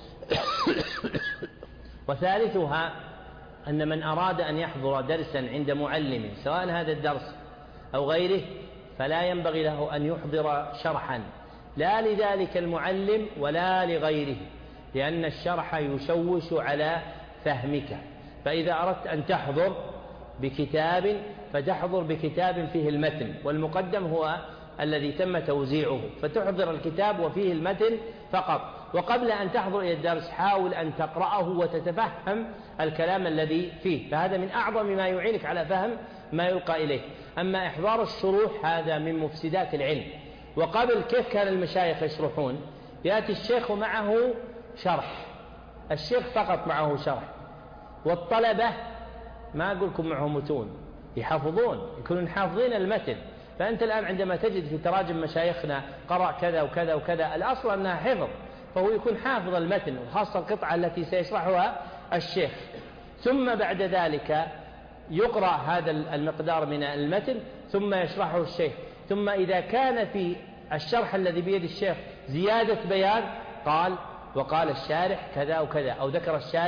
وثالثها أن من أراد أن يحضر درسا عند معلم سواء هذا الدرس أو غيره فلا ينبغي له أن يحضر شرحا لا لذلك المعلم ولا لغيره، لأن الشرح يشوش على فهمك. فإذا أردت أن تحضر بكتاب فتحضر بكتاب فيه المتن، والمقدم هو الذي تم توزيعه، فتحضر الكتاب وفيه المتن فقط. وقبل أن تحضر إلى الدرس حاول أن تقرأه وتتفهم الكلام الذي فيه، فهذا من أعظم ما يعينك على فهم ما يلقى إليه. أما إحضار الشروح هذا من مفسدات العلم. وقبل كيف كان المشايخ يشرحون؟ يأتي الشيخ معه شرح، الشيخ فقط معه شرح، والطلبة ما أقول لكم معهم متون، يحفظون، يكونون حافظين المتن. فأنت الآن عندما تجد في تراجم مشايخنا قرأ كذا وكذا وكذا، الأصل أنها حفظ، فهو يكون حافظ المتن، وخاصة القطعة التي سيشرحها الشيخ. ثم بعد ذلك يقرأ هذا المقدار من المتن ثم يشرحه الشيخ. ثم إذا كان في الشرح الذي بيد الشيخ زيادة بيان قال وقال الشارح كذا وكذا، أو ذكر الشارح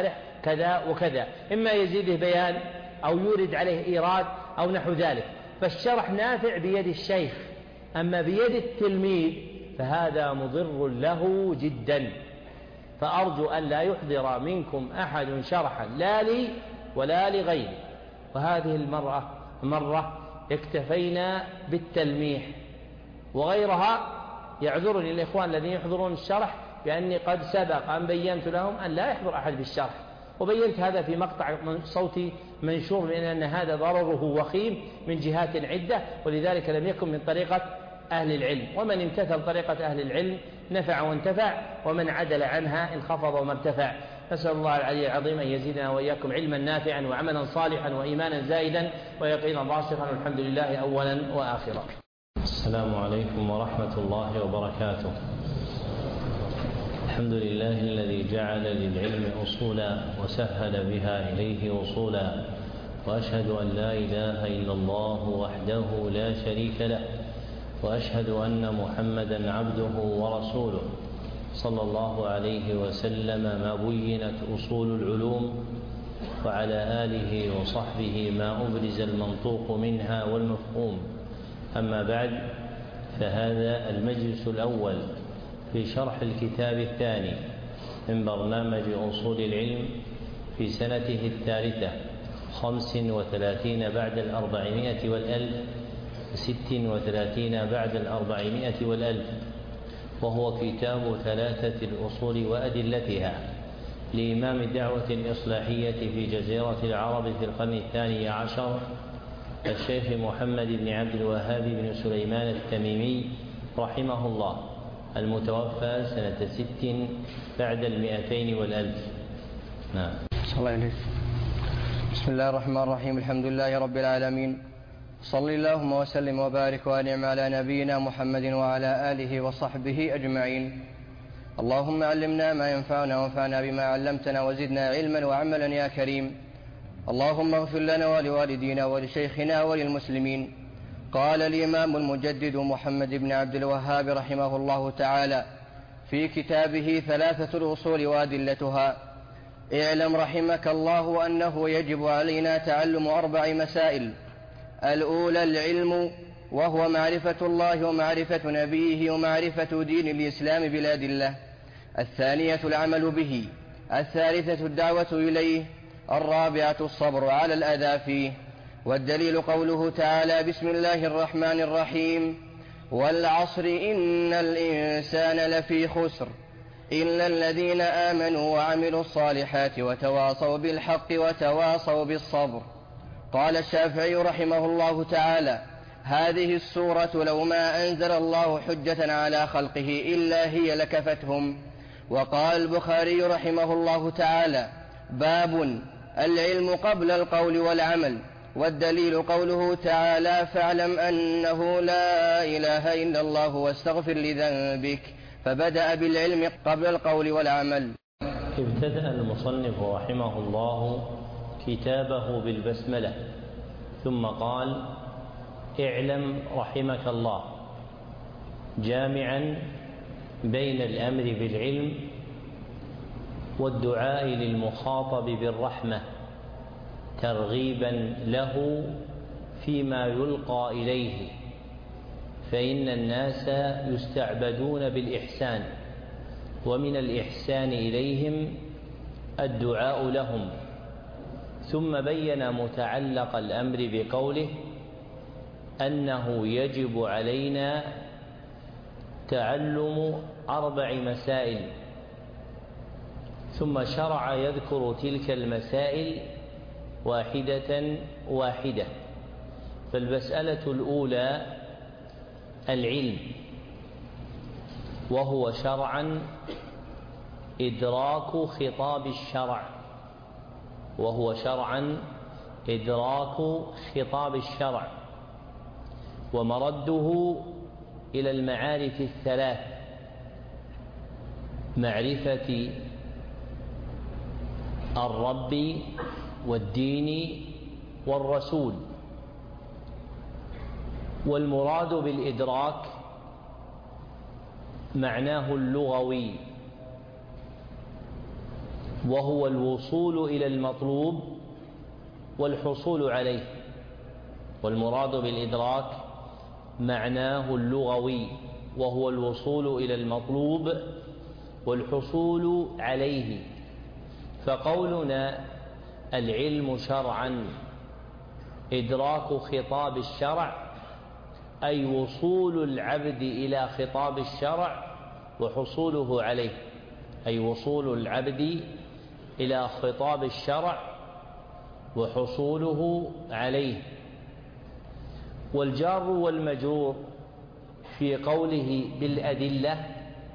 كذا وكذا، إما يزيده بيان أو يورد عليه إيراد أو نحو ذلك، فالشرح نافع بيد الشيخ، أما بيد التلميذ فهذا مضر له جدا. فأرجو أن لا يحضر منكم أحد شرحا لا لي ولا لغيري. وهذه المرة مرة اكتفينا بالتلميح، وغيرها يعذرني الإخوان الذين يحضرون الشرح بأني قد سبق أن بينت لهم أن لا يحضر أحد بالشرح، وبينت هذا في مقطع صوتي منشور، لأن هذا ضرره وخيم من جهات عدة، ولذلك لم يكن من طريقة أهل العلم. ومن امتثل طريقة أهل العلم نفع وانتفع، ومن عدل عنها انخفض وما ارتفع. نسأل الله العلي العظيم أن يزيدنا وإياكم علما نافعا وعملا صالحا وإيمانا زائدا ويقينا راسخا، والحمد لله أولا وآخرا. السلام عليكم ورحمة الله وبركاته. الحمد لله الذي جعل للعلم أصولا وسهل بها إليه وصولا، وأشهد أن لا إله إلا الله وحده لا شريك له، وأشهد أن محمدا عبده ورسوله صلى الله عليه وسلم ما بينت أصول العلوم، وعلى آله وصحبه ما أبرز المنطوق منها والمفهوم. أما بعد، فهذا المجلس الأول في شرح الكتاب الثاني من برنامج أصول العلم في سنته الثالثة، خمس وثلاثين بعد الأربعمائة والألف، ست وثلاثين بعد الأربعمائة والألف، وهو كتاب ثلاثة الأصول وأدلتها لإمام الدعوة الإصلاحية في جزيرة العرب في القرن الثاني عشر، الشيخ محمد بن عبد الوهاب بن سليمان التميمي رحمه الله، المتوفى سنة ست بعد المئتين والألف. نعم. صلى الله عليه. بسم الله الرحمن الرحيم. الحمد لله رب العالمين، صل اللهم وسلم وبارك وانعم على نبينا محمد وعلى آله وصحبه أجمعين. اللهم علمنا ما ينفعنا وانفعنا بما علمتنا وزدنا علما وعملا يا كريم. اللهم اغفر لنا ولوالدينا ولشيخنا وللمسلمين. قال الإمام المجدد محمد بن عبد الوهاب رحمه الله تعالى في كتابه ثلاثة الأصول وأدلتها: اعلم رحمك الله أنه يجب علينا تعلم أربع مسائل. الأولى العلم، وهو معرفة الله ومعرفة نبيه ومعرفة دين الإسلام بالأدلة. الثانية العمل به. الثالثة الدعوة إليه. الرابعة الصبر على الأذى فيه. والدليل قوله تعالى: بسم الله الرحمن الرحيم: والعصر إن الإنسان لفي خسر إلا الذين آمنوا وعملوا الصالحات وتواصوا بالحق وتواصوا بالصبر. قال الشافعي رحمه الله تعالى: هذه السورة لو ما أنزل الله حجة على خلقه إلا هي لكفتهم. وقال البخاري رحمه الله تعالى: باب العلم قبل القول والعمل. والدليل قوله تعالى: فاعلم أنه لا إله إلا الله واستغفر لذنبك، فبدأ بالعلم قبل القول والعمل. ابتدأ المصنف رحمه الله كتابه بالبسملة، ثم قال: اعلم رحمك الله، جامعا بين الأمر بالعلم والدعاء للمخاطب بالرحمة، ترغيبا له فيما يلقى إليه، فإن الناس يستعبدون بالإحسان، ومن الإحسان إليهم الدعاء لهم. ثم بين متعلق الأمر بقوله أنه يجب علينا تعلم أربع مسائل، ثم شرع يذكر تلك المسائل واحدة واحدة. فالمسألة الأولى العلم، وهو شرعا إدراك خطاب الشرع وهو شرعا إدراك خطاب الشرع ومرده إلى المعارف الثلاث: معرفة الرب والدين والرسول. والمراد بالإدراك معناه اللغوي، وهو الوصول إلى المطلوب والحصول عليه. والمراد بالإدراك معناه اللغوي، وهو الوصول إلى المطلوب والحصول عليه. فقولنا العلم شرعا إدراك خطاب الشرع، أي وصول العبد إلى خطاب الشرع وحصوله عليه، أي وصول العبد إلى خطاب الشرع وحصوله عليه. والجار والمجرور في قوله بالأدلة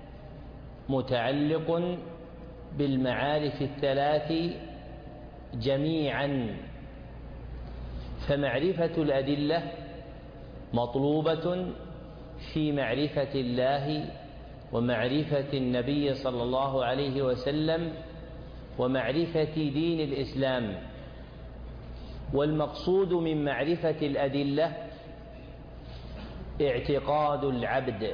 متعلق بالمعارف الثلاث جميعا، فمعرفة الأدلة مطلوبة في معرفة الله ومعرفة النبي صلى الله عليه وسلم ومعرفة دين الإسلام. والمقصود من معرفة الأدلة اعتقاد العبد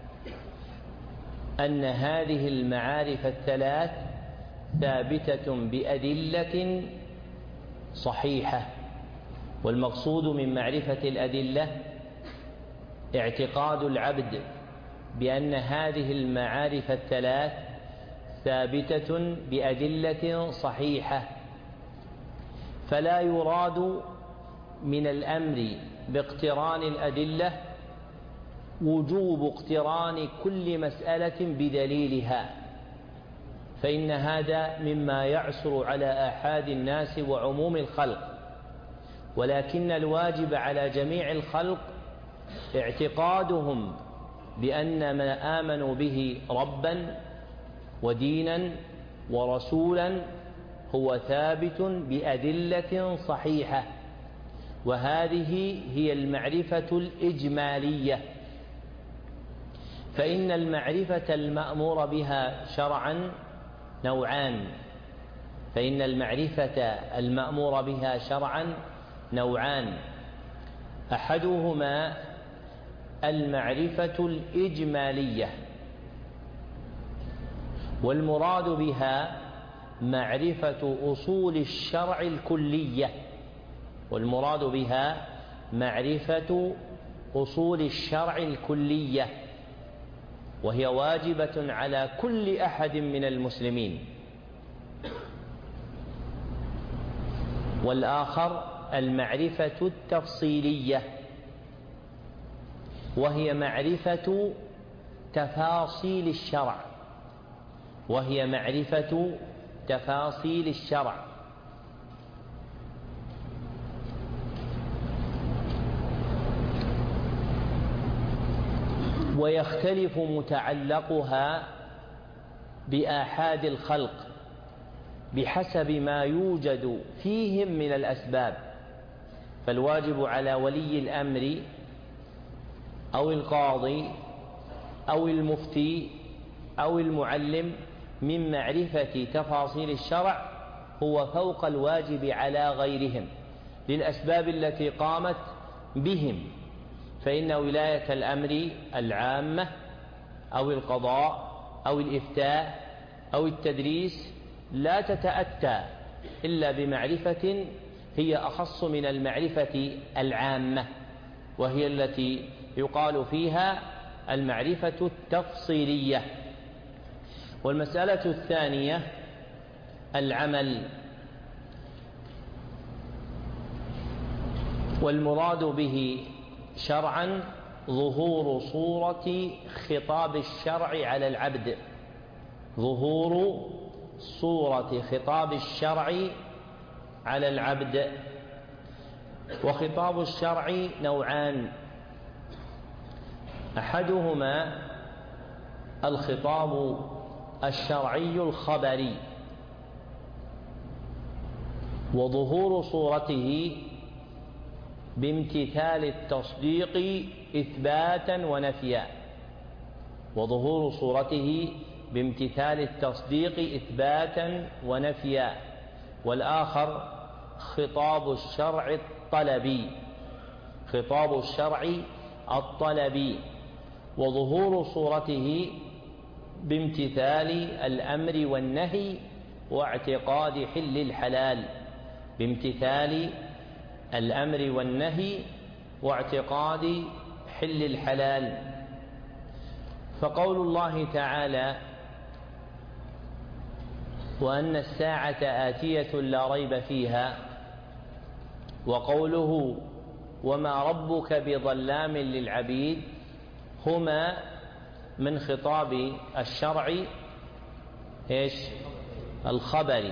أن هذه المعارف الثلاث ثابتة بأدلة صحيحة. والمقصود من معرفة الأدلة اعتقاد العبد بأن هذه المعارف الثلاث ثابتة بأدلة صحيحة، فلا يراد من الأمر باقتران الأدلة وجوب اقتران كل مسألة بدليلها، فإن هذا مما يعسر على آحاد الناس وعموم الخلق، ولكن الواجب على جميع الخلق اعتقادهم بأن ما آمنوا به ربا ودينا ورسولا هو ثابت بأدلة صحيحة، وهذه هي المعرفة الإجمالية. فإن المعرفة المأمور بها شرعا نوعان فإن المعرفة المأمور بها شرعا نوعان أحدهما المعرفة الإجمالية، والمراد بها معرفة أصول الشرع الكلية والمراد بها معرفة أصول الشرع الكلية وهي واجبة على كل أحد من المسلمين. والآخر المعرفة التفصيلية، وهي معرفة تفاصيل الشرع وهي معرفة تفاصيل الشرع ويختلف متعلقها بآحاد الخلق بحسب ما يوجد فيهم من الأسباب. فالواجب على ولي الأمر أو القاضي أو المفتي أو المعلم من معرفة تفاصيل الشرع هو فوق الواجب على غيرهم للأسباب التي قامت بهم، فإن ولاية الأمر العامة أو القضاء أو الإفتاء أو التدريس لا تتأتى إلا بمعرفة هي أخص من المعرفة العامة، وهي التي يقال فيها المعرفة التفصيلية. والمسألة الثانية العمل، والمراد به شرعا ظهور صورة خطاب الشرع على العبد ظهور صورة خطاب الشرع على العبد. وخطاب الشرع نوعان أحدهما الخطاب الشرعي الخبري، وظهور صورته بامتثال التصديق إثباتا ونفيا وظهور صورته بامتثال التصديق إثباتا ونفيا. والآخر خطاب الشرع الطلبي خطاب الشرع الطلبي وظهور صورته بامتثال الأمر والنهي واعتقاد حل الحلال بامتثال الأمر والنهي واعتقاد حل الحلال. فقول الله تعالى وأن الساعة آتية لا ريب فيها، وقوله وما ربك بظلام للعبيد، هما من خطاب الشرع إيش؟ الخبر.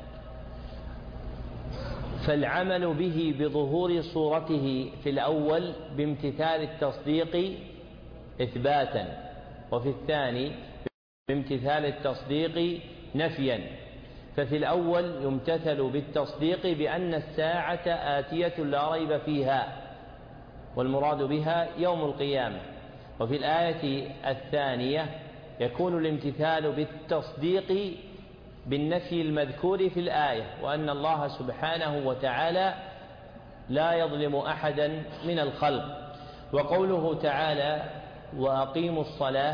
فالعمل به بظهور صورته في الأول بامتثال التصديق إثباتا، وفي الثاني بامتثال التصديق نفيا. ففي الأول يمتثل بالتصديق بأن الساعة آتية لا ريب فيها، والمراد بها يوم القيامة. وفي الآية الثانية يكون الامتثال بالتصديق بالنفي المذكور في الآية، وأن الله سبحانه وتعالى لا يظلم أحدا من الخلق. وقوله تعالى وأقيموا الصلاة،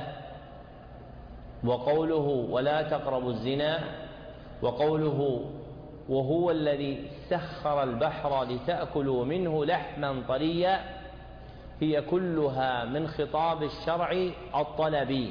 وقوله ولا تقربوا الزنا، وقوله وهو الذي سخر البحر لتأكلوا منه لحما طريا، هي كلها من خطاب الشرع الطلبي.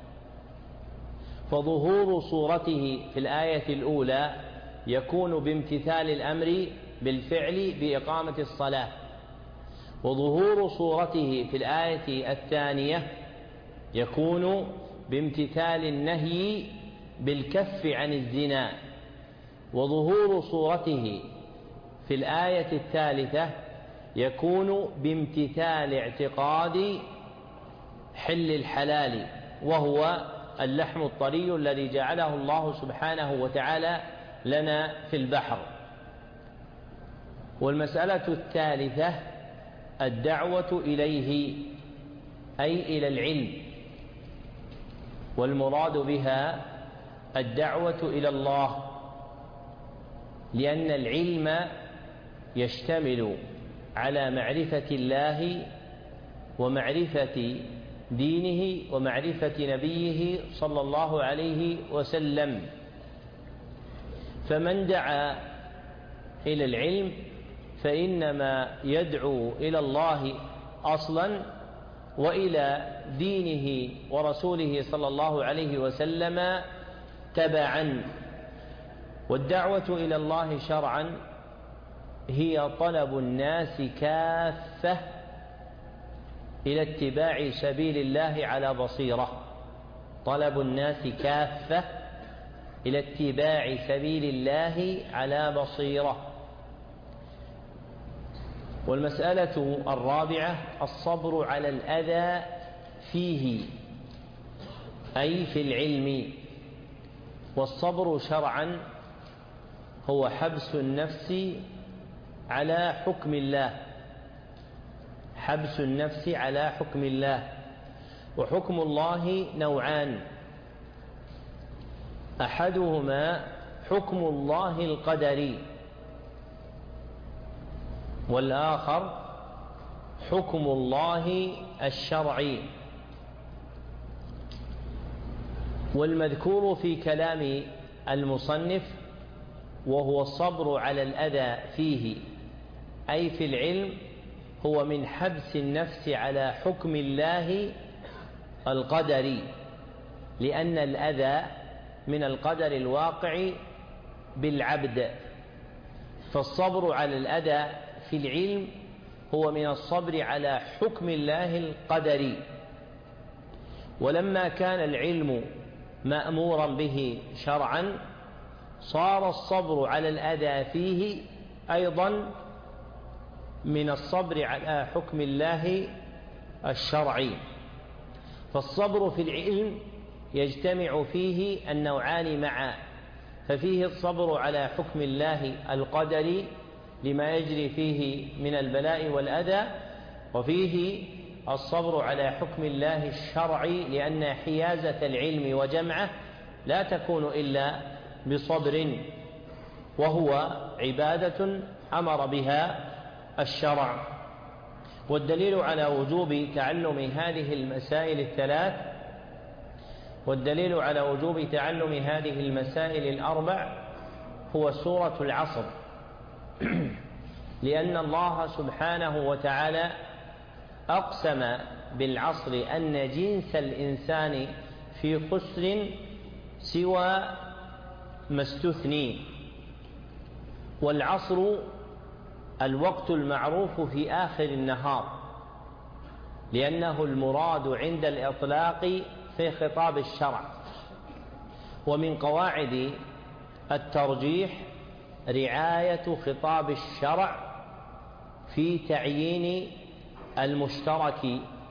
فظهور صورته في الآية الأولى يكون بامتثال الأمر بالفعل بإقامة الصلاة، وظهور صورته في الآية الثانية يكون بامتثال النهي بالكف عن الزنا، وظهور صورته في الآية الثالثة يكون بامتثال اعتقاد حل الحلال، وهو اللحم الطري الذي جعله الله سبحانه وتعالى لنا في البحر. والمسألة الثالثة الدعوة إليه، أي إلى العلم، والمراد بها الدعوة إلى الله، لأن العلم يشتمل على معرفة الله ومعرفة دينه ومعرفة نبيه صلى الله عليه وسلم. فمن دعا إلى العلم فإنما يدعو إلى الله أصلا وإلى دينه ورسوله صلى الله عليه وسلم تبعا. والدعوة إلى الله شرعا هي طلب الناس كافة إلى اتباع سبيل الله على بصيرة، طلب الناس كافة إلى اتباع سبيل الله على بصيرة. والمسألة الرابعة الصبر على الأذى فيه، أي في العلم. والصبر شرعا هو حبس النفس على حكم الله، حبس النفس على حكم الله. وحكم الله نوعان، أحدهما حكم الله القدري، والآخر حكم الله الشرعي. والمذكور في كلام المصنف وهو الصبر على الأذى فيه، أي في العلم، هو من حبس النفس على حكم الله القدري، لأن الأذى من القدر الواقع بالعبد. فالصبر على الأذى في العلم هو من الصبر على حكم الله القدري. ولما كان العلم مأمورا به شرعا صار الصبر على الأذى فيه أيضا من الصبر على حكم الله الشرعي. فالصبر في العلم يجتمع فيه النوعان معا، ففيه الصبر على حكم الله القدري لما يجري فيه من البلاء والأذى، وفيه الصبر على حكم الله الشرعي، لأن حيازة العلم وجمعه لا تكون إلا بصبر، وهو عبادة أمر بها الشرع. والدليل على وجوب تعلم هذه المسائل الثلاث والدليل على وجوب تعلم هذه المسائل الأربع هو سورة العصر، لأن الله سبحانه وتعالى أقسم بالعصر أن جنس الإنسان في خسر سوى ما استثني. والعصر الوقت المعروف في آخر النهار، لأنه المراد عند الإطلاق في خطاب الشرع. ومن قواعد الترجيح رعاية خطاب الشرع في تعيين المشترك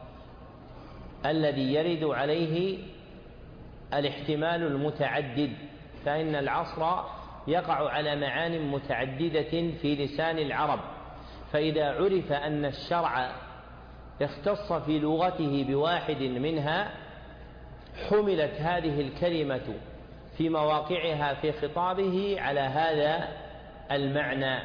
الذي يرد عليه الاحتمال المتعدد، فإن العصر يقع على معان متعددة في لسان العرب، فإذا عرف أن الشرع اختص في لغته بواحد منها حملت هذه الكلمة في مواقعها في خطابه على هذا المعنى،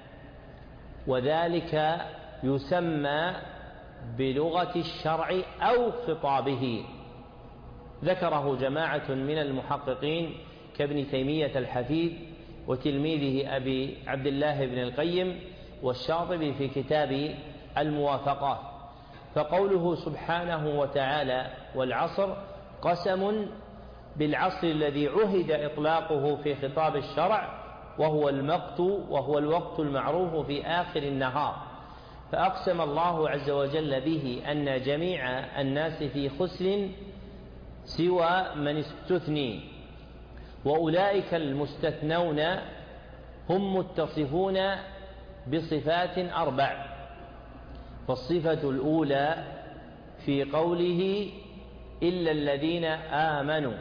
وذلك يسمى بلغة الشرع أو خطابه. ذكره جماعة من المحققين كابن تيمية الحفيد وتلميذه أبي عبد الله بن القيم والشاطبي في كتاب الموافقات. فقوله سبحانه وتعالى والعصر قسم بالعصر الذي عهد إطلاقه في خطاب الشرع، وهو المقت وهو الوقت المعروف في آخر النهار، فأقسم الله عز وجل به أن جميع الناس في خسر سوى من استثني، وأولئك المستثنون هم متصفون بصفات أربع. فالصفة الأولى في قوله إلا الذين آمنوا،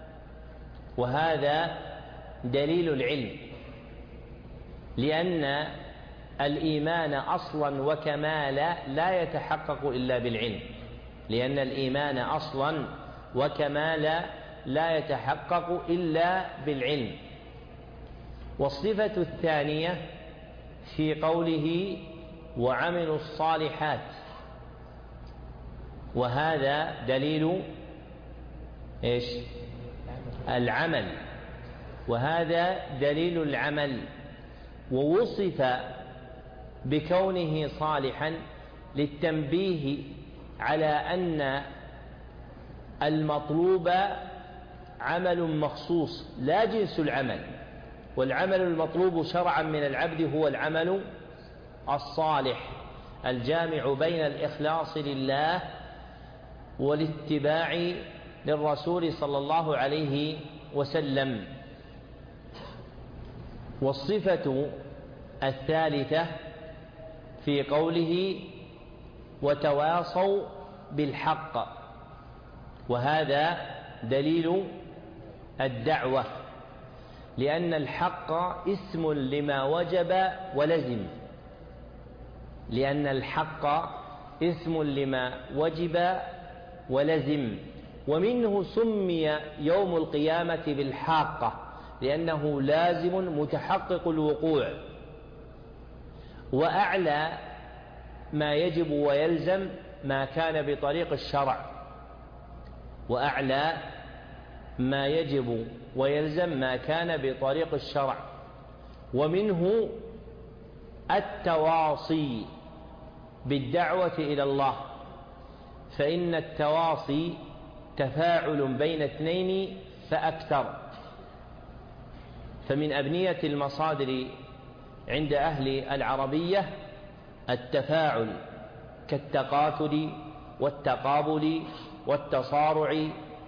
وهذا دليل العلم، لأن الإيمان أصلا وكمالا لا يتحقق إلا بالعلم، لأن الإيمان أصلا وكمالا لا يتحقق إلا بالعلم. والصفة الثانية في قوله وعملوا الصالحات، وهذا دليل إيش؟ العمل، وهذا دليل العمل. ووصف بكونه صالحا للتنبيه على أن المطلوب عمل مخصوص لا جنس العمل، والعمل المطلوب شرعا من العبد هو العمل الصالح الجامع بين الإخلاص لله والاتباع للرسول صلى الله عليه وسلم. والصفة الثالثة في قوله وتواصوا بالحق، وهذا دليل الدعوة، لأن الحق اسم لما وجب ولزم، لأن الحق اسم لما وجب ولزم، ومنه سمي يوم القيامة بالحاقة لأنه لازم متحقق الوقوع. وأعلى ما يجب ويلزم ما كان بطريق الشرع، وأعلى ما يجب ويلزم ما كان بطريق الشرع. ومنه التواصي بالدعوة إلى الله، فإن التواصي تفاعل بين اثنين فأكثر. فمن أبنية المصادر عند أهل العربية التفاعل كالتقاتل والتقابل والتصارع،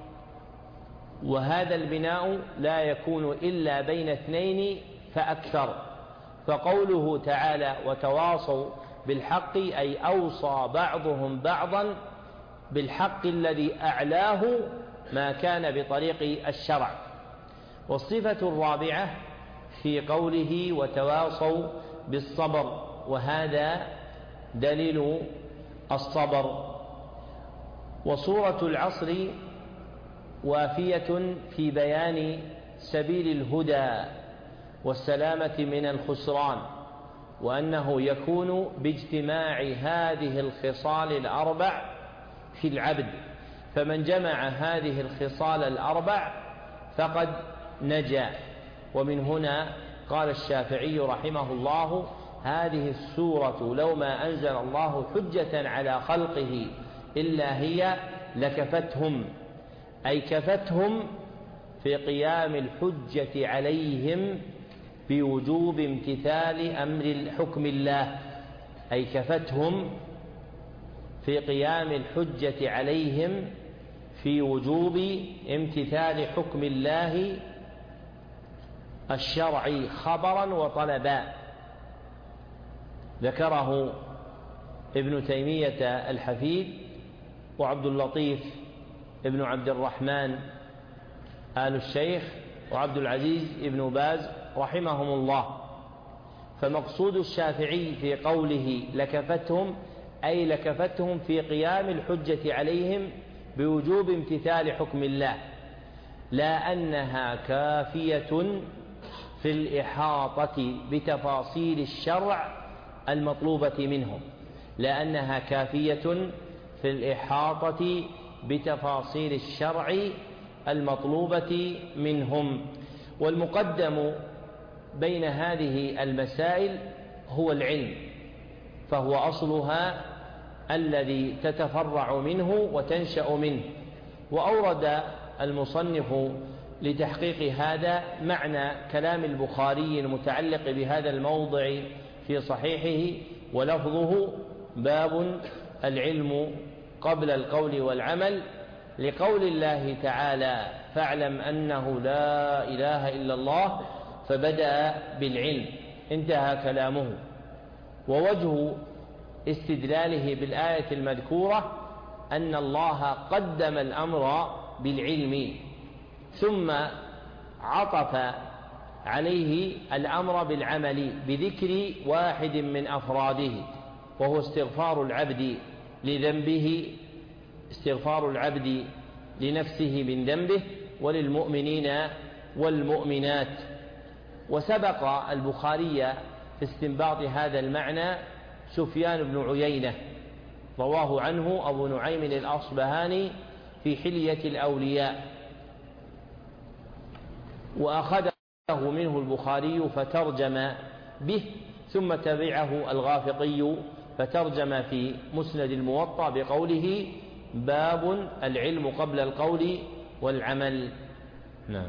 وهذا البناء لا يكون إلا بين اثنين فأكثر. فقوله تعالى وتواصوا بالحق أي أوصى بعضهم بعضا بالحق الذي أعلاه ما كان بطريق الشرع. والصفة الرابعة في قوله وتواصوا بالصبر، وهذا دليل الصبر. وسورة العصر وافية في بيان سبيل الهدى والسلامة من الخسران، وأنه يكون باجتماع هذه الخصال الأربع في العبد، فمن جمع هذه الخصال الأربع فقد نجا. ومن هنا قال الشافعي رحمه الله: هذه السورة لو ما أنزل الله حجة على خلقه إلا هي لكفتهم، أي كفتهم في قيام الحجة عليهم بوجوب امتثال أمر حكم الله، أي كفتهم في قيام الحجة عليهم في وجوب امتثال حكم الله الشرعي خبرا وطلبا. ذكره ابن تيمية الحفيد وعبد اللطيف ابن عبد الرحمن آل الشيخ وعبد العزيز ابن باز رحمهم الله. فمقصود الشافعي في قوله لكفتهم أي لكفتهم في قيام الحجة عليهم بوجوب امتثال حكم الله، لا أنها كافية في الإحاطة بتفاصيل الشرع المطلوبة منهم، لأنها كافية في الإحاطة بتفاصيل الشرع المطلوبة منهم. والمقدم بين هذه المسائل هو العلم، فهو أصلها الذي تتفرع منه وتنشأ منه. وأورد المصنف لتحقيق هذا معنى كلام البخاري المتعلق بهذا الموضع في صحيحه، ولفظه: باب العلم قبل القول والعمل، لقول الله تعالى: فاعلم أنه لا إله إلا الله، فبدأ بالعلم، انتهى كلامه. ووجه استدلاله بالآية المذكورة أن الله قدم الأمر بالعلم ثم عطف عليه الأمر بالعمل بذكر واحد من أفراده، وهو استغفار العبد لذنبه، استغفار العبد لنفسه من ذنبه وللمؤمنين والمؤمنات. وسبق البخاري في استنباط هذا المعنى سفيان بن عيينة، رواه عنه أبو نعيم الأصبهاني في حلية الأولياء، وأخذه منه البخاري فترجم به، ثم تبعه الغافقي فترجم في مسند الموطأ بقوله: باب العلم قبل القول والعمل. نعم.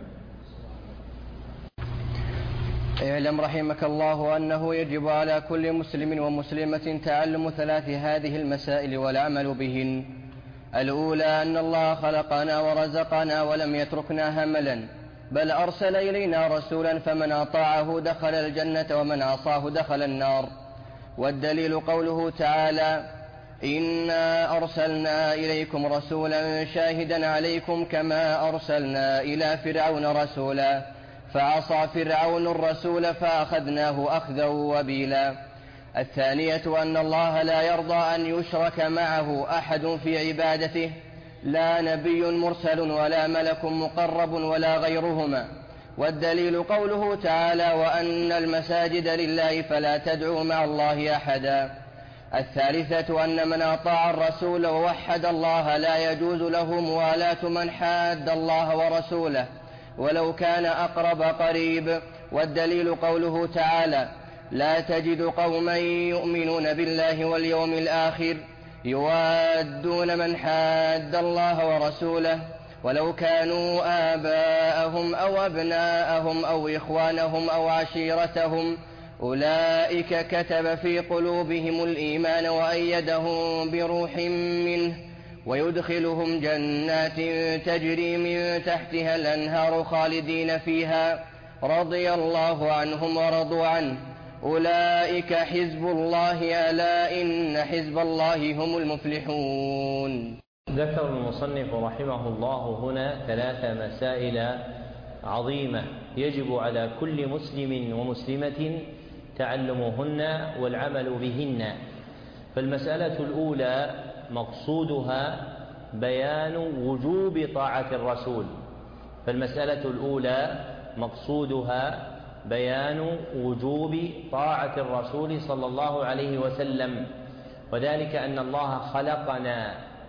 اعلم رحمك الله أنه يجب على كل مسلم ومسلمة تعلم ثلاث هذه المسائل والعمل بهن. الأولى أن الله خلقنا ورزقنا ولم يتركنا هملا، بل أرسل إلينا رسولا فمن أطاعه دخل الجنة ومن عصاه دخل النار. والدليل قوله تعالى: إنا أرسلنا إليكم رسولا شاهدا عليكم كما أرسلنا إلى فرعون رسولا فعصى فرعون الرسول فأخذناه أخذا وبيلا. الثانية أن الله لا يرضى أن يشرك معه أحد في عبادته، لا نبي مرسل ولا ملك مقرب ولا غيرهما. والدليل قوله تعالى: وأن المساجد لله فلا تدعوا مع الله أحدا. الثالثة أن من أطاع الرسول ووحد الله لا يجوز له موالاة من حاد الله ورسوله ولو كان أقرب قريب. والدليل قوله تعالى: لا تجد قوما يؤمنون بالله واليوم الآخر يوادون من حاد الله ورسوله ولو كانوا آباءهم أو أبناءهم أو إخوانهم أو عشيرتهم أولئك كتب في قلوبهم الإيمان وأيدهم بروح منه ويدخلهم جنات تجري من تحتها الأنهار خالدين فيها رضي الله عنهم ورضوا عنه أولئك حزب الله ألا إن حزب الله هم المفلحون. ذكر المصنف رحمه الله هنا ثلاث مسائل عظيمة يجب على كل مسلم ومسلمة تعلمهن والعمل بهن. فالمسألة الأولى مقصودها بيان وجوب طاعة الرسول فالمسألة الأولى مقصودها بيان وجوب طاعة الرسول صلى الله عليه وسلم، وذلك أن الله خلقنا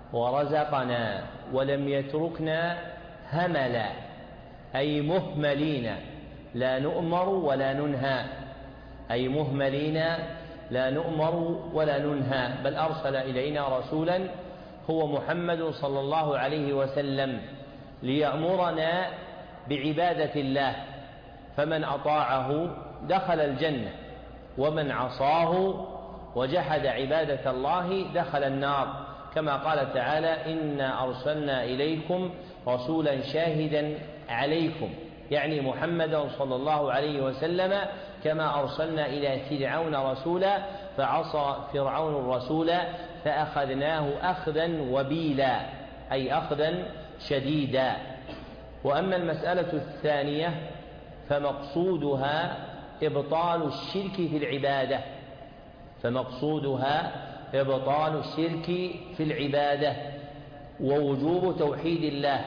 ورزقنا ولم يتركنا هملا أي مهملين لا نؤمر ولا ننهى، أي مهملين لا نؤمر ولا ننهى، بل أرسل إلينا رسولا هو محمد صلى الله عليه وسلم ليأمرنا بعبادة الله، فمن أطاعه دخل الجنة، ومن عصاه وجحد عبادة الله دخل النار، كما قال تعالى: إنا أرسلنا إليكم رسولا شاهدا عليكم، يعني محمدا صلى الله عليه وسلم، كما أرسلنا إلى فرعون رسولا فعصى فرعون الرسول فأخذناه أخذا وبيلا، أي أخذا شديدا. وأما المسألة الثانية فمقصودها إبطال الشرك في العبادة، فمقصودها إبطال الشرك في العبادة ووجوب توحيد الله،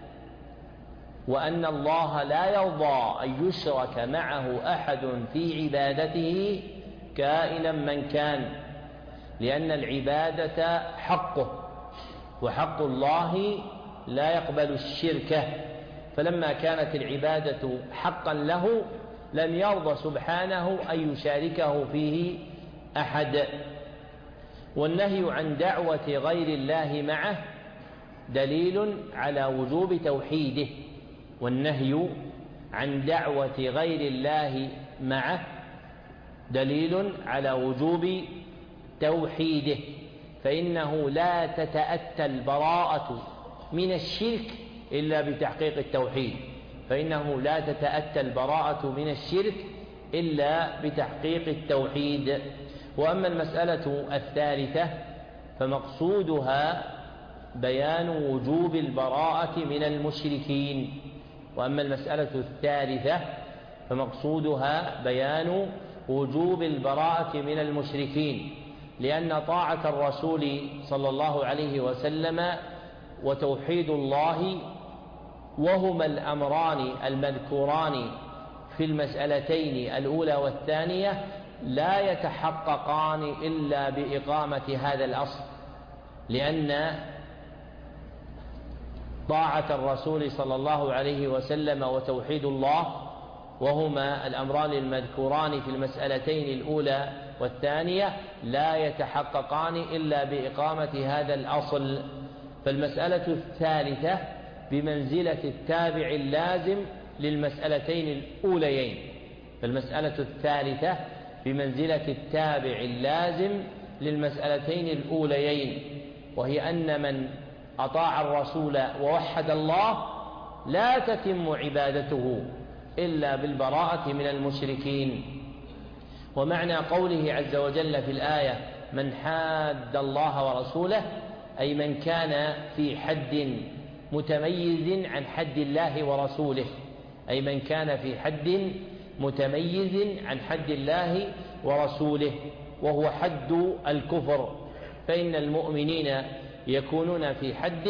وأن الله لا يرضى أن يشرك معه أحد في عبادته كائنا من كان، لأن العبادة حقه، وحق الله لا يقبل الشرك، فلما كانت العبادة حقا له لم يرضى سبحانه أن يشاركه فيه أحد. والنهي عن دعوة غير الله معه دليل على وجوب توحيده، والنهي عن دعوة غير الله معه دليل على وجوب توحيده، فإنه لا تتأتى البراءة من الشرك إلا بتحقيق التوحيد، فإنه لا تتأتى البراءة من الشرك إلا بتحقيق التوحيد. وأما المسألة الثالثة فمقصودها بيان وجوب البراءة من المشركين، وأما المسألة الثالثة فمقصودها بيان وجوب البراءة من المشركين، لأن طاعة الرسول صلى الله عليه وسلم وتوحيد الله وهما الأمران المذكوران في المسألتين الأولى والثانية لا يتحققان إلا بإقامة هذا الأصل، لأن طاعة الرسول صلى الله عليه وسلم وتوحيد الله وهما الأمران المذكوران في المسألتين الأولى والثانية لا يتحققان إلا بإقامة هذا الأصل، فالمسألة الثالثة بمنزلة التابع اللازم للمسألتين الأوليين، فالمسألة الثالثة بمنزلة التابع اللازم للمسألتين الأوليين، وهي أن من أطاع الرسول ووحد الله لا تتم عبادته إلا بالبراءة من المشركين. ومعنى قوله عز وجل في الآية: من حاد الله ورسوله، أي من كان في حد متميز عن حد الله ورسوله، أي من كان في حد متميز عن حد الله ورسوله، وهو حد الكفر، فإن المؤمنين يكونون في حد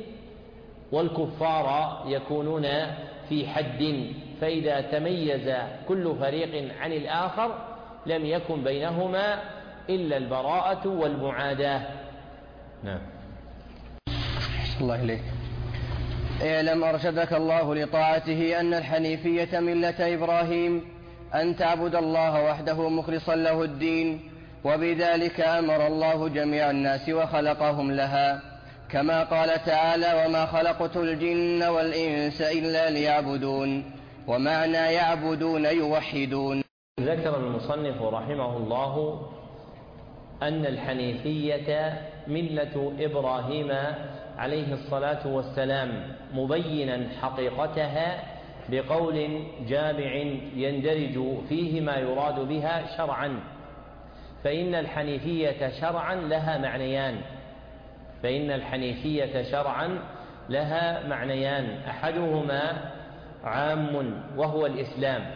والكفار يكونون في حد، فإذا تميز كل فريق عن الآخر لم يكن بينهما إلا البراءة والمعاداة. نعم. الله إليك. اعلم أرشدك الله لطاعته أن الحنيفية ملة إبراهيم، أن تعبد الله وحده مخلصا له الدين، وبذلك أمر الله جميع الناس وخلقهم لها، كما قال تعالى: وما خلقت الجن والإنس إلا ليعبدون، ومعنى يعبدون يوحدون. ذكر المصنف رحمه الله أن الحنيفية ملة إبراهيم عليه الصلاة والسلام، مبينا حقيقتها بقول جامع يندرج فيه ما يراد بها شرعا، فإن الحنيفية شرعا لها معنيان، فإن الحنيفية شرعا لها معنيان، أحدهما عام وهو الإسلام،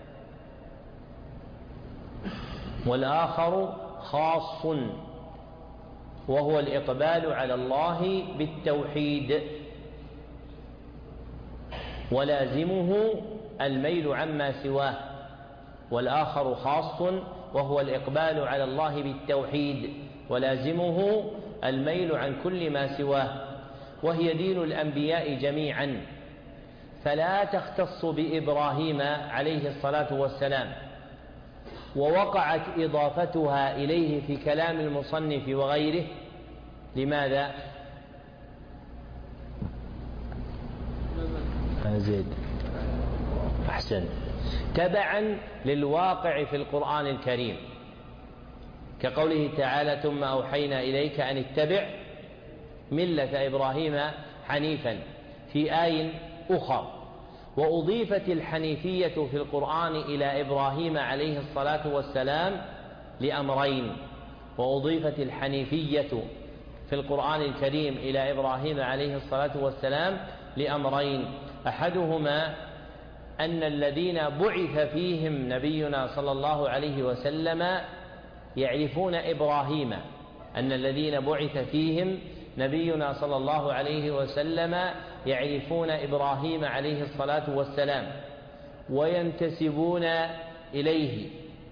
والآخر خاص وهو الإقبال على الله بالتوحيد، ولازمه الميل عما سواه، والآخر خاص وهو الإقبال على الله بالتوحيد، ولازمه الميل عن كل ما سواه، وهي دين الأنبياء جميعا، فلا تختص بإبراهيم عليه الصلاة والسلام، ووقعت إضافتها إليه في كلام المصنف وغيره. لماذا؟ زيد أحسن. تبعا للواقع في القرآن الكريم، كقوله تعالى: ثم أوحينا إليك أن اتبع ملة إبراهيم حنيفا في آي أخر. وأضيفت الحنيفية في القرآن إلى إبراهيم عليه الصلاة والسلام لأمرين. وأضيفت الحنيفية في القرآن الكريم إلى إبراهيم عليه الصلاة والسلام لأمرين: أحدهما أن الذين بعث فيهم نبينا صلى الله عليه وسلم يعرفون إبراهيم، أن الذين بعث فيهم نبينا صلى الله عليه وسلم يعرفون إبراهيم عليه الصلاة والسلام وينتسبون إليه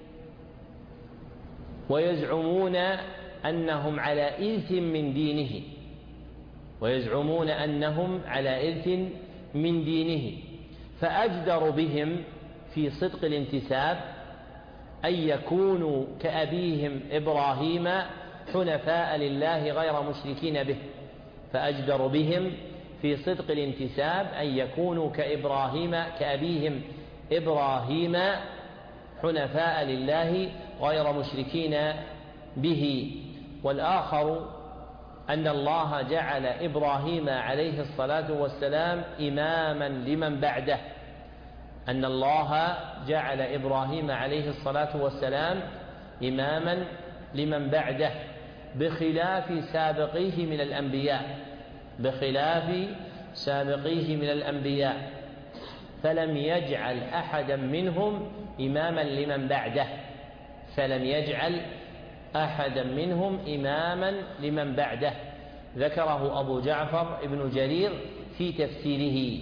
ويزعمون أنهم على إرث من دينه ويزعمون أنهم على إرث من دينه فأجدر بهم في صدق الانتساب أن يكونوا كأبيهم إبراهيم حنفاء لله غير مشركين به. فأجدر بهم في صدق الانتساب أن يكونوا كإبراهيم كأبيهم إبراهيم حنفاء لله غير مشركين به. والآخر أن الله جعل إبراهيم عليه الصلاة والسلام إماما لمن بعده، أن الله جعل إبراهيم عليه الصلاة والسلام إماما لمن بعده بخلاف سابقيه من الأنبياء بخلاف سابقيه من الأنبياء فلم يجعل أحدا منهم إماما لمن بعده فلم يجعل أحدا منهم إماما لمن بعده. ذكره أبو جعفر ابن جرير في تفسيره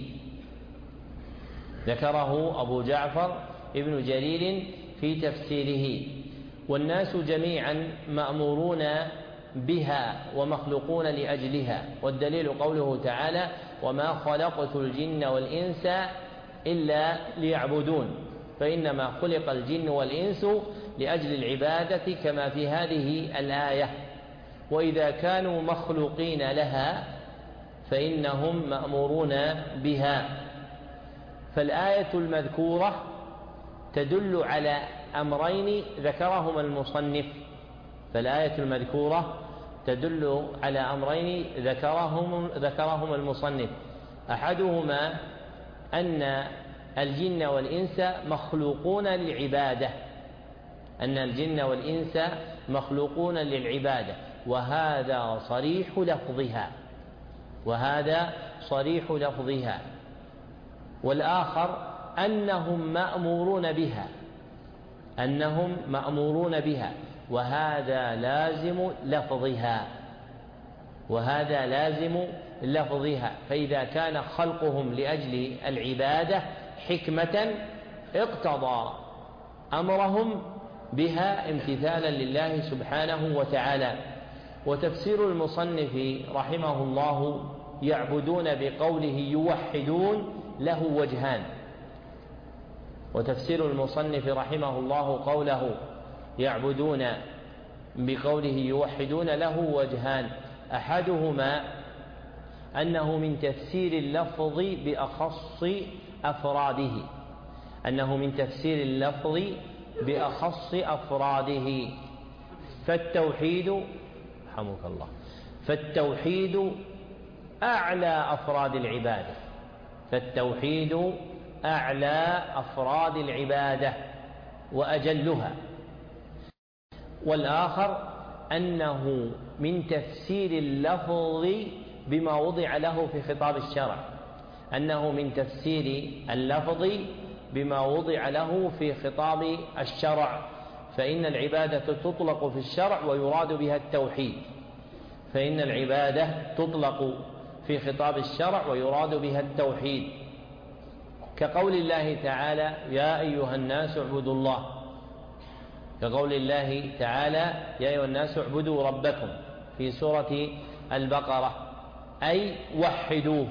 ذكره أبو جعفر ابن جرير في تفسيره. والناس جميعا مأمورون بها ومخلوقون لأجلها، والدليل قوله تعالى: وما خلقت الجن والإنس إلا ليعبدون، فإنما خلق الجن والإنس لأجل العبادة كما في هذه الآية. وإذا كانوا مخلوقين لها فإنهم مأمورون بها. فالآية المذكورة تدل على أمرين ذكرهما المصنف فالآية المذكورة تدل على أمرين ذكرهم ذكرهما المصنف أحدهما أن الجن والإنس مخلوقون للعبادة أن الجن والإنس مخلوقون للعبادة وهذا صريح لفظها وهذا صريح لفظها والآخر أنهم مأمورون بها أنهم مأمورون بها وهذا لازم لفظها وهذا لازم لفظها. فإذا كان خلقهم لأجل العبادة حكمة اقتضى أمرهم بها امتثالا لله سبحانه وتعالى. وتفسير المصنف رحمه الله يعبدون بقوله يوحدون له وجهان وتفسير المصنف رحمه الله قوله يعبدون بقوله يوحدون له وجهان أحدهما أنه من تفسير اللفظ بأخص أفراده أنه من تفسير اللفظ بأخص أفراده فالتوحيد رحمك الله فالتوحيد أعلى أفراد العبادة فالتوحيد أعلى أفراد العبادة وأجلها. والآخر أنه من تفسير اللفظ بما وضع له في خطاب الشرع أنه من تفسير اللفظ بما وضع له في خطاب الشرع فإن العبادة تطلق في الشرع ويراد بها التوحيد فإن العبادة تطلق في خطاب الشرع ويراد بها التوحيد كقول الله تعالى يا أيها الناس اعبدوا الله كقول الله تعالى يا أيها الناس اعبدوا ربكم في سورة البقرة، أي وحدوه.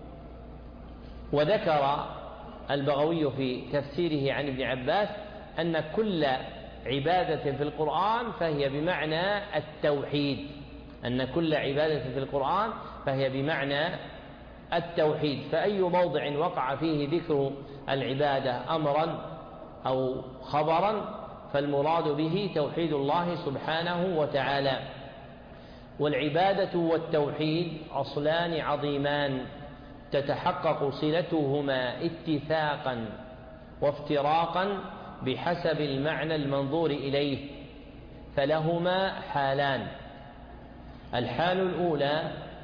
وذكر البغوي في تفسيره عن ابن عباس أن كل عبادة في القرآن فهي بمعنى التوحيد، أن كل عبادة في القرآن فهي بمعنى التوحيد، فأي موضع وقع فيه ذكر العبادة أمرا أو خبرا فالمراد به توحيد الله سبحانه وتعالى. والعبادة والتوحيد أصلان عظيمان تتحقق صلتهما اتفاقا وافتراقا بحسب المعنى المنظور إليه، فلهما حالان: الحال الأولى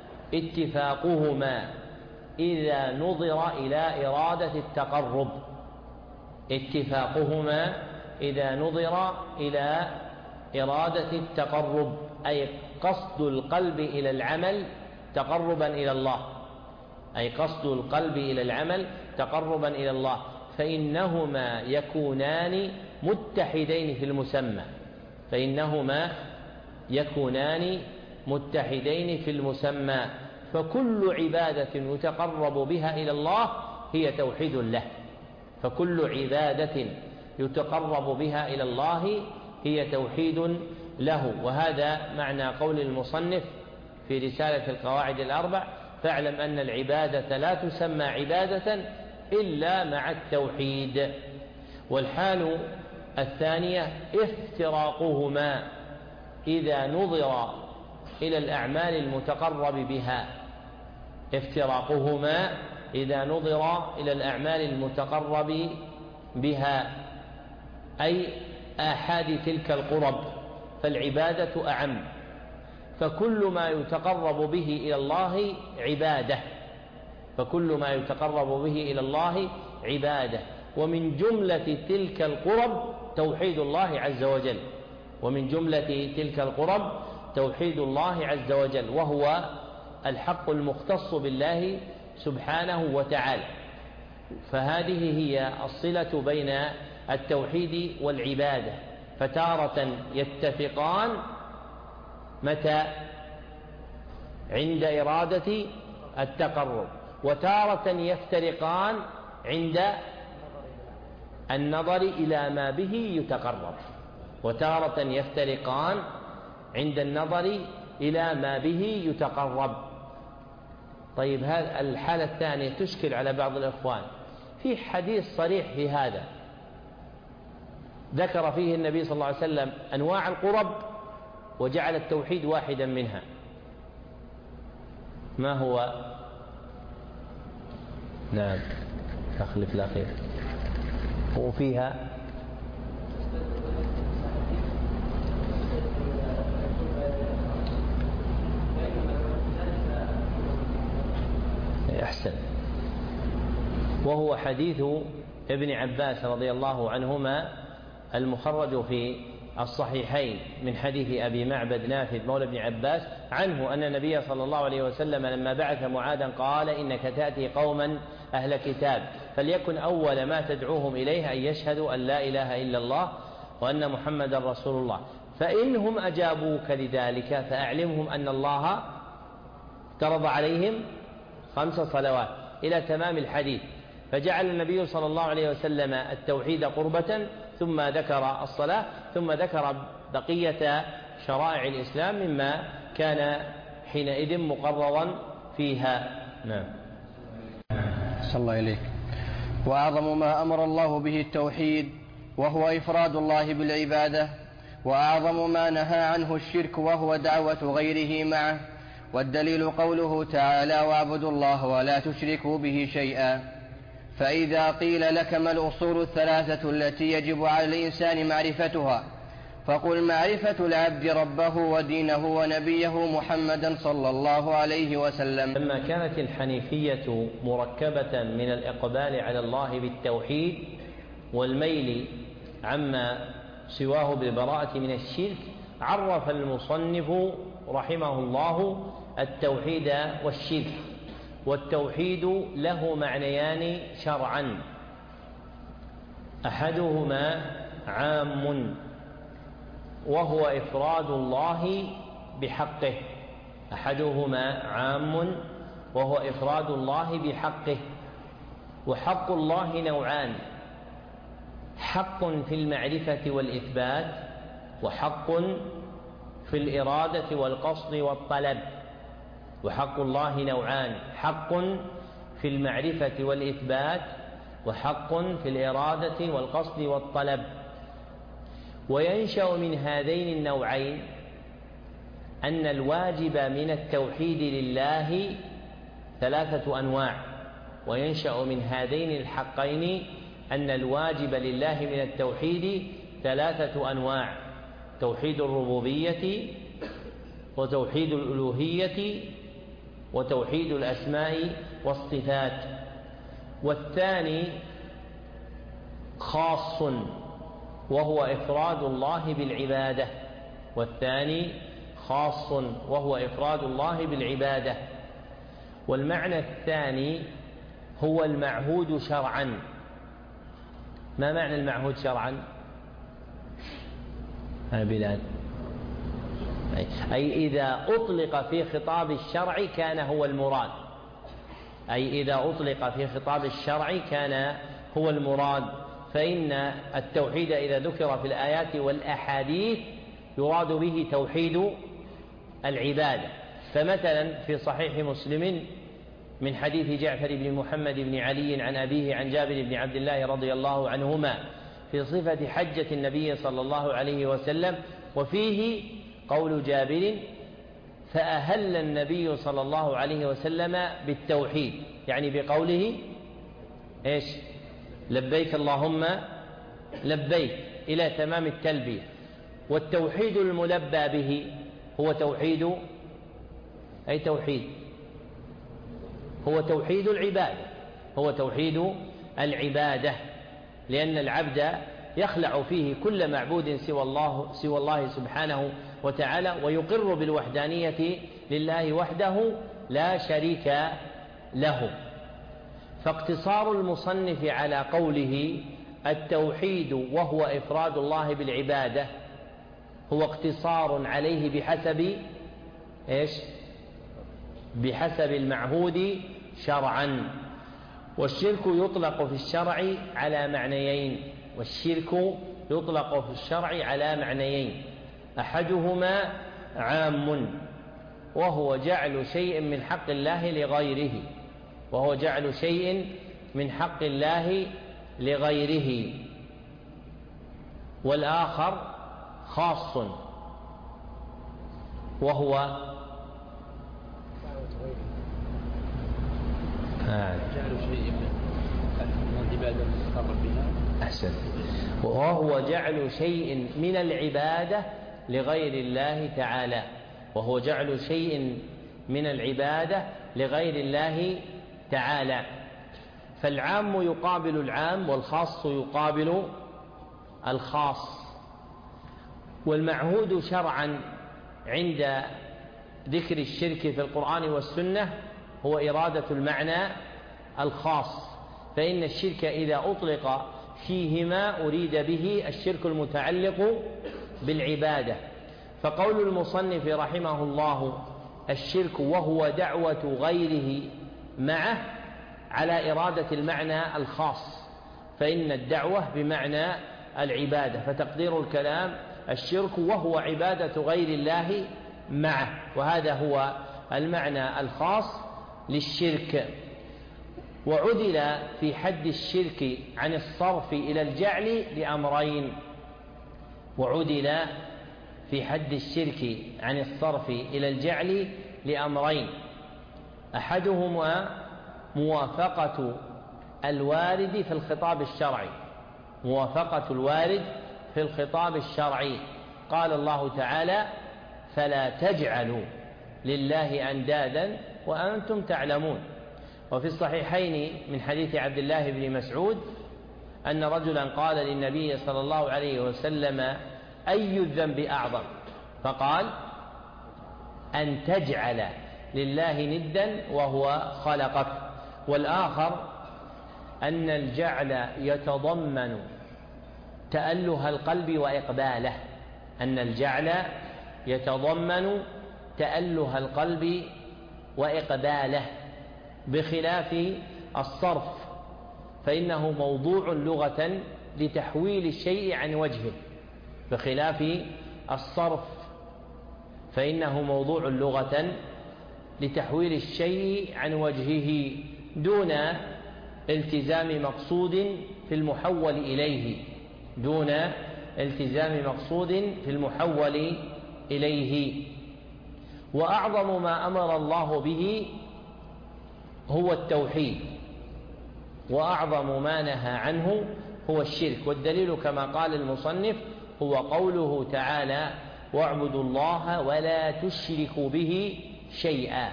اتفاقهما إذا نظر إلى إرادة التقرب، اتفاقهما إذا نظر إلى إرادة التقرب، أي قصد القلب إلى العمل تقربا إلى الله، أي قصد القلب إلى العمل تقربا إلى الله، فإنهما يكونان متحدين في المسمى، فإنهما يكونان متحدين في المسمى، فكل عبادة يتقرب بها إلى الله هي توحيد له، فكل عبادة يتقرب بها إلى الله هي توحيد له. وهذا معنى قول المصنف في رسالة القواعد الأربع: فاعلم أن العبادة لا تسمى عبادة إلا مع التوحيد. والحال الثانية افتراقهما إذا نظر إلى الأعمال المتقرب بها، افتراقهما إذا نظر إلى الأعمال المتقرب بها، أي آحاد تلك القرب، فالعبادة أعم، فكل ما يتقرب به إلى الله عبادة، فكل ما يتقرب به إلى الله عبادة، ومن جملة تلك القرب توحيد الله عز وجل، ومن جملة تلك القرب توحيد الله عز وجل، وهو الحق المختص بالله سبحانه وتعالى. فهذه هي الصلة بين التوحيد والعبادة، فتارة يتفقان متى؟ عند إرادة التقرب، وتارة يفترقان عند النظر إلى ما به يتقرب، وتارة يفترقان عند النظر إلى ما به يتقرب. طيب، هذه الحالة الثانية تشكل على بعض الإخوان. في حديث صريح في هذا ذكر فيه النبي صلى الله عليه وسلم أنواع القرب وجعل التوحيد واحدا منها، ما هو؟ نعم، أخلف الأخير. وفيها أحسن، وهو حديث ابن عباس رضي الله عنهما المخرج في الصحيحين من حديث أبي معبد نافذ مولى ابن عباس عنه أن النبي صلى الله عليه وسلم لما بعث معاذا قال: إنك تأتي قوما أهل كتاب، فليكن أول ما تدعوهم إليه أن يشهدوا أن لا إله إلا الله وأن محمدا رسول الله، فإنهم أجابوك لذلك فأعلمهم أن الله افترض عليهم خمس صلوات إلى تمام الحديث. فجعل النبي صلى الله عليه وسلم التوحيد قربة، ثم ذكر الصلاة، ثم ذكر بقية شرائع الإسلام مما كان حينئذ مقررا فيها. نعم. صلى الله إليك. وأعظم ما أمر الله به التوحيد، وهو إفراد الله بالعبادة، وأعظم ما نهى عنه الشرك، وهو دعوة غيره معه. والدليل قوله تعالى: واعبدوا الله ولا تشركوا به شيئا. فإذا قيل لك ما الأصول الثلاثة التي يجب على الإنسان معرفتها، فقل: معرفة العبد ربه ودينه ونبيه محمدا صلى الله عليه وسلم. لما كانت الحنيفية مركبة من الإقبال على الله بالتوحيد والميل عما سواه بالبراءة من الشرك، عرف المصنف رحمه الله التوحيد والشرك. والتوحيد له معنيان شرعا: أحدهما عام وهو إفراد الله بحقه. أحدهما عام وهو إفراد الله بحقه. وحق الله نوعان: حق في المعرفة والإثبات، وحق في الإرادة والقصد والطلب. وحق الله نوعان: حق في المعرفة والإثبات، وحق في الإرادة والقصد والطلب. وينشأ من هذين النوعين أن الواجب من التوحيد لله ثلاثة أنواع. وينشأ من هذين الحقين أن الواجب لله من التوحيد ثلاثة أنواع: توحيد الربوبية، وتوحيد الألوهية، وتوحيد الأسماء والصفات. والثاني خاص وهو إفراد الله بالعبادة. والثاني خاص وهو إفراد الله بالعبادة. والمعنى الثاني هو المعهود شرعا. ما معنى المعهود شرعا؟ ها بلال؟ أي إذا أطلق في خطاب الشرع كان هو المراد. أي إذا أطلق في خطاب الشرع كان هو المراد. فإن التوحيد إذا ذكر في الآيات والأحاديث يراد به توحيد العبادة. فمثلا في صحيح مسلم من حديث جعفر بن محمد بن علي عن أبيه عن جابر بن عبد الله رضي الله عنهما في صفة حجة النبي صلى الله عليه وسلم، وفيه قول جابر: فأهل النبي صلى الله عليه وسلم بالتوحيد، يعني بقوله إيش؟ لبيك اللهم لبيك، إلى تمام التلبية. والتوحيد الملبى به هو توحيد أي توحيد هو توحيد العبادة هو توحيد العبادة لأن العبد يخلع فيه كل معبود سوى الله سوى الله سبحانه وتعالى، ويقر بالوحدانية لله وحده لا شريك له. فاقتصار المصنف على قوله التوحيد وهو إفراد الله بالعبادة هو اقتصار عليه بحسب إيش؟ بحسب المعهود شرعا. والشرك يطلق في الشرع على معنيين والشرك يطلق في الشرع على معنيين أحدهما عام وهو جعل شيء من حق الله لغيره وهو جعل شيء من حق الله لغيره والآخر خاص وهو جعل شيء من العبادة مستقر بها أحسن وهو جعل شيء من العبادة لغير الله تعالى وهو جعل شيء من العبادة لغير الله تعالى. فالعام يقابل العام والخاص يقابل الخاص. والمعهود شرعا عند ذكر الشرك في القرآن والسنة هو إرادة المعنى الخاص، فإن الشرك إذا أطلق فيهما أريد به الشرك المتعلق بالعبادة. فقول المصنف رحمه الله الشرك وهو دعوة غيره معه على إرادة المعنى الخاص، فإن الدعوة بمعنى العبادة، فتقدير الكلام الشرك وهو عبادة غير الله معه، وهذا هو المعنى الخاص للشرك. وعدل في حد الشرك عن الصرف إلى الجعل لأمرين وعدل في حد الشرك عن الصرف إلى الجعل لأمرين أحدهما موافقة الوارد في الخطاب الشرعي موافقة الوارد في الخطاب الشرعي قال الله تعالى فلا تجعلوا لله أندادا وأنتم تعلمون. وفي الصحيحين من حديث عبد الله بن مسعود أن رجلا قال للنبي صلى الله عليه وسلم أي الذنب أعظم؟ فقال أن تجعل لله ندا وهو خلقك. والآخر أن الجعل يتضمن تأله القلب وإقباله أن الجعل يتضمن تأله القلب وإقباله، بخلاف الصرف فإنه موضوع لغة لتحويل الشيء عن وجهه، بخلاف الصرف فإنه موضوع لغة لتحويل الشيء عن وجهه دون التزام مقصود في المحول إليه، دون التزام مقصود في المحول إليه. وأعظم ما أمر الله به هو التوحيد، وأعظم ما نهى عنه هو الشرك، والدليل كما قال المصنف هو قوله تعالى: واعبدوا الله ولا تشركوا به شيئا.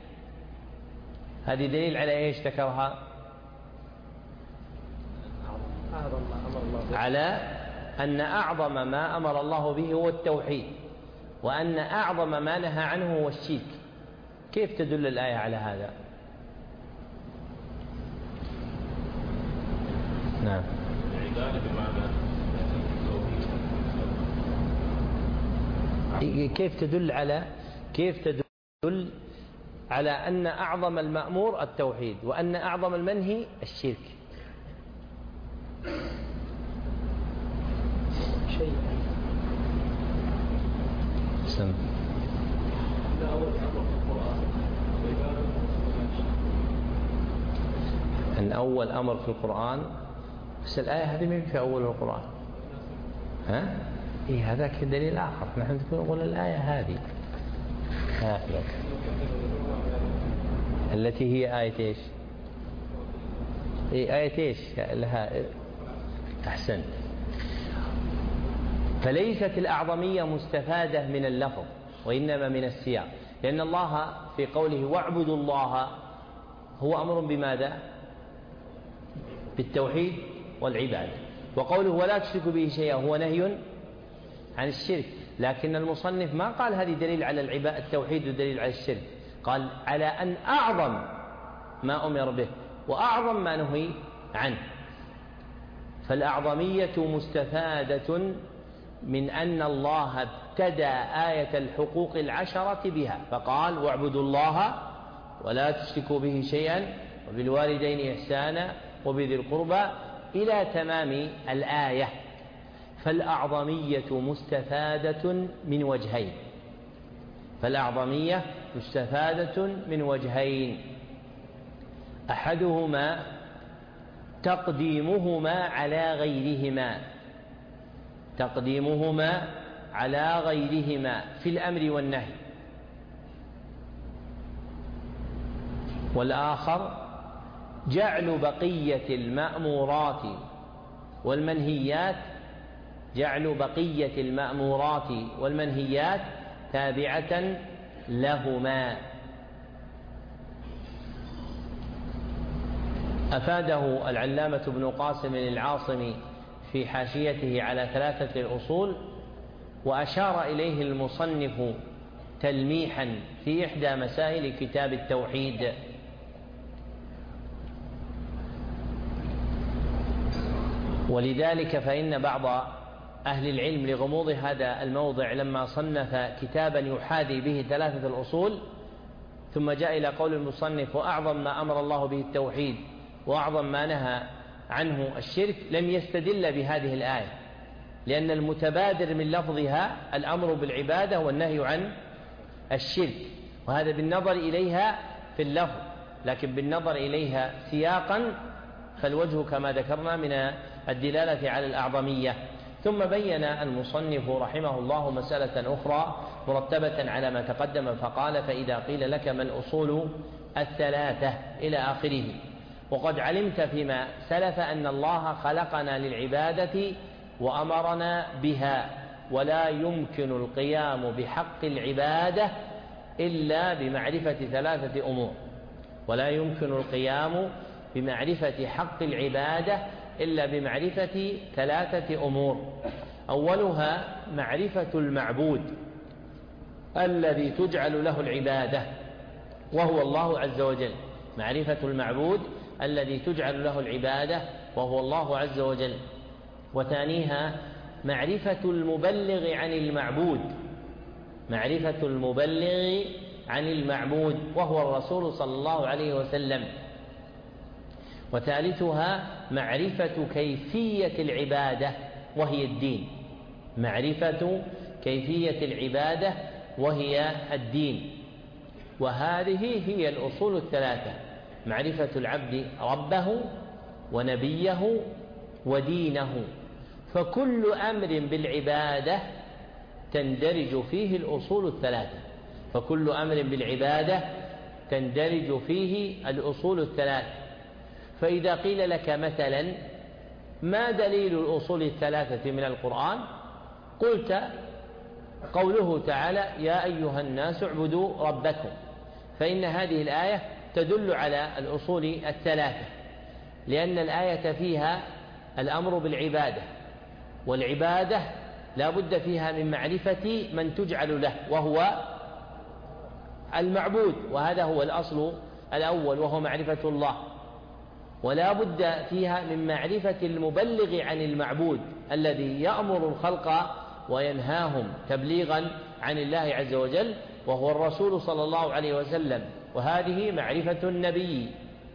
هذه دليل على ايش ذكرها؟ على أن أعظم ما أمر الله به هو التوحيد، وأن أعظم ما نهى عنه هو الشرك. كيف تدل الآية على هذا؟ نعم. كيف تدل على كيف تدل على أن أعظم المأمور التوحيد وأن أعظم المنهي الشرك؟ شيء سم. أن أول أمر في القرآن، بس الآية هذه ما في أول القرآن، ها؟ إيه هذاك دليل آخر. نحن نقول الآية هذه هذه التي هي آية إيش؟ إيه آية إيش لها؟ أحسنت. فليست الأعظمية مستفادة من اللفظ وإنما من السياق، لأن الله في قوله واعبدوا الله هو أمر بماذا؟ بالتوحيد والعبادة، وقوله ولا تشركوا به شيئا هو نهي عن الشرك. لكن المصنف ما قال هذه دليل على العبادة التوحيد ودليل على الشرك، قال على أن أعظم ما أمر به وأعظم ما نهي عنه. فالأعظمية مستفادة من أن الله ابتدأ آية الحقوق العشرة بها، فقال واعبدوا الله ولا تشركوا به شيئا وبالوالدين إحسانا وبذي القربى إلى تمام الآية. فالأعظمية مستفادة من وجهين، فالأعظمية مستفادة من وجهين، أحدهما تقديمهما على غيرهما، تقديمهما على غيرهما في الأمر والنهي، والآخر جعل بقية المأمورات والمنهيات جعل بقية المأمورات والمنهيات تابعة لهما. أفاده العلامة ابن قاسم العاصمي في حاشيته على ثلاثة الأصول، وأشار إليه المصنف تلميحا في إحدى مسائل كتاب التوحيد. ولذلك فإن بعض أهل العلم لغموض هذا الموضع لما صنف كتابا يحاذي به ثلاثة الأصول ثم جاء إلى قول المصنف وأعظم ما أمر الله به التوحيد وأعظم ما نهى عنه الشرك، لم يستدل بهذه الآية، لأن المتبادر من لفظها الأمر بالعبادة والنهي عن الشرك، وهذا بالنظر إليها في اللفظ، لكن بالنظر إليها سياقا فالوجه كما ذكرنا من الدلالة على الأعظمية. ثم بين المصنف رحمه الله مسألة أخرى مرتبة على ما تقدم، فقال فإذا قيل لك ما الأصول الثلاثة إلى آخره، وقد علمت فيما سلف أن الله خلقنا للعبادة وأمرنا بها، ولا يمكن القيام بحق العبادة إلا بمعرفة ثلاثة أمور، ولا يمكن القيام بمعرفة حق العبادة إلا بمعرفة ثلاثة أمور. أولها معرفة المعبود الذي تجعل له العبادة وهو الله عز وجل، معرفة المعبود الذي تجعل له العبادة وهو الله عز وجل. وثانيها معرفة المبلغ عن المعبود معرفة المبلغ عن المعبود وهو الرسول صلى الله عليه وسلم. وثالثها معرفة كيفية العبادة وهي الدين، معرفة كيفية العبادة وهي الدين. وهذه هي الأصول الثلاثة: معرفة العبد ربه ونبيه ودينه. فكل أمر بالعبادة تندرج فيه الأصول الثلاثة، فكل أمر بالعبادة تندرج فيه الأصول الثلاثة. فإذا قيل لك مثلا: ما دليل الأصول الثلاثة من القرآن؟ قلت: قوله تعالى: يا أيها الناس اعبدوا ربكم، فإن هذه الآية تدل على الأصول الثلاثة، لأن الآية فيها الأمر بالعبادة، والعبادة لا بد فيها من معرفة من تجعل له وهو المعبود، وهذا هو الأصل الأول وهو معرفة الله. ولا بد فيها من معرفة المبلغ عن المعبود الذي يأمر الخلق وينهاهم تبليغا عن الله عز وجل، وهو الرسول صلى الله عليه وسلم، وهذه معرفة النبي.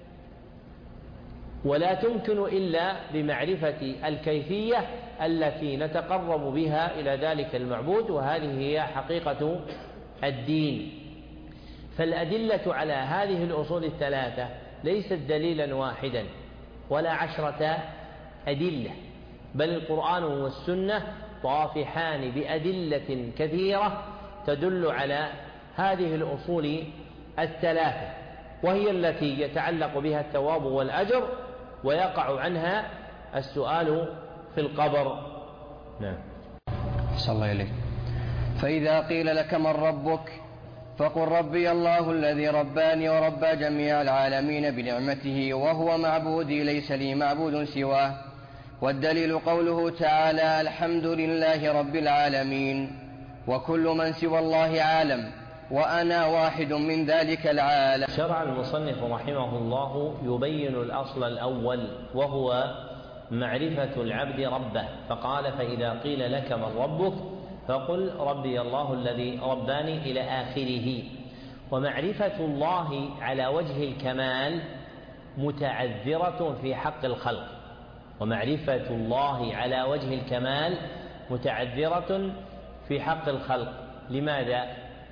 ولا تمكن إلا بمعرفة الكيفية التي نتقرب بها إلى ذلك المعبود، وهذه هي حقيقة الدين. فالأدلة على هذه الأصول الثلاثة ليست دليلا واحدا ولا عشرة أدلة، بل القرآن والسنة طافحان بأدلة كثيرة تدل على هذه الأصول الثلاثة، وهي التي يتعلق بها الثواب والأجر ويقع عنها السؤال في القبر. نعم. صلى الله عليه. فإذا قيل لك من ربك فقل ربي الله الذي رباني وربى جميع العالمين بنعمته وهو معبودي ليس لي معبود سواه. والدليل قوله تعالى: الحمد لله رب العالمين، وكل من سوى الله عالم وأنا واحد من ذلك العالم. شرع المصنف رحمه الله يبين الأصل الأول وهو معرفة العبد ربه، فقال: فإذا قيل لك من ربك فقل ربي الله الذي رباني إلى آخره. ومعرفة الله على وجه الكمال متعذرة في حق الخلق، ومعرفة الله على وجه الكمال متعذرة في حق الخلق. لماذا؟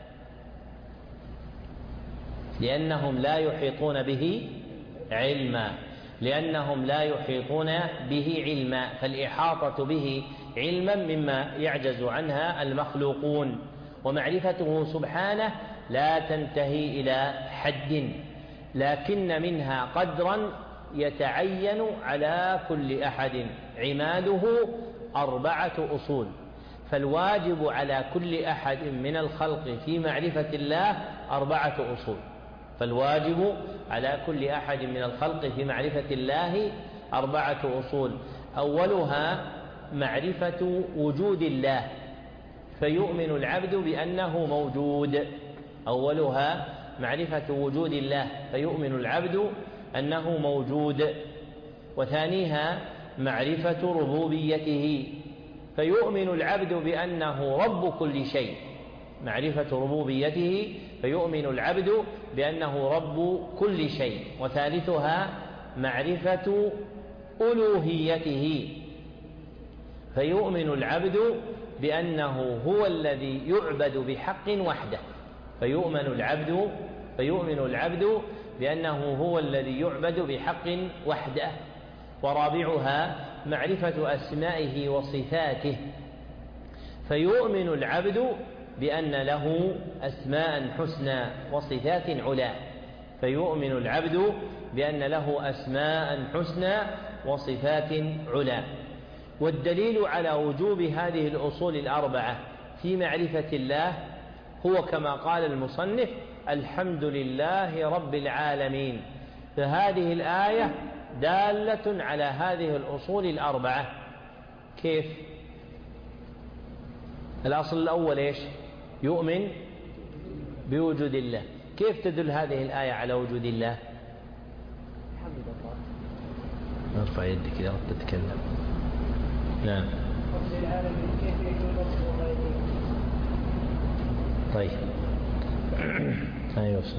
لأنهم لا يحيطون به علما، لأنهم لا يحيطون به علما، فالإحاطة به علما مما يعجز عنها المخلوقون. ومعرفته سبحانه لا تنتهي إلى حد، لكن منها قدرا يتعين على كل أحد. عماده أربعة أصول، فالواجب على كل أحد من الخلق في معرفة الله أربعة أصول، فالواجب على كل أحد من الخلق في معرفة الله أربعة أصول. أولها معرفة وجود الله، فيؤمن العبد بأنه موجود. أولها معرفة وجود الله، فيؤمن العبد أنه موجود. وثانيها معرفة ربوبيته، فيؤمن العبد بأنه رب كل شيء، معرفة ربوبيته فيؤمن العبد بأنه رب كل شيء. وثالثها معرفة ألوهيته، فيؤمن العبد بأنه هو الذي يعبد بحق وحده، فيؤمن العبد فيؤمن العبد بأنه هو الذي يعبد بحق وحده. ورابعها معرفة أسمائه وصفاته، فيؤمن العبد بأن له أسماء حسنى وصفات علا، فيؤمن العبد بأن له أسماء حسنى وصفات علا. والدليل على وجوب هذه الأصول الأربعة في معرفة الله هو كما قال المصنف: الحمد لله رب العالمين. فهذه الآية دالة على هذه الأصول الأربعة. كيف؟ الأصل الأول إيش؟ يؤمن بوجود الله. كيف تدل هذه الآية على وجود الله؟ ارفع يدك إذا أردت تتكلم. نعم. طيب أيوة.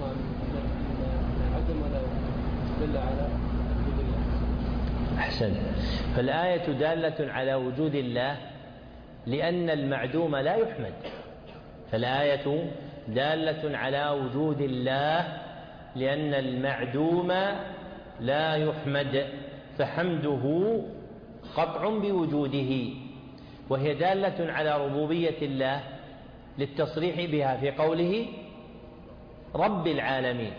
أحسن. فالآية دالة على وجود الله لأن المعدوم لا يحمد. فالآية دالة على وجود الله لأن المعدوم لا يحمد، فحمده قطع بوجوده. وهي دالة على ربوبية الله للتصريح بها في قوله رب العالمين،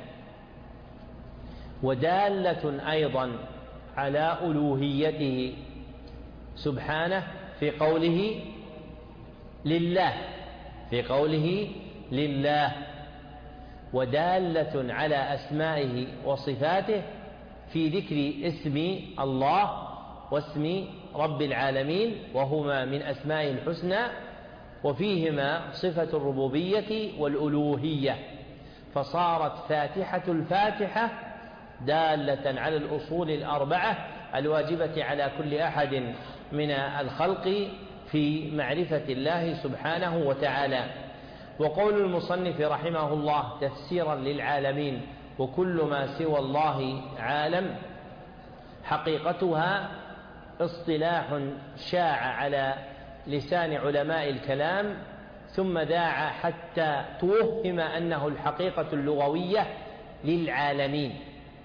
ودالة أيضا على ألوهيته سبحانه في قوله لله في قوله لله ودالة على أسمائه وصفاته في ذكر اسم الله واسم رب العالمين، وهما من أسمائه الحسنى، وفيهما صفة الربوبية والألوهية، فصارت فاتحة الفاتحة دالة على الأصول الأربعة الواجبة على كل أحد من الخلق في معرفة الله سبحانه وتعالى. وقول المصنف رحمه الله تفسيرا للعالمين وكل ما سوى الله عالم، حقيقتها اصطلاح شاع على لسان علماء الكلام ثم ذاع حتى توهم أنه الحقيقة اللغوية للعالمين،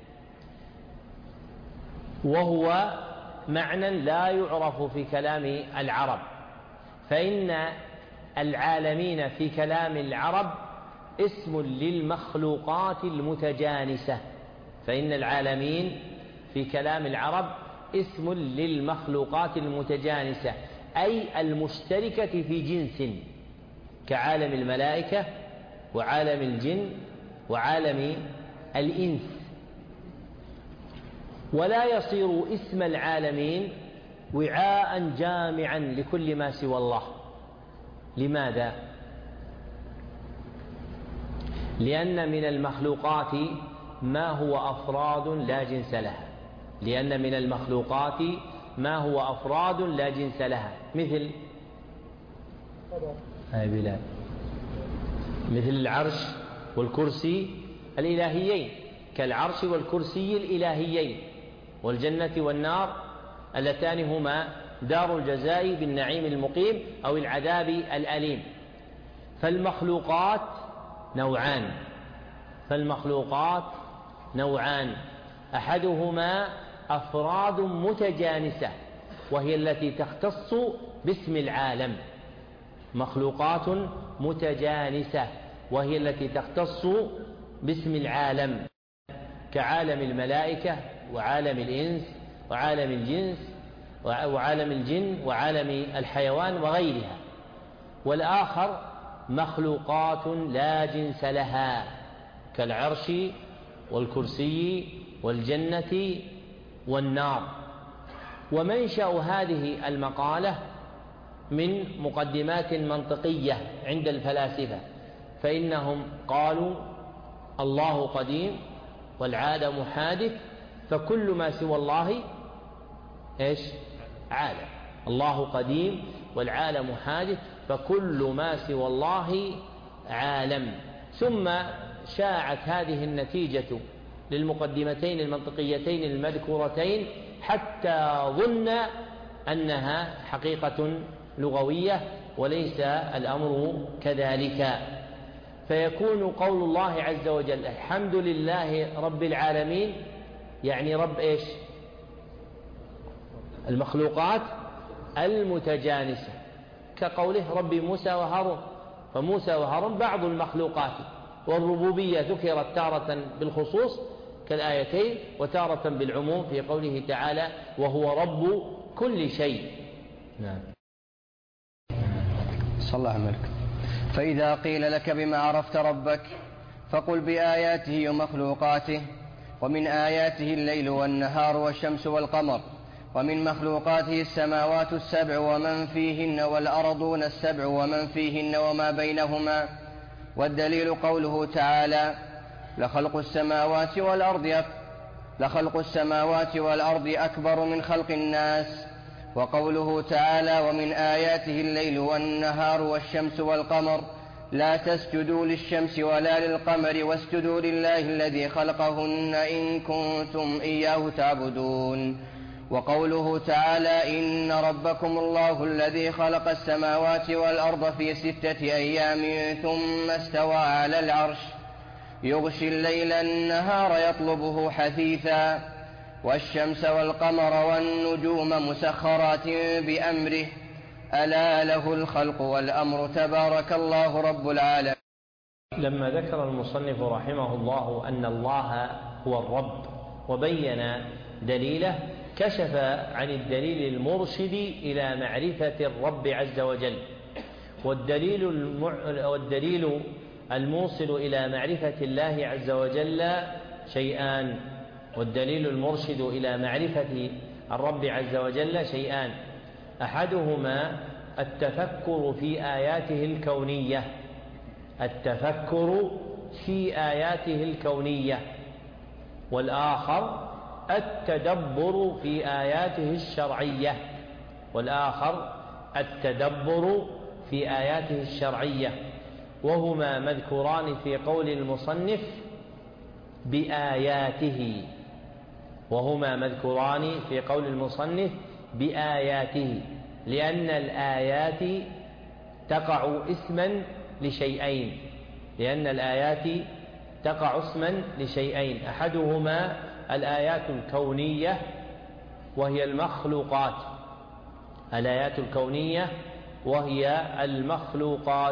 وهو معنى لا يعرف في كلام العرب. فإن العالمين في كلام العرب اسم للمخلوقات المتجانسة فإن العالمين في كلام العرب اسم للمخلوقات المتجانسة، أي المشتركة في جنس، كعالم الملائكة وعالم الجن وعالم الإنس. ولا يصير اسم العالمين وعاء جامعا لكل ما سوى الله. لماذا؟ لأن من المخلوقات ما هو أفراد لا جنس لها لأن من المخلوقات ما هو أفراد لا جنس لها مثل هاي بلاد مثل العرش والكرسي الإلهيين، كالعرش والكرسي الإلهيين، والجنة والنار اللتان هما دار الجزاء بالنعيم المقيم أو العذاب الأليم. فالمخلوقات نوعان فالمخلوقات نوعان أحدهما أفراد متجانسة وهي التي تختص باسم العالم، مخلوقات متجانسة وهي التي تختص باسم العالم، كعالم الملائكة وعالم الإنس وعالم الجنس وعالم الجن وعالم الحيوان وغيرها. والآخر مخلوقات لا جنس لها كالعرش والكرسي والجنة والنار. ومنشأ هذه المقالة من مقدمات منطقية عند الفلاسفة، فإنهم قالوا الله قديم والعالم حادث، فكل ما سوى الله إيش؟ عالم. الله قديم والعالم حادث فكل ما سوى الله عالم. ثم شاعت هذه النتيجة للمقدمتين المنطقيتين المذكورتين حتى ظن أنها حقيقة لغوية، وليس الأمر كذلك. فيكون قول الله عز وجل الحمد لله رب العالمين يعني رب إيش؟ المخلوقات المتجانسة، كقوله رب موسى وهارون، فموسى وهارون بعض المخلوقات. والربوبية ذكرت تارة بالخصوص كالآيتين وتارة بالعموم في قوله تعالى وهو رب كل شيء. نعم. صلى الله عليه وسلم. فإذا قيل لك بما عرفت ربك فقل بآياته ومخلوقاته، ومن آياته الليل والنهار والشمس والقمر، ومن مخلوقاته السماوات السبع ومن فيهن والأرضون السبع ومن فيهن وما بينهما. والدليل قوله تعالى لخلق السماوات والأرض لخلق السماوات والأرض أكبر من خلق الناس. وقوله تعالى ومن آياته الليل والنهار والشمس والقمر لا تسجدوا للشمس ولا للقمر واسجدوا لله الذي خلقهن إن كنتم إياه تعبدون. وقوله تعالى إن ربكم الله الذي خلق السماوات والأرض في ستة أيام ثم استوى على العرش يغشي الليل النهار يطلبه حثيثا والشمس والقمر والنجوم مسخرات بأمره ألا له الخلق والأمر تبارك الله رب العالمين. لما ذكر المصنف رحمه الله أن الله هو الرب وبين دليله كشف عن الدليل المرشد إلى معرفة الرب عز وجل. والدليل, المع... والدليل الموصل إلى معرفة الله عز وجل شيئان. والدليل المرشد إلى معرفة الرب عز وجل شيئان: أحدهما التفكر في آياته الكونية التفكر في آياته الكونية والآخر التدبر في آياته الشرعية والآخر التدبر في آياته الشرعية وهما مذكوران في قول المصنف بآياته وهما مذكوران في قول المصنف بآياته لأن الآيات تقع اسما لشيئين لأن الآيات تقع اسما لشيئين أحدهما الآيات الكونية وهي المخلوقات الآيات الكونية وهي المخلوقات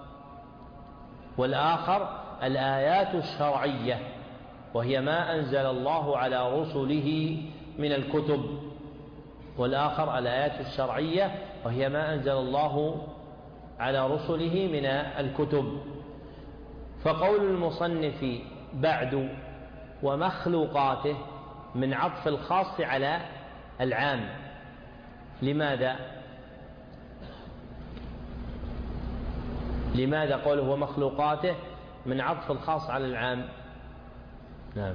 والآخر الآيات الشرعية وهي ما أنزل الله على رسله من الكتب والآخر الآيات الشرعية وهي ما أنزل الله على رسله من الكتب. فقول المصنف بعد ومخلوقاته من عطف الخاص على العام. لماذا؟ لماذا قوله ومخلوقاته من عطف الخاص على العام؟ نعم.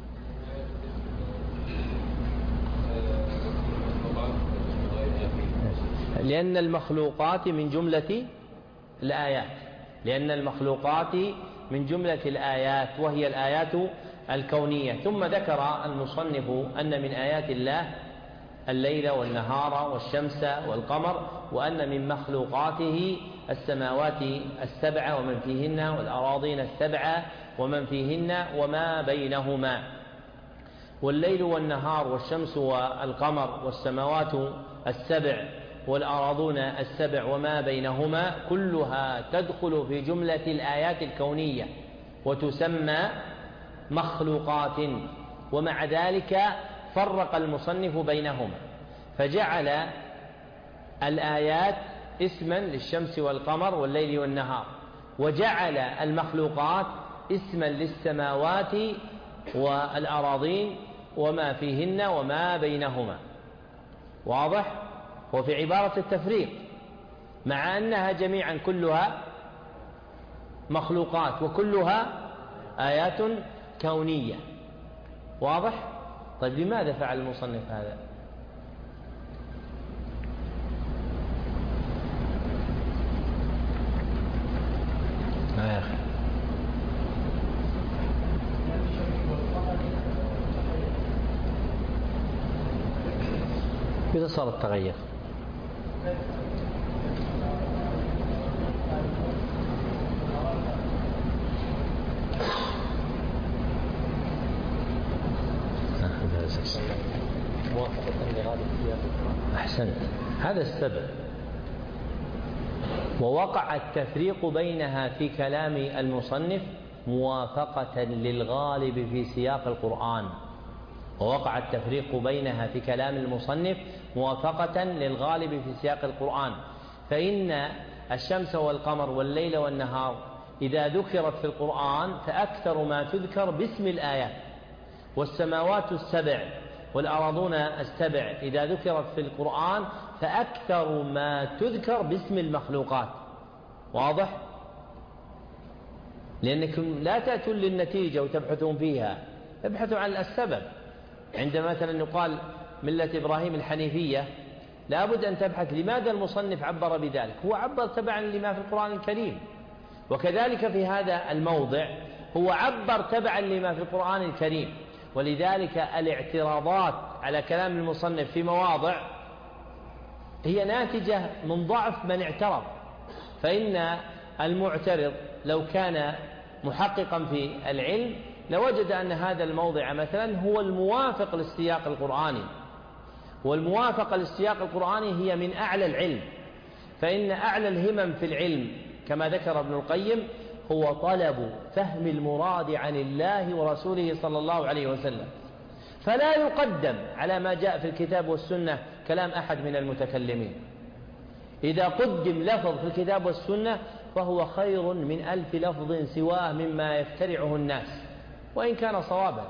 لأن المخلوقات من جملة الآيات لأن المخلوقات من جملة الآيات وهي الآيات الكونية. ثم ذكر المصنف أن من آيات الله الليل والنهار والشمس والقمر وأن من مخلوقاته السماوات السبع ومن فيهن والأراضين السبع ومن فيهن وما بينهما. والليل والنهار والشمس والقمر والسماوات السبع والأراضون السبع وما بينهما كلها تدخل في جملة الآيات الكونية وتسمى مخلوقات. ومع ذلك فرق المصنف بينهما فجعل الآيات اسما للشمس والقمر والليل والنهار وجعل المخلوقات اسما للسماوات والأراضين وما فيهن وما بينهما. واضح؟ وفي عبارة التفريق مع أنها جميعا كلها مخلوقات وكلها آيات كونية. واضح؟ طيب لماذا فعل المصنف هذا؟ يا أخي إذا صار التغير أحسنت هذا السبب. ووقع التفريق بينها في كلام المصنف موافقة للغالب في سياق القرآن ووقع التفريق بينها في كلام المصنف موافقة للغالب في سياق القرآن. فإن الشمس والقمر والليل والنهار إذا ذكرت في القرآن فأكثر ما تذكر باسم الآيات والسماوات السبع والأراضون السبع إذا ذكرت في القرآن فأكثر ما تذكر باسم المخلوقات. واضح؟ لأنكم لا تأتون للنتيجة وتبحثون فيها ابحثوا عن السبب. عندما مثلا يقال ملة إبراهيم الحنيفية لا بد أن تبحث لماذا المصنف عبر بذلك. هو عبر تبعا لما في القرآن الكريم وكذلك في هذا الموضع هو عبر تبعا لما في القرآن الكريم، ولذلك الاعتراضات على كلام المصنف في مواضع هي ناتجة من ضعف من اعترض، فإن المعترض لو كان محققا في العلم لوجد أن هذا الموضع مثلا هو الموافق للسياق القرآني، والموافقة للسياق القرآني هي من أعلى العلم، فإن أعلى الهمم في العلم كما ذكر ابن القيم هو طلب فهم المراد عن الله ورسوله صلى الله عليه وسلم، فلا يقدم على ما جاء في الكتاب والسنة كلام أحد من المتكلمين. إذا قدم لفظ في الكتاب والسنة فهو خير من ألف لفظ سواه مما يفترعه الناس وإن كان صوابا.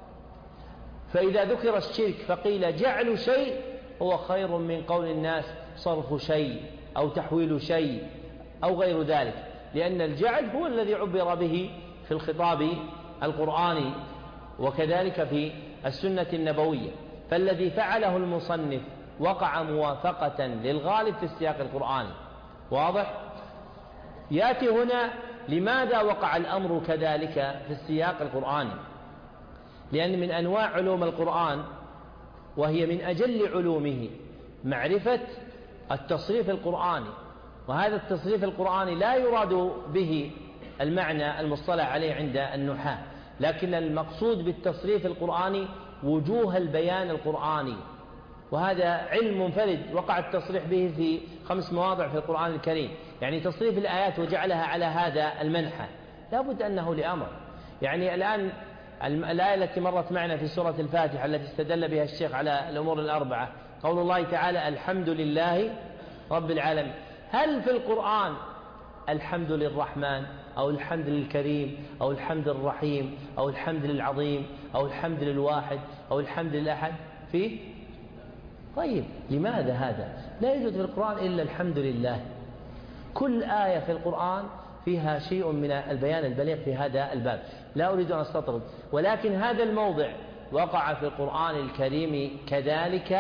فإذا ذكر الشرك فقيل جعل شيء هو خير من قول الناس صرف شيء أو تحويل شيء أو غير ذلك، لأن الجعل هو الذي عبر به في الخطاب القرآني وكذلك في السنة النبوية، فالذي فعله المصنف وقع موافقة للغالب في السياق القرآني. واضح؟ يأتي هنا لماذا وقع الأمر كذلك في السياق القرآني؟ لأن من أنواع علوم القرآن وهي من أجل علومه معرفة التصريف القرآني، وهذا التصريف القرآني لا يراد به المعنى المصطلح عليه عند النحاة، لكن المقصود بالتصريف القرآني وجوه البيان القرآني، وهذا علم منفرد وقع التصريح به في خمس مواضع في القرآن الكريم، يعني تصريف الآيات وجعلها على هذا المنحى لا بد أنه لأمر. يعني الآن الآية التي مرت معنا في سورة الفاتحة التي استدل بها الشيخ على الأمور الأربعة قول الله تعالى الحمد لله رب العالمين، هل في القرآن الحمد للرحمن أو الحمد للكريم أو الحمد للرحيم أو الحمد للعظيم أو الحمد للواحد أو الحمد للأحد فيه؟ طيب لماذا هذا؟ لا يوجد في القرآن إلا الحمد لله. كل آية في القرآن فيها شيء من البيان البليغ في هذا الباب، لا أريد أن أستطرد، ولكن هذا الموضع وقع في القرآن الكريم كذلك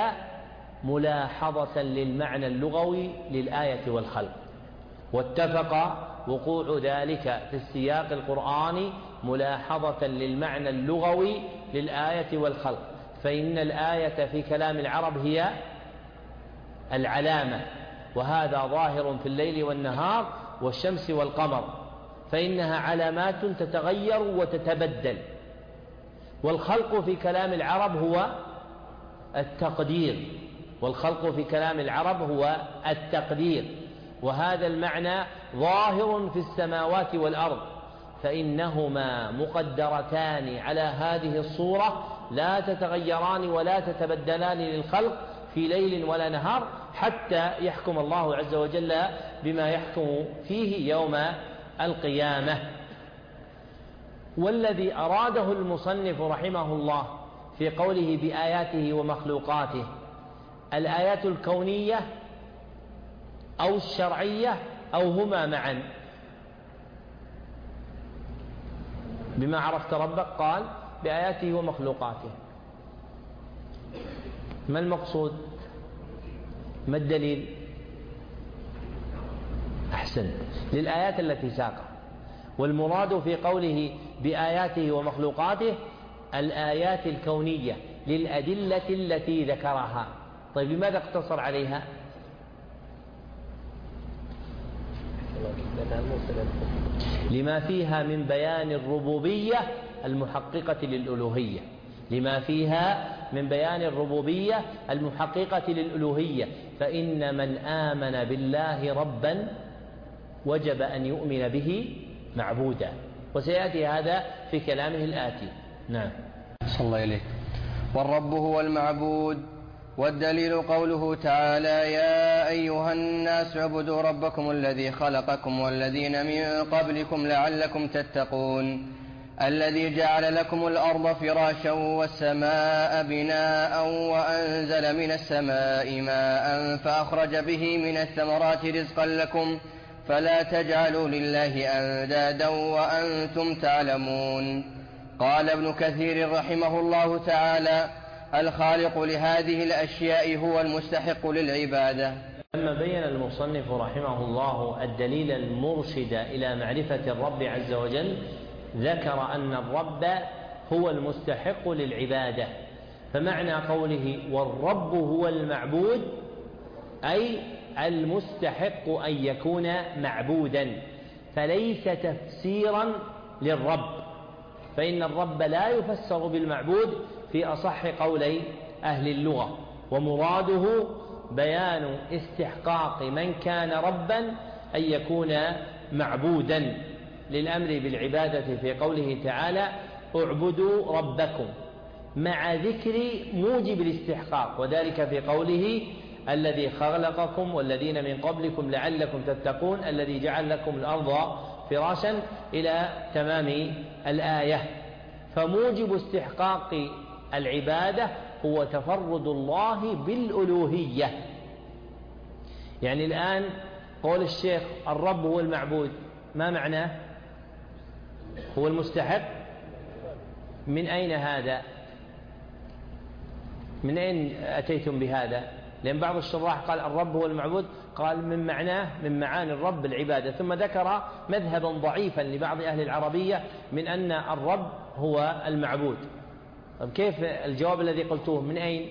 ملاحظة للمعنى اللغوي للآية والخلق، واتفق وقوع ذلك في السياق القرآني ملاحظة للمعنى اللغوي للآية والخلق، فإن الآية في كلام العرب هي العلامة، وهذا ظاهر في الليل والنهار والشمس والقمر، فإنها علامات تتغير وتتبدل. والخلق في كلام العرب هو التقدير، والخلق في كلام العرب هو التقدير، وهذا المعنى ظاهر في السماوات والأرض، فإنهما مقدرتان على هذه الصورة لا تتغيران ولا تتبدلان للخلق في ليل ولا نهار حتى يحكم الله عز وجل بما يحكم فيه يوم القيامة. والذي أراده المصنف رحمه الله في قوله بآياته ومخلوقاته الآيات الكونية أو الشرعية أو هما معا؟ بما عرفت ربك قال بآياته ومخلوقاته، ما المقصود؟ ما الدليل؟ أحسن، للآيات التي ساقها، والمراد في قوله بآياته ومخلوقاته الآيات الكونية للأدلة التي ذكرها. طيب لماذا اقتصر عليها؟ لما فيها من بيان الربوبية المحققة للألوهية، لما فيها من بيان الربوبية المحققة للألوهية، فإن من آمن بالله ربا وجب أن يؤمن به معبودا، وسيأتي هذا في كلامه الآتي. نعم. صلى الله عليه. والرب هو المعبود، والدليل قوله تعالى يا أيها الناس اعبدوا ربكم الذي خلقكم والذين من قبلكم لعلكم تتقون الذي جعل لكم الأرض فراشا والسماء بناء وأنزل من السماء ماء فأخرج به من الثمرات رزقا لكم فلا تجعلوا لله أندادا وأنتم تعلمون. قال ابن كثير رحمه الله تعالى الخالق لهذه الأشياء هو المستحق للعبادة. لما بين المصنف رحمه الله الدليل المرشد إلى معرفة الرب عز وجل ذكر أن الرب هو المستحق للعبادة، فمعنى قوله والرب هو المعبود أي المستحق أن يكون معبودا، فليس تفسيرا للرب، فإن الرب لا يفسر بالمعبود في أصح قولي أهل اللغة، ومراده بيان استحقاق من كان ربا أن يكون معبودا للأمر بالعبادة في قوله تعالى اعبدوا ربكم مع ذكر موجب الاستحقاق، وذلك في قوله الذي خلقكم والذين من قبلكم لعلكم تتقون الذي جعل لكم الأرض فراشا إلى تمام الآية. فموجب استحقاق العبادة هو تفرد الله بالألوهية. يعني الآن قول الشيخ الرب هو المعبود ما معناه؟ هو المستحق. من أين هذا؟ من أين أتيتم بهذا؟ لأن بعض الشراح قال الرب هو المعبود، قال من معناه من معاني الرب العبادة، ثم ذكر مذهبا ضعيفا لبعض أهل العربية من أن الرب هو المعبود. طيب كيف الجواب الذي قلتوه من أين؟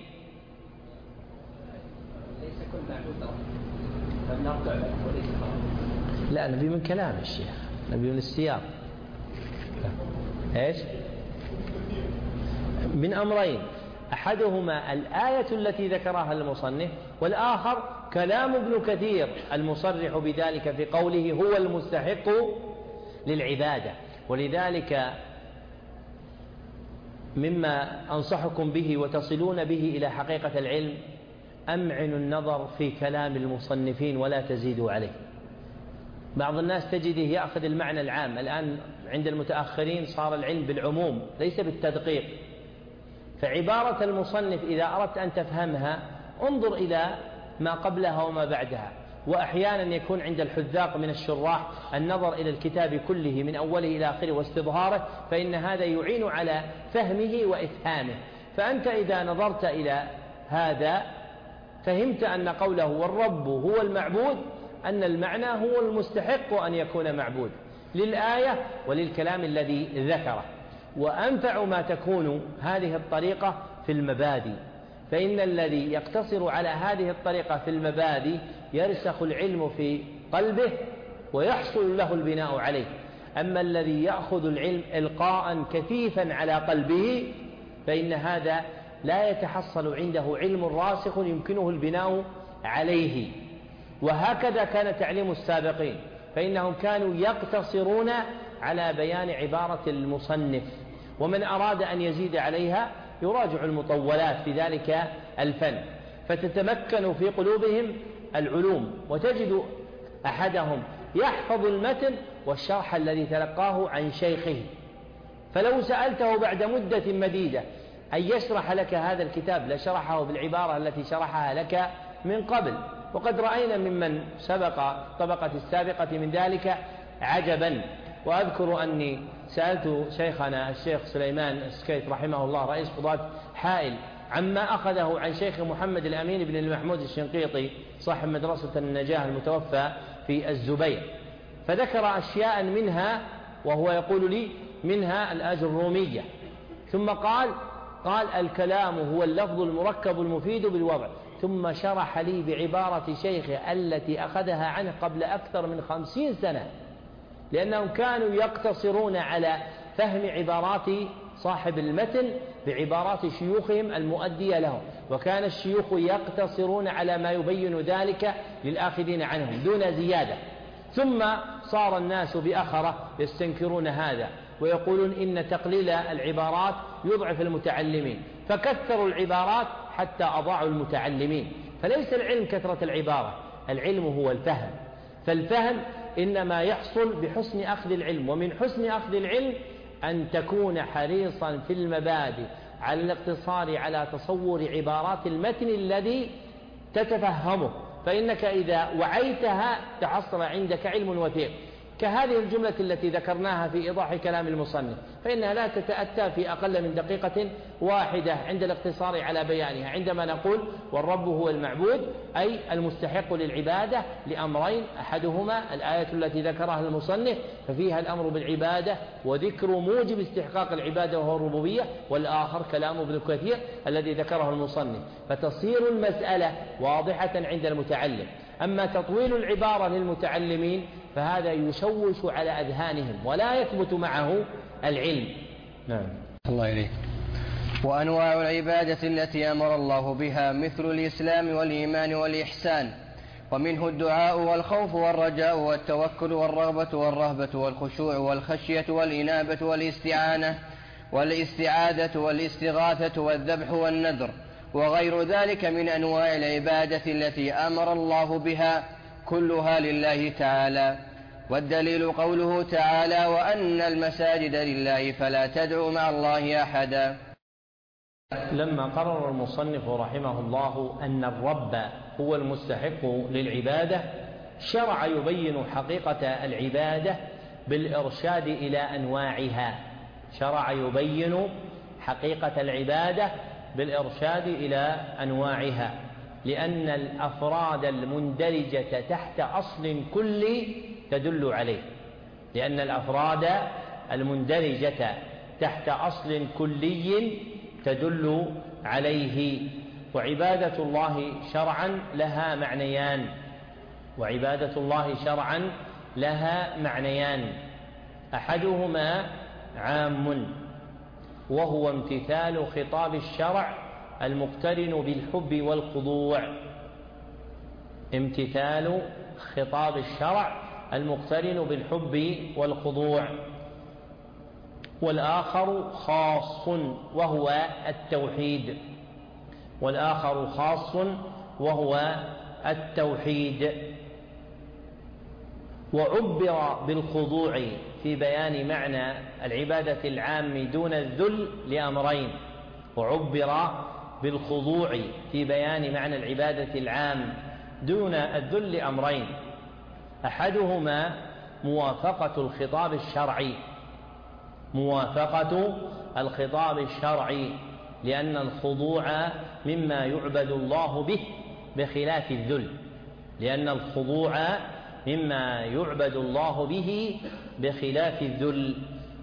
ليس كل معبود فلنرجع له وليس خالص. لا نبي من كلام الشيخ، نبي من السياق. ايش؟ من أمرين، أحدهما الآية التي ذكرها المصنف، والآخر كلام ابن كثير المصرح بذلك في قوله هو المستحق للعبادة. ولذلك مما أنصحكم به وتصلون به إلى حقيقة العلم أمعنوا النظر في كلام المصنفين ولا تزيدوا عليه. بعض الناس تجده يأخذ المعنى العام، الآن عند المتأخرين صار العلم بالعموم ليس بالتدقيق، فعبارة المصنف إذا أردت أن تفهمها انظر إلى ما قبلها وما بعدها. وأحيانا يكون عند الحذاق من الشراح النظر إلى الكتاب كله من أوله إلى آخره واستظهاره، فإن هذا يعين على فهمه وإفهامه. فأنت إذا نظرت إلى هذا فهمت أن قوله والرب هو المعبود أن المعنى هو المستحق أن يكون معبود للآية وللكلام الذي ذكره. وأنفع ما تكون هذه الطريقة في المبادئ، فإن الذي يقتصر على هذه الطريقة في المبادئ يرسخ العلم في قلبه ويحصل له البناء عليه. أما الذي يأخذ العلم إلقاء كثيفا على قلبه فإن هذا لا يتحصل عنده علم راسخ يمكنه البناء عليه. وهكذا كان تعليم السابقين، فإنهم كانوا يقتصرون على بيان عبارة المصنف، ومن أراد أن يزيد عليها يراجع المطولات في ذلك الفن، فتتمكن في قلوبهم العلوم. وتجد أحدهم يحفظ المتن والشرح الذي تلقاه عن شيخه، فلو سألته بعد مدة مديدة أن يشرح لك هذا الكتاب لشرحه بالعبارة التي شرحها لك من قبل. وقد رأينا ممن سبق الطبقة السابقة من ذلك عجبا. وأذكر أني سألت شيخنا الشيخ سليمان السكيت رحمه الله رئيس قضاة حائل عما أخذه عن شيخ محمد الأمين بن المحمود الشنقيطي صاحب مدرسة النجاة المتوفى في الزبير، فذكر أشياء منها وهو يقول لي منها الآجرومية، ثم قال قال الكلام هو اللفظ المركب المفيد بالوضع، ثم شرح لي بعبارة شيخه التي أخذها عنه قبل أكثر من خمسين سنة، لأنهم كانوا يقتصرون على فهم عبارات صاحب المتن بعبارات شيوخهم المؤدية لهم، وكان الشيوخ يقتصرون على ما يبين ذلك للآخذين عنهم دون زيادة. ثم صار الناس بأخرة يستنكرون هذا ويقولون إن تقليل العبارات يضعف المتعلمين، فكثروا العبارات حتى أضاعوا المتعلمين. فليس العلم كثرة العبارة، العلم هو الفهم، فالفهم إنما يحصل بحسن أخذ العلم، ومن حسن أخذ العلم أن تكون حريصا في المبادئ على الاقتصار على تصور عبارات المتن الذي تتفهمه، فإنك إذا وعيتها تحصل عندك علم وثيق. كهذه الجملة التي ذكرناها في إيضاح كلام المصنف، فإنها لا تتأتى في أقل من دقيقة واحدة عند الاقتصار على بيانها. عندما نقول والرب هو المعبود أي المستحق للعبادة لأمرين، أحدهما الآية التي ذكرها المصنف ففيها الأمر بالعبادة وذكر موجب استحقاق العبادة وهو الربوبية، والآخر كلام ابن كثير الذي ذكره المصنف، فتصير المسألة واضحة عند المتعلم. أما تطويل العبارة للمتعلمين فهذا يشوش على أذهانهم ولا يثبت معه العلم. نعم. الله إليك. وأنواع العبادة التي أمر الله بها مثل الإسلام والإيمان والإحسان، ومنه الدعاء والخوف والرجاء والتوكل والرغبة والرهبة والخشوع والخشية والإنابة والاستعانة والاستعاذة والاستغاثة والذبح والنذر وغير ذلك من أنواع العبادة التي أمر الله بها، كلها لله تعالى. والدليل قوله تعالى: وأن المساجد لله فلا تدعوا مع الله أحدا. لما قرر المصنف رحمه الله أن الرب هو المستحق للعبادة، شرع يبين حقيقة العبادة بالإرشاد إلى أنواعها. شرع يبين حقيقة العبادة بالإرشاد إلى أنواعها، لأن الأفراد المندرجة تحت أصل كلي تدل عليه، لأن الأفراد المندرجة تحت أصل كلي تدل عليه. وعبادة الله شرعا لها معنيان، وعبادة الله شرعا لها معنيان أحدهما عام وهو امتثال خطاب الشرع المقترن بالحب والخضوع، امتثال خطاب الشرع المقترن بالحب والخضوع. والآخر خاص وهو التوحيد، والآخر خاص وهو التوحيد. وعبر بالخضوع في بيان معنى العبادة العام دون الذل لأمرين، وعبر بالخضوع في بيان معنى العبادة العام دون الذل لأمرين، أحدهما موافقة الخطاب الشرعي، موافقة الخطاب الشرعي، لأن الخضوع مما يعبد الله به بخلاف الذل، لأن الخضوع مما يعبد الله به بخلاف الذل.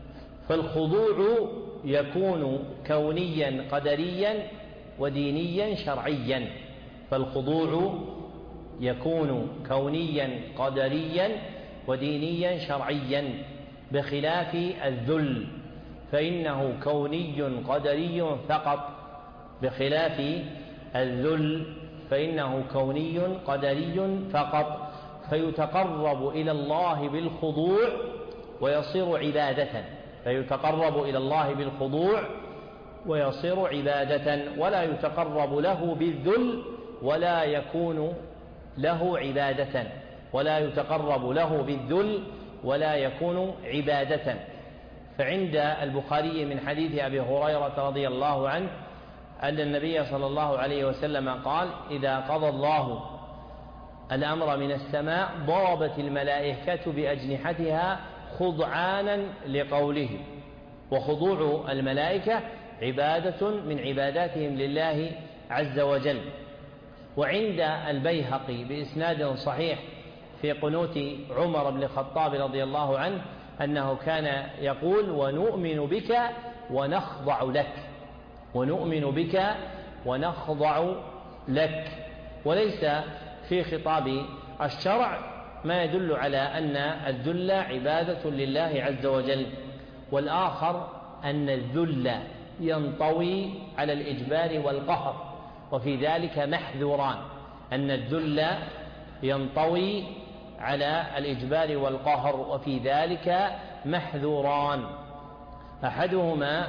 فالخضوع يكون كونيا قدريا ودينيا شرعيا، فالخضوع يكون كونيا قدريا ودينيا شرعيا بخلاف الذل، فإنه كوني قدري فقط، بخلاف الذل فإنه كوني قدري فقط. فيتقرب إلى الله بالخضوع ويصير عبادة، فيتقرب إلى الله بالخضوع ويصير عبادة، ولا يتقرب له بالذل ولا يكون له عبادة، ولا يتقرب له بالذل ولا يكون عبادة. فعند البخاري من حديث أبي هريرة رضي الله عنه أن النبي صلى الله عليه وسلم قال: إذا قضى الله الأمر من السماء ضربت الملائكة بأجنحتها خضعانا لقوله. وخضوع الملائكة عبادة من عباداتهم لله عز وجل. وعند البيهقي بإسناد صحيح في قنوت عمر بن الخطاب رضي الله عنه أنه كان يقول: ونؤمن بك ونخضع لك، ونؤمن بك ونخضع لك. وليس في خطاب الشرع ما يدل على أن الذل عبادة لله عز وجل. والآخر أن الذل ينطوي على الإجبار والقهر، وفي ذلك محذوران، أن الذل ينطوي على الإجبار والقهر وفي ذلك محذوران. أحدهما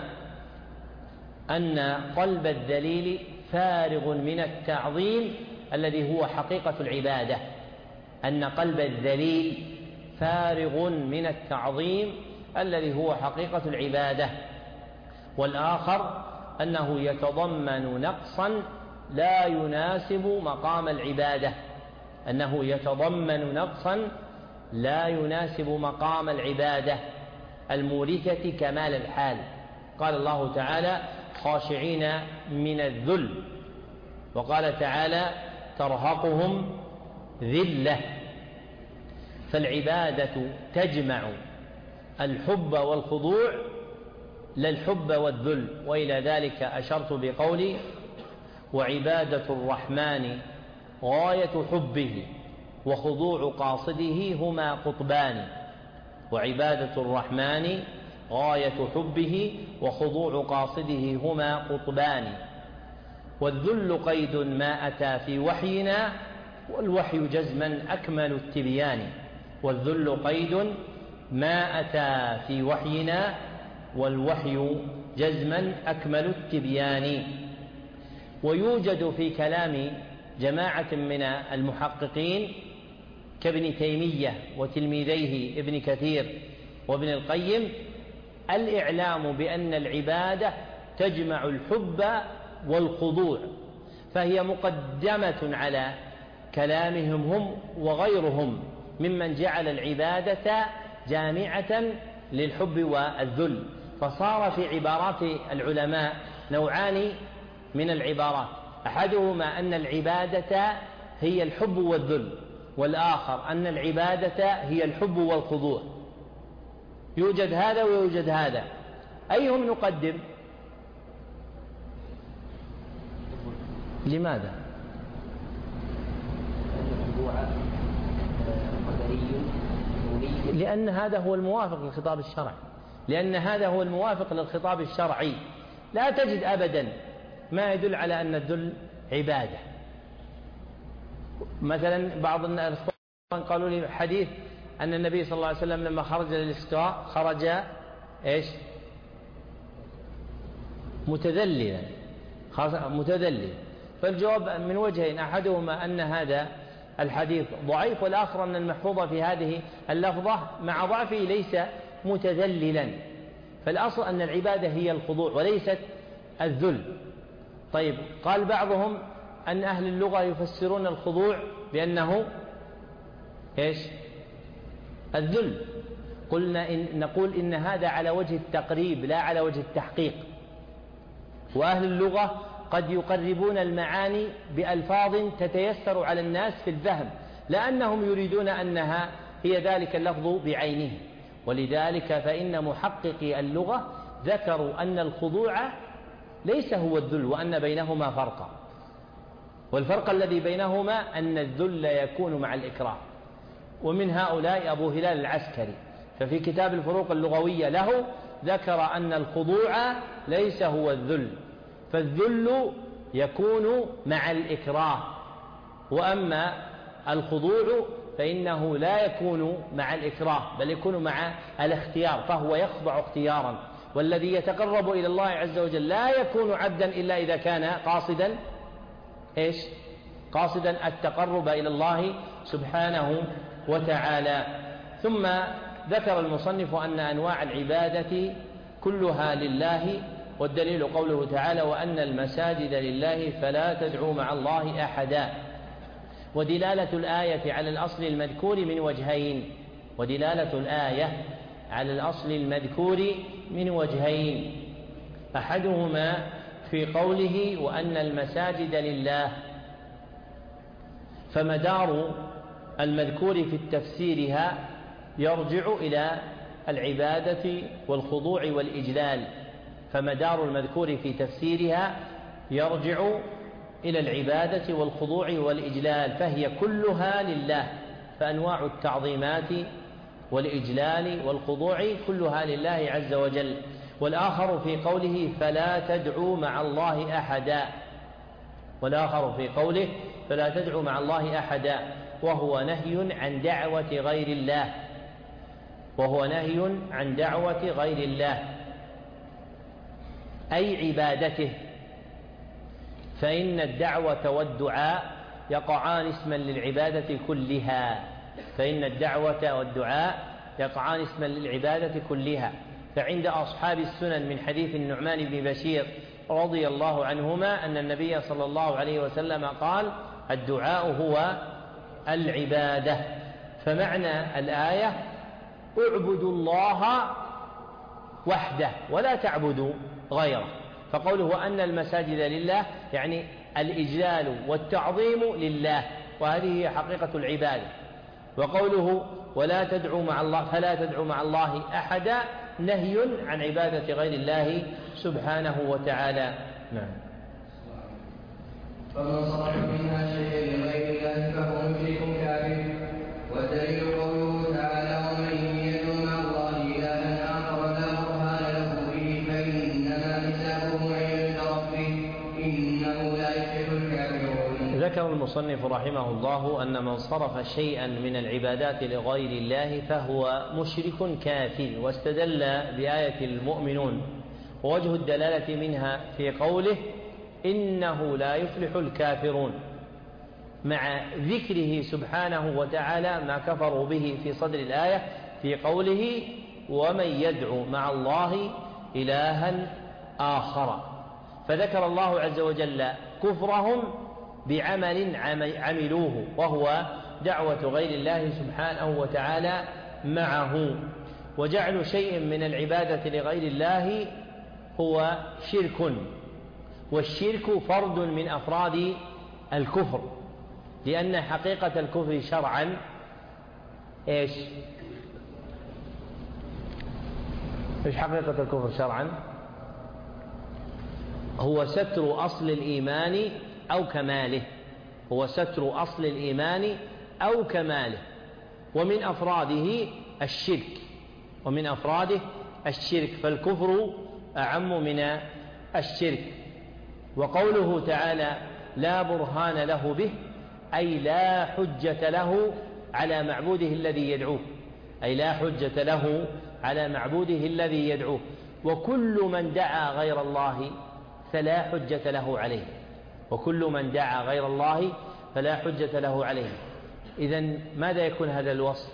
أن قلب الذليل فارغ من التعظيم الذي هو حقيقة العبادة، أن قلب الذليل فارغ من التعظيم الذي هو حقيقة العبادة. والآخر أنه يتضمن نقصا لا يناسب مقام العبادة، أنه يتضمن نقصا لا يناسب مقام العبادة المورثة كمال الحال. قال الله تعالى خاشعين من الذل، وقال تعالى ترهقهم ذلة. فالعبادة تجمع الحب والخضوع لا الحب والذل. وإلى ذلك أشرت بقولي وعبادة الرحمن غاية حبه وخضوع قاصده هما قطبان. وعبادة الرحمن غاية حبه وخضوع قاصده هما قطبان. والذل قيد ما أتى في وحينا والوحي جزما أكمل التبيان. والذل قيد ما أتى في وحينا والوحي جزما أكمل التبيان. ويوجد في كلام جماعة من المحققين كابن تيمية وتلميذيه ابن كثير وابن القيم الإعلام بأن العبادة تجمع الحب والخضوع، فهي مقدمة على كلامهم هم وغيرهم ممن جعل العبادة جامعة للحب والذل. فصار في عبارات العلماء نوعان من العبارات، أحدهما أن العبادة هي الحب والذل، والآخر أن العبادة هي الحب والخضوع. يوجد هذا ويوجد هذا، أيهم نقدم؟ لماذا؟ لأن هذا هو الموافق للخطاب الشرعي، لأن هذا هو الموافق للخطاب الشرعي. لا تجد أبدا ما يدل على أن الذل عبادة. مثلا بعض الناس قالوا لي حديث أن النبي صلى الله عليه وسلم لما خرج للاستسقاء خرج إيش؟ متذللا، متذلل. فالجواب من وجهين، أحدهما أن هذا الحديث ضعيف، والآخر أن المحفوظ في هذه اللفظة مع ضعفه ليس متذللا. فالأصل أن العبادة هي الخضوع وليست الذل. طيب، قال بعضهم أن أهل اللغة يفسرون الخضوع بأنه إيش؟ الذل. قلنا إن نقول إن هذا على وجه التقريب لا على وجه التحقيق. وأهل اللغة قد يقربون المعاني بألفاظ تتيسر على الناس في الفهم، لأنهم يريدون أنها هي ذلك اللفظ بعينه. ولذلك فإن محققي اللغة ذكروا أن الخضوع ليس هو الذل، وأن بينهما فرقا. والفرق الذي بينهما أن الذل يكون مع الإكراه. ومن هؤلاء أبو هلال العسكري، ففي كتاب الفروق اللغوية له ذكر أن الخضوع ليس هو الذل، فالذل يكون مع الإكراه، وأما الخضوع فإنه لا يكون مع الإكراه بل يكون مع الاختيار، فهو يخضع اختيارا. والذي يتقرب إلى الله عز وجل لا يكون عبدا إلا إذا كان قاصدا إيش؟ قاصدا التقرب إلى الله سبحانه وتعالى. ثم ذكر المصنف أن أنواع العبادة كلها لله، والدليل قوله تعالى وأن المساجد لله فلا تدعوا مع الله أحدا. ودلالة الآية على الأصل المذكور من وجهين ودلالة الآية على الأصل المذكور من وجهين أحدهما في قوله وأن المساجد لله، فمدار المذكور في تفسيرها يرجع إلى العبادة والخضوع والإجلال. فمدار المذكور في تفسيرها يرجع إلى العبادة والخضوع والإجلال، فهي كلها لله. فأنواع التعظيمات والإجلال والخضوع كلها لله عز وجل. والآخر في قوله فلا تدعوا مع الله أحدا، والآخر في قوله فلا تدعوا مع الله أحدا، وهو نهي عن دعوة غير الله، وهو نهي عن دعوة غير الله أي عبادته. فإن الدعوة والدعاء يقعان اسما للعبادة كلها، فإن الدعوة والدعاء يقعان اسما للعبادة كلها. فعند أصحاب السنن من حديث النعمان بن بشير رضي الله عنهما أن النبي صلى الله عليه وسلم قال الدعاء هو العبادة. فمعنى الآية اعبدوا الله وحده ولا تعبدوا غيره. فقوله أن المساجد لله يعني الإجلال والتعظيم لله، وهذه هي حقيقة العبادة. وقوله ولا تدعوا مع الله فلا تدعوا مع الله أحدا نهي عن عبادة غير الله سبحانه وتعالى. نعم. فمن صرف منها شيئا لغير الله فهو مشرك كافر. والدليل قوله تعالى ومن يدعو مع الله إلها آخر لا برهان له به فإنما حسابه عند ربه إنه لا يفلح الكافرون. ذكر المصنف رحمه الله أن من صرف شيئا من العبادات لغير الله فهو مشرك كافر، واستدل بآية المؤمنون، ووجه الدلالة منها في قوله إنه لا يفلح الكافرون، مع ذكره سبحانه وتعالى ما كفروا به في صدر الآية في قوله ومن يدعو مع الله إلها آخر. فذكر الله عز وجل كفرهم بعمل عملوه وهو دعوة غير الله سبحانه وتعالى معه. وجعل شيء من العبادة لغير الله هو شرك، والشرك فرد من أفراد الكفر، لأن حقيقة الكفر شرعا إيش؟ إيش حقيقة الكفر شرعا؟ هو ستر أصل الإيمان أو كماله، هو ستر أصل الإيمان أو كماله، ومن أفراده الشرك، ومن أفراده الشرك، فالكفر أعم من الشرك. وقوله تعالى لا برهان له به أي لا حجة له على معبوده الذي يدعوه، أي لا حجة له على معبوده الذي يدعوه. وكل من دعا غير الله فلا حجة له عليه، وكل من دعا غير الله فلا حجة له عليه. إذن ماذا يكون هذا الوصف؟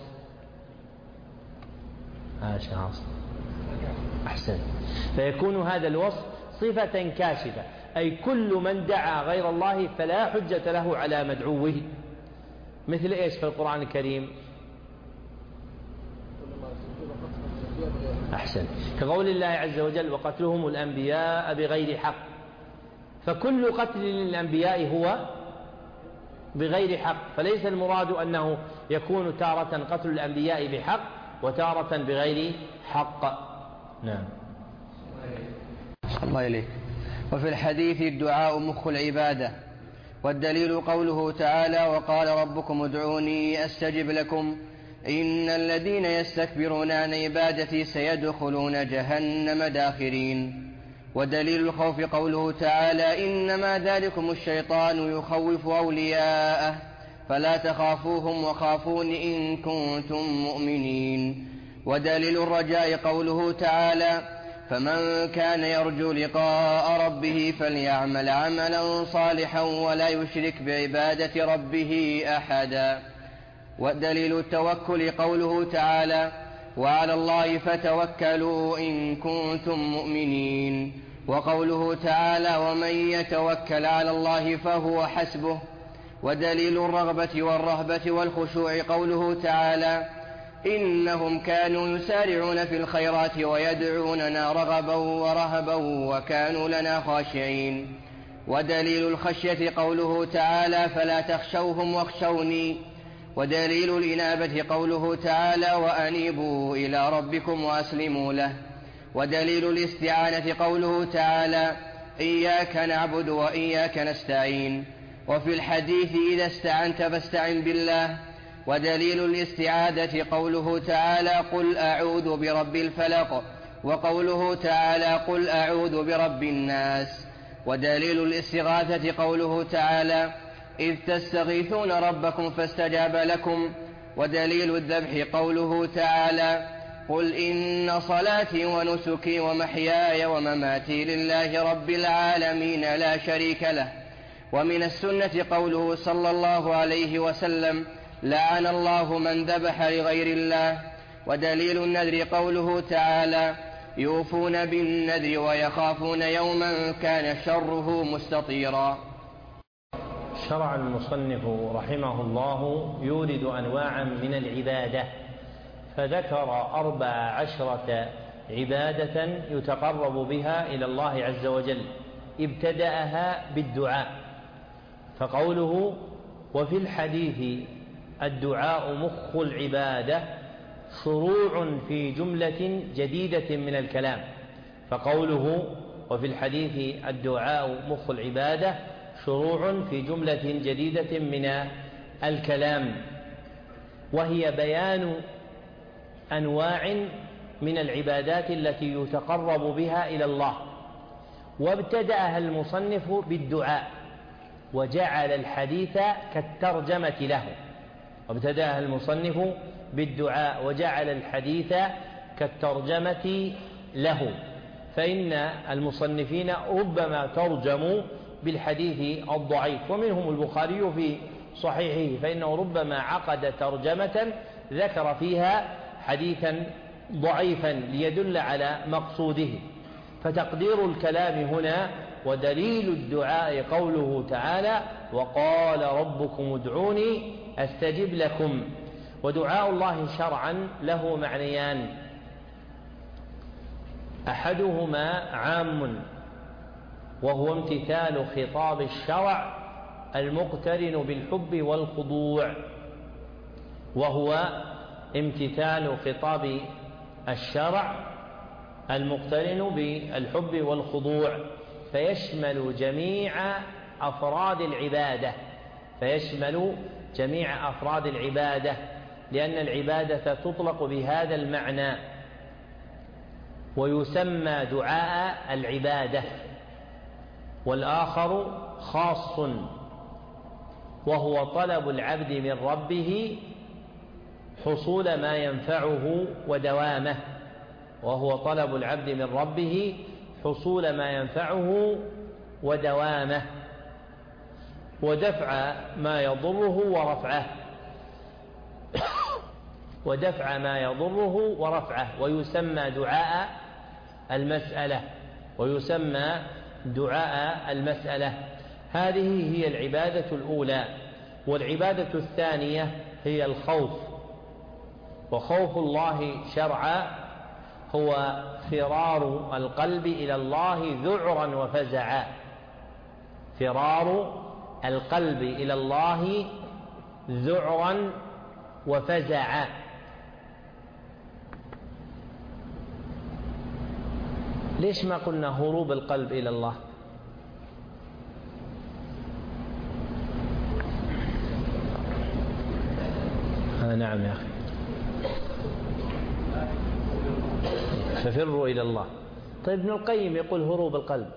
آه شخص أحسن. فيكون هذا الوصف صفة كاشفة، أي كل من دعا غير الله فلا حجة له على مدعوه. مثل إيش في القرآن الكريم؟ أحسن. كقول الله عز وجل وقتلهم الأنبياء بغير حق، فكل قتل للأنبياء هو بغير حق، فليس المراد أنه يكون تارة قتل الأنبياء بحق وتارة بغير حق. نعم. الله إليك. وفي الحديث الدعاء مخ العبادة، والدليل قوله تعالى وقال ربكم ادعوني أستجب لكم إن الذين يستكبرون عن عبادتي سيدخلون جهنم داخرين. ودليل الخوف قوله تعالى إنما ذلكم الشيطان يخوف أولياءه فلا تخافوهم وخافون إن كنتم مؤمنين. ودليل الرجاء قوله تعالى فمن كان يرجو لقاء ربه فليعمل عملا صالحا ولا يشرك بعبادة ربه أحدا. ودليل التوكل قوله تعالى وعلى الله فتوكلوا إن كنتم مؤمنين. وقوله تعالى ومن يتوكل على الله فهو حسبه. ودليل الرغبة والرهبة والخشوع قوله تعالى إنهم كانوا يسارعون في الخيرات ويدعوننا رغبا ورهبا وكانوا لنا خاشعين. ودليل الخشية قوله تعالى فلا تخشوهم واخشوني. ودليل الإنابة قوله تعالى وأنيبوا إلى ربكم وأسلموا له. ودليل الاستعانة قوله تعالى إياك نعبد وإياك نستعين. وفي الحديث إذا استعنت فاستعن بالله. ودليل الاستعاذة قوله تعالى قل أعوذ برب الفلق، وقوله تعالى قل أعوذ برب الناس. ودليل الاستغاثة قوله تعالى إذ تستغيثون ربكم فاستجاب لكم. ودليل الذبح قوله تعالى قل إن صلاتي ونسكي ومحياي ومماتي لله رب العالمين لا شريك له. ومن السنة قوله صلى الله عليه وسلم لعن الله من ذبح لغير الله. ودليل النذر قوله تعالى يوفون بالنذر ويخافون يوما كان شره مستطيرا. شرع المصنف رحمه الله يورد أنواعا من العبادة، فذكر أربع عشرة عبادة يتقرب بها إلى الله عز وجل. ابتدأها بالدعاء، فقوله وفي الحديث الدعاء مخ العبادة شروع في جملة جديدة من الكلام. فقوله وفي الحديث الدعاء مخ العبادة شروع في جملة جديدة من الكلام، وهي بيان أنواع من العبادات التي يتقرب بها إلى الله. وابتدأها المصنف بالدعاء وجعل الحديث كالترجمة له. وابتدأها المصنف بالدعاء وجعل الحديث كالترجمة له، فإن المصنفين ربما ترجموا بالحديث الضعيف، ومنهم البخاري في صحيحه، فإنه ربما عقد ترجمة ذكر فيها حديثا ضعيفا ليدل على مقصوده. فتقدير الكلام هنا ودليل الدعاء قوله تعالى وقال ربكم ادعوني أستجب لكم. ودعاء الله شرعا له معنيان، أحدهما عام وهو امتثال خطاب الشرع المقترن بالحب والخضوع، وهو امتثال خطاب الشرع المقترن بالحب والخضوع، فيشمل جميع أفراد العبادة فيشمل جميع أفراد العبادة لأن العبادة تطلق بهذا المعنى، ويسمى دعاء العبادة. والآخر خاص وهو طلب العبد من ربه حصول ما ينفعه ودوامه وهو طلب العبد من ربه حصول ما ينفعه ودوامه ودفع ما يضره ورفعه ودفع ما يضره ورفعه ويسمى دعاء المسألة ويسمى دعاء المسألة. هذه هي العبادة الأولى. والعبادة الثانية هي الخوف. وخوف الله شرعا هو فرار القلب إلى الله ذعرا وفزعا فرار القلب إلى الله ذعرا وفزعا. ليش ما قلنا هروب القلب إلى الله؟ آه نعم يا أخي، ففروا إلى الله. طيب ابن القيم يقول هروب القلب،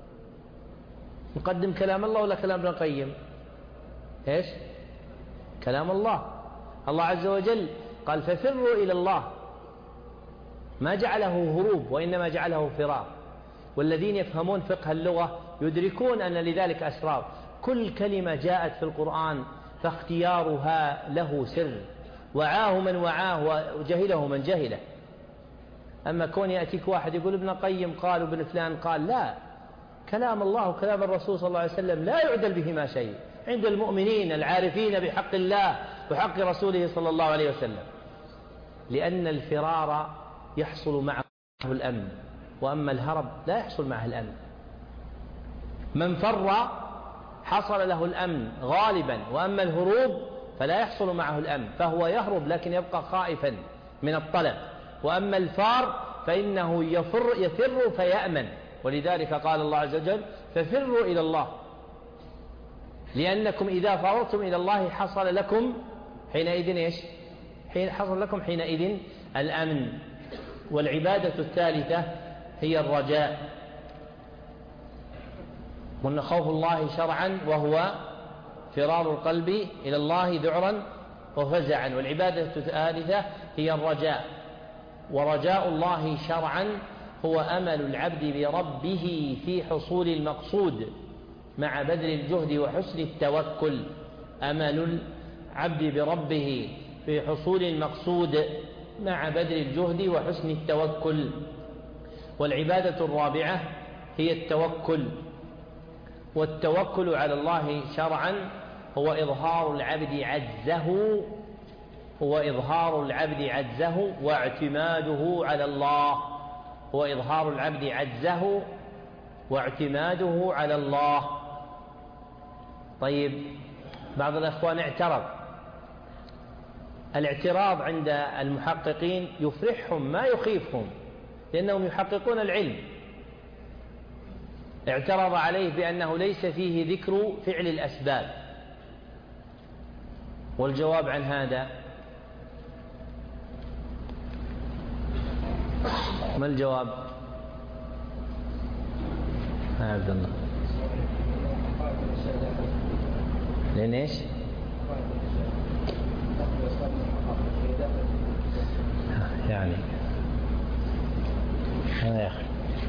نقدم كلام الله ولا كلام ابن القيم؟ إيش؟ كلام الله. الله عز وجل قال ففروا إلى الله، ما جعله هروب وإنما جعله فرار. والذين يفهمون فقه اللغة يدركون أن لذلك أسرار. كل كلمة جاءت في القرآن فاختيارها له سر، وعاه من وعاه وجهله من جهله. أما كون يأتيك واحد يقول ابن القيم قال وابن فلان قال، لا، كلام الله وكلام الرسول صلى الله عليه وسلم لا يعدل بهما شيء عند المؤمنين العارفين بحق الله وحق رسوله صلى الله عليه وسلم. لأن الفرار يحصل معه الأمن، وأما الهرب لا يحصل معه الأمن. من فر حصل له الأمن غالبا، وأما الهروب فلا يحصل معه الأمن، فهو يهرب لكن يبقى خائفا من الطلب. وأما الفار فإنه يفر, يفر فيأمن. ولذلك قال الله عز وجل ففروا إلى الله، لأنكم إذا فررتم إلى الله حصل لكم حينئذ إيش؟ حين حصل لكم حينئذ الأمن. والعبادة الثالثة هي الرجاء. وأن خوف الله شرعا وهو فرار القلب إلى الله ذعرا وفزعا. والعبادة الثالثة هي الرجاء. ورجاء الله شرعا هو أمل العبد بربه في حصول المقصود مع بذل الجهد وحسن التوكل. أمل العبد بربه في حصول المقصود مع بذل الجهد وحسن التوكل. والعبادة الرابعة هي التوكل. والتوكل على الله شرعا هو إظهار العبد عجزه هو إظهار العبد عجزه واعتماده على الله هو إظهار العبد عجزه واعتماده على الله. طيب، بعض الأخوان اعترض. الاعتراض عند المحققين يفرحهم ما يخيفهم، لأنهم يحققون العلم. اعترض عليه بأنه ليس فيه ذكر فعل الأسباب، والجواب عن هذا ما الجواب؟ يا عبد الله، لين ايش؟ يعني ها يا أخي،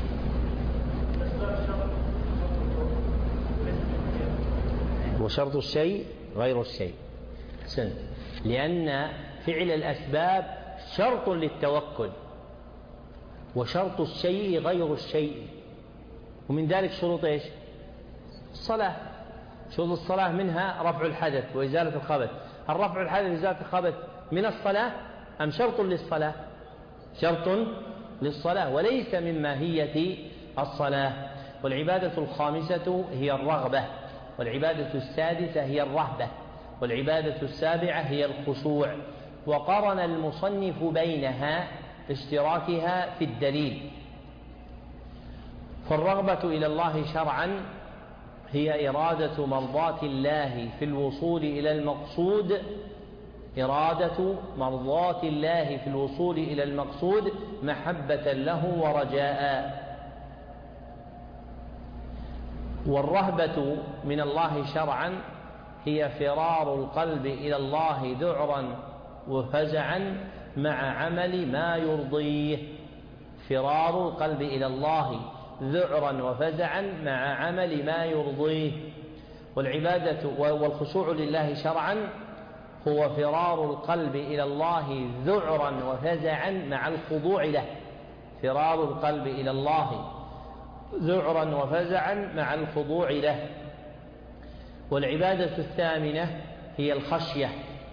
وشرط الشيء غير الشيء. حسنت، لأن فعل الأسباب شرط للتوكل، وشرط الشيء غير الشيء. ومن ذلك شروط ايش؟ الصلاة. شروط الصلاة منها رفع الحدث وإزالة الخبث. هل رفع الحدث وإزالة الخبث من الصلاة أم شرط للصلاة؟ شرط للصلاة وليس من ماهية الصلاة. والعبادة الخامسة هي الرغبة، والعبادة السادسة هي الرهبة، والعبادة السابعة هي الخشوع. وقرن المصنف بينها اشتراكها في الدليل. فالرغبة إلى الله شرعا هي إرادة مرضاة الله في الوصول إلى المقصود إرادة مرضاة الله في الوصول إلى المقصود محبة له ورجاء. والرهبة من الله شرعا هي فرار القلب إلى الله ذعرا وفزعا مع عمل ما يرضيه. فرار القلب إلى الله ذعرا وفزعا مع عمل ما يرضيه. والعبادة والخشوع لله شرعا هو فرار القلب إلى الله ذعرا وفزعا مع الخضوع له. فرار القلب إلى الله ذعرا وفزعا مع الخضوع له. والعبادة الثامنة هي الخشية.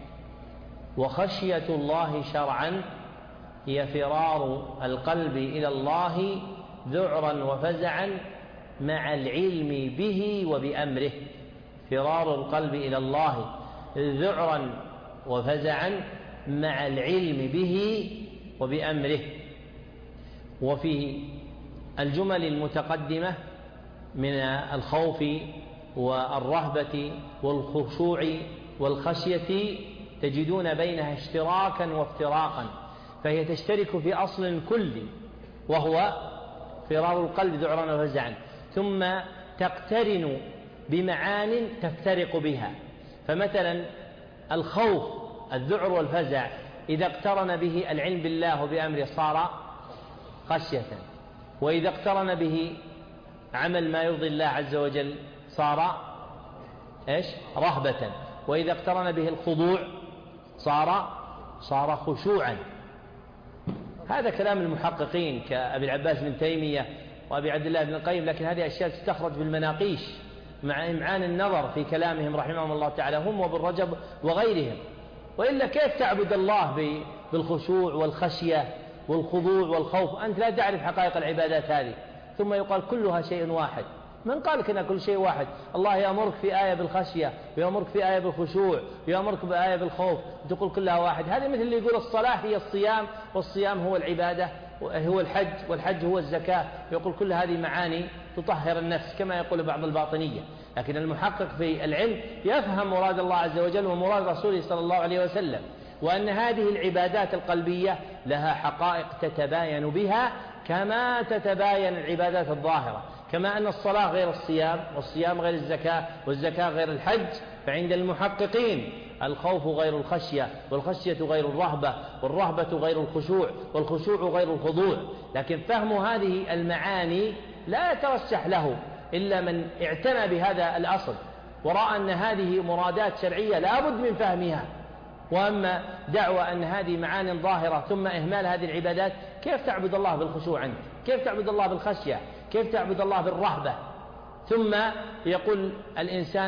وخشية الله شرعا هي فرار القلب إلى الله ذعرا وفزعا مع العلم به وبأمره. فرار القلب إلى الله ذعرا وفزعا مع العلم به وبأمره. وفي الجمل المتقدمة من الخوف والرهبة والخشوع والخشية تجدون بينها اشتراكا وافتراقا، فهي تشترك في أصل كلي وهو فرار القلب ذعرا وفزعا، ثم تقترن بمعان تفترق بها. فمثلا الخوف الذعر والفزع إذا اقترن به العلم بالله وبأمره صار خشية، وإذا اقترن به عمل ما يرضي الله عز وجل صار إيش؟ رهبة، وإذا اقترن به الخضوع صار صار خشوعا. هذا كلام المحققين كأبي العباس بن تيمية وأبي عبد الله بن القيم، لكن هذه أشياء تستخرج بالمناقيش مع إمعان النظر في كلامهم رحمهم الله تعالى هم وابن رجب وغيرهم. وإلا كيف تعبد الله بالخشوع والخشية والخضوع والخوف أنت لا تعرف حقائق العبادات هذه؟ ثم يقال كلها شيء واحد. من قال لك أن كل شيء واحد؟ الله يأمرك في آية بالخشية، ويأمرك في آية بالخشوع، ويأمرك بآية بالخوف، تقول كلها واحد. هذا مثل اللي يقول الصلاة هي الصيام، والصيام هو العبادة، هو الحج، والحج هو الزكاة، يقول كل هذه معاني تطهر النفس كما يقول بعض الباطنية. لكن المحقق في العلم يفهم مراد الله عز وجل ومراد رسوله صلى الله عليه وسلم، وأن هذه العبادات القلبية لها حقائق تتباين بها كما تتباين العبادات الظاهرة. كما أن الصلاة غير الصيام، والصيام غير الزكاة، والزكاة غير الحج، فعند المحققين الخوف غير الخشية، والخشية غير الرهبة، والرهبة غير الخشوع، والخشوع غير الخضوع. لكن فهم هذه المعاني لا يترشح له إلا من اعتنى بهذا الأصل ورأى أن هذه مرادات شرعية لا بد من فهمها. وأما دعوى أن هذه معان ظاهرة ثم إهمال هذه العبادات، كيف تعبد الله بالخشوع أنت؟ كيف تعبد الله بالخشية؟ كيف تعبد الله بالرهبة؟ ثم يقول الإنسان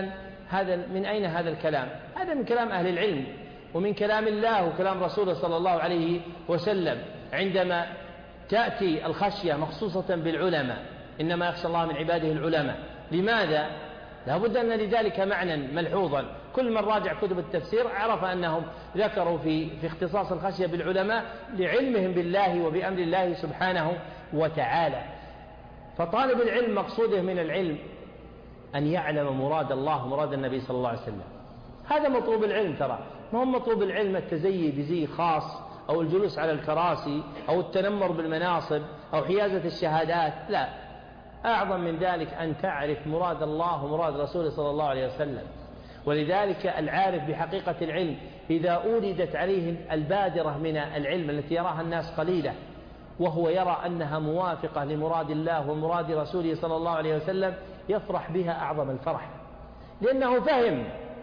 هذا من أين هذا الكلام؟ هذا من كلام أهل العلم ومن كلام الله وكلام رسوله صلى الله عليه وسلم، عندما تأتي الخشية مخصوصة بالعلماء، إنما يخشى الله من عباده العلماء. لماذا؟ لا بد أن لذلك معنى ملحوظا، كل من راجع كتب التفسير عرف أنهم ذكروا في, في اختصاص الخشية بالعلماء لعلمهم بالله وبأمر الله سبحانه وتعالى. فطالب العلم مقصوده من العلم أن يعلم مراد الله ومراد النبي صلى الله عليه وسلم، هذا مطلوب العلم. ترى ما هو مطلوب العلم التزيي بزي خاص أو الجلوس على الكراسي أو التنمر بالمناصب أو حيازة الشهادات، لا، أعظم من ذلك أن تعرف مراد الله ومراد رسوله صلى الله عليه وسلم. ولذلك العارف بحقيقة العلم إذا أوردت عليه البادرة من العلم التي يراها الناس قليلة وهو يرى أنها موافقة لمراد الله ومراد رسوله صلى الله عليه وسلم يفرح بها أعظم الفرح، لأنه فهم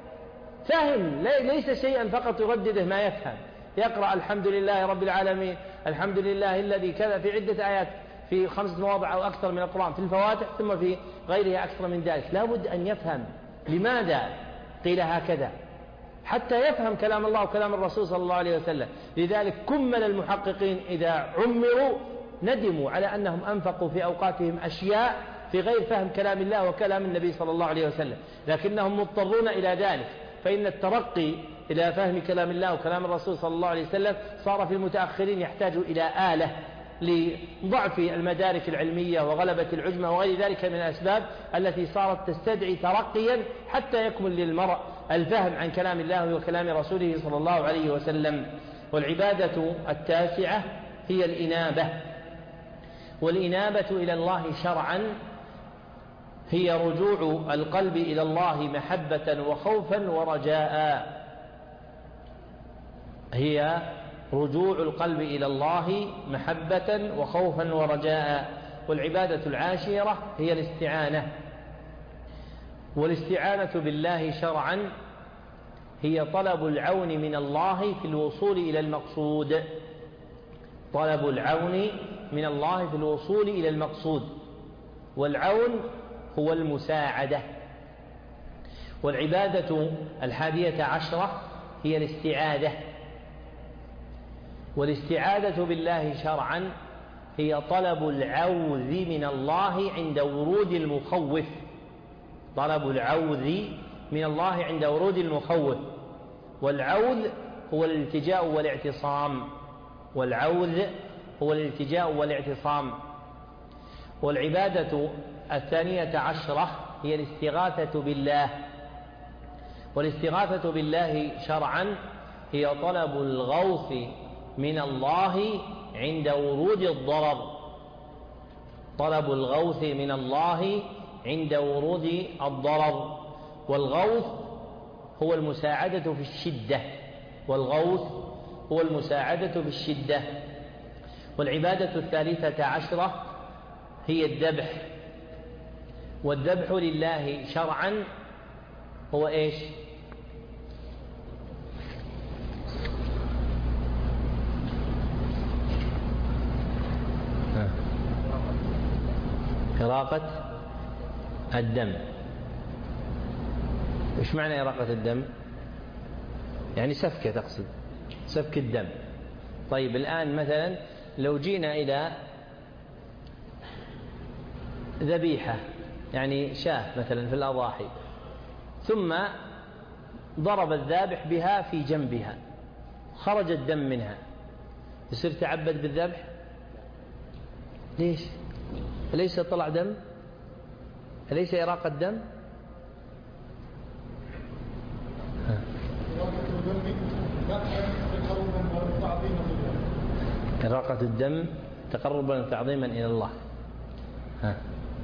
فهم ليس شيئا فقط يردده ما يفهم. يقرأ الحمد لله رب العالمين، الحمد لله الذي كذا في عدة آيات في خمسة مواضع أو أكثر من القرآن في الفواتح، ثم في غيرها أكثر من ذلك. لا بد أن يفهم لماذا قيل هكذا حتى يفهم كلام الله وكلام الرسول صلى الله عليه وسلم. لذلك كمل المحققين إذا عمروا ندموا على أنهم أنفقوا في أوقاتهم أشياء في غير فهم كلام الله وكلام النبي صلى الله عليه وسلم، لكنهم مضطرون إلى ذلك، فإن الترقي إلى فهم كلام الله وكلام الرسول صلى الله عليه وسلم صار في المتأخرين يحتاج إلى آلة لضعف المدارك العلمية وغلبة العجمة وغير ذلك من الأسباب التي صارت تستدعي ترقيا حتى يكمل للمرء الفهم عن كلام الله وكلام رسوله صلى الله عليه وسلم. والعبادة التاسعة هي الإنابة، والإنابة إلى الله شرعا هي رجوع القلب إلى الله محبة وخوفا ورجاء، هي رجوع القلب إلى الله محبة وخوفا ورجاء. والعبادة العاشرة هي الاستعانة، والاستعانة بالله شرعا هي طلب العون من الله في الوصول إلى المقصود، طلب العون من الله في الوصول إلى المقصود، والعون هو المساعدة. والعبادة الحادية عشرة هي الاستعاذة، والاستعاذة بالله شرعا هي طلب العوذ من الله عند ورود المخوف، طلب العوذ من الله عند ورود المخوف. والعوذ هو الالتجاء والاعتصام، والعوذ هو الالتجاء والاعتصام. والعبادة الثانية عشرة هي الاستغاثة بالله، والاستغاثة بالله شرعا هي طلب الغوث من الله عند ورود الضرر، طلب الغوث من الله عند ورود الضرر. والغوث هو المساعدة في الشدة، والغوث هو المساعدة في الشدة. والعبادة الثالثة عشرة هي الذبح، والذبح لله شرعا هو إيش؟ إراقة الدم. إيش معنى إراقة الدم؟ يعني سفكة، تقصد سفك الدم. طيب الآن مثلا لو جينا إلى ذبيحة، يعني شاة مثلا في الأضاحي، ثم ضرب الذابح بها في جنبها، خرج الدم منها، يصير تعبد بالذبح؟ ليش؟ أليس طلع دم؟ أليس إراقة دم؟ إراقة الدم تقربا وتعظيما إلى الله. ها.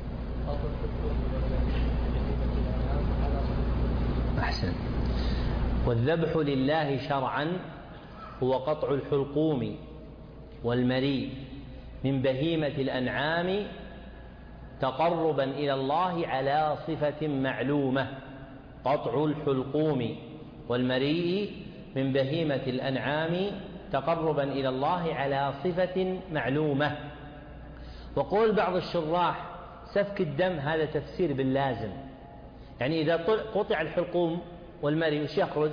أحسن. والذبح لله شرعا هو قطع الحلقوم والمريء من بهيمة الأنعام تقربا إلى الله على صفة معلومة، قطع الحلقوم والمريء من بهيمة الأنعام تقربا إلى الله على صفة معلومة. وقول بعض الشراح سفك الدم هذا تفسير باللازم، يعني إذا قطع الحلقوم والمري وش يخرج؟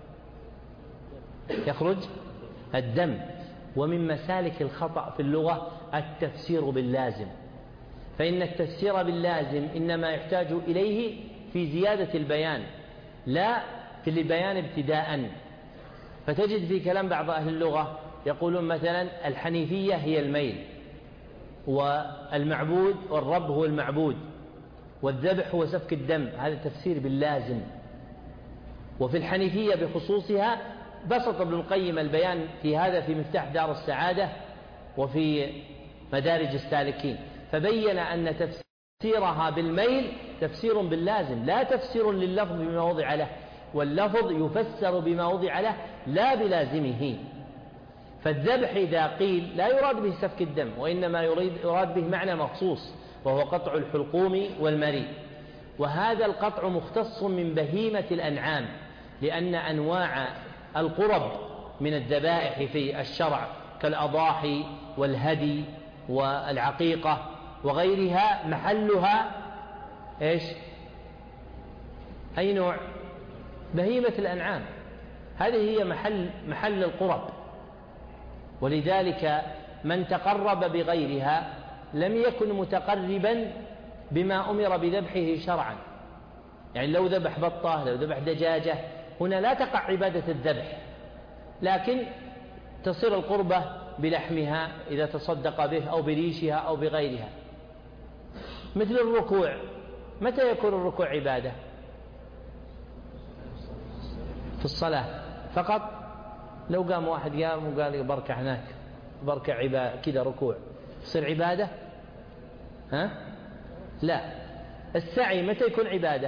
يخرج الدم. ومن مسالك الخطأ في اللغة التفسير باللازم، فإن التفسير باللازم إنما يحتاج إليه في زيادة البيان لا في البيان ابتداء. فتجد في كلام بعض أهل اللغة يقولون مثلا الحنيفية هي الميل، والمعبود والرب هو المعبود، والذبح هو سفك الدم. هذا تفسير باللازم. وفي الحنيفية بخصوصها بسط ابن القيم البيان في هذا في مفتاح دار السعادة وفي مدارج السالكين، فبين أن تفسيرها بالميل تفسير باللازم لا تفسير لللفظ بما وضع له، واللفظ يفسر بما وضع له لا بلازمه. فالذبح إذا قيل لا يراد به سفك الدم، وإنما يريد يراد به معنى مخصوص وهو قطع الحلقوم والمري. وهذا القطع مختص من بهيمة الأنعام، لأن أنواع القرب من الذبائح في الشرع كالأضاحي والهدي والعقيقة وغيرها محلها إيش؟ أي نوع؟ بهيمة الأنعام. هذه هي محل, محل القرب. ولذلك من تقرب بغيرها لم يكن متقربا بما أمر بذبحه شرعا. يعني لو ذبح بطة، لو ذبح دجاجة، هنا لا تقع عبادة الذبح، لكن تصير القربة بلحمها إذا تصدق به أو بريشها أو بغيرها. مثل الركوع، متى يكون الركوع عبادة؟ في الصلاة فقط. لو قام واحد قام وقال بركع هناك، بركع عبادة كذا ركوع، تصير عبادة؟ ها؟ لا. السعي متى يكون عبادة؟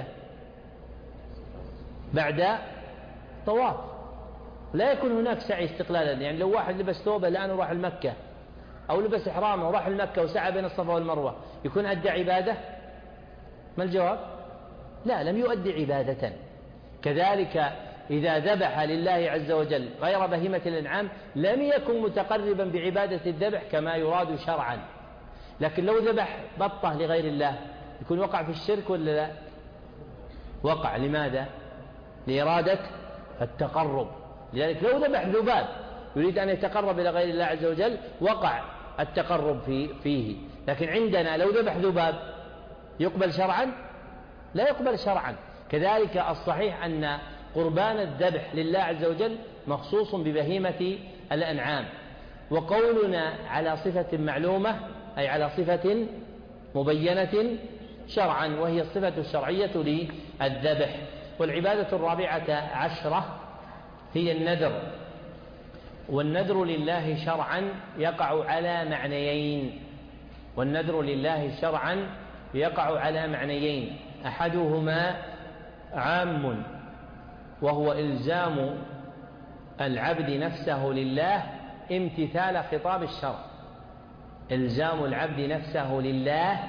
بعد طواف. لا يكون هناك سعي استقلالا. يعني لو واحد لبس ثوبه الآن وراح المكة، أو لبس إحرامه وراح المكة وسعى بين الصفا والمروة، يكون أدى عبادة؟ ما الجواب؟ لا، لم يؤدي عبادة. كذلك إذا ذبح لله عز وجل غير بهيمة الأنعام لم يكن متقربا بعبادة الذبح كما يراد شرعا. لكن لو ذبح بطة لغير الله يكون وقع في الشرك ولا لا؟ وقع. لماذا؟ لإرادة التقرب. لذلك لو ذبح ذباب يريد أن يتقرب إلى غير الله عز وجل وقع التقرب فيه. لكن عندنا لو ذبح ذباب يقبل شرعا؟ لا يقبل شرعا. كذلك الصحيح أن قربان الذبح لله عز وجل مخصوص ببهيمة الأنعام. وقولنا على صفة معلومة أي على صفة مبينة شرعا، وهي الصفة الشرعية للذبح. والعبادة الرابعة عشرة هي النذر. والنذر لله شرعا يقع على معنيين. والنذر لله شرعا يقع على معنيين، أحدهما عام وهو إلزام العبد نفسه لله امتثال خطاب الشرع. إلزام العبد نفسه لله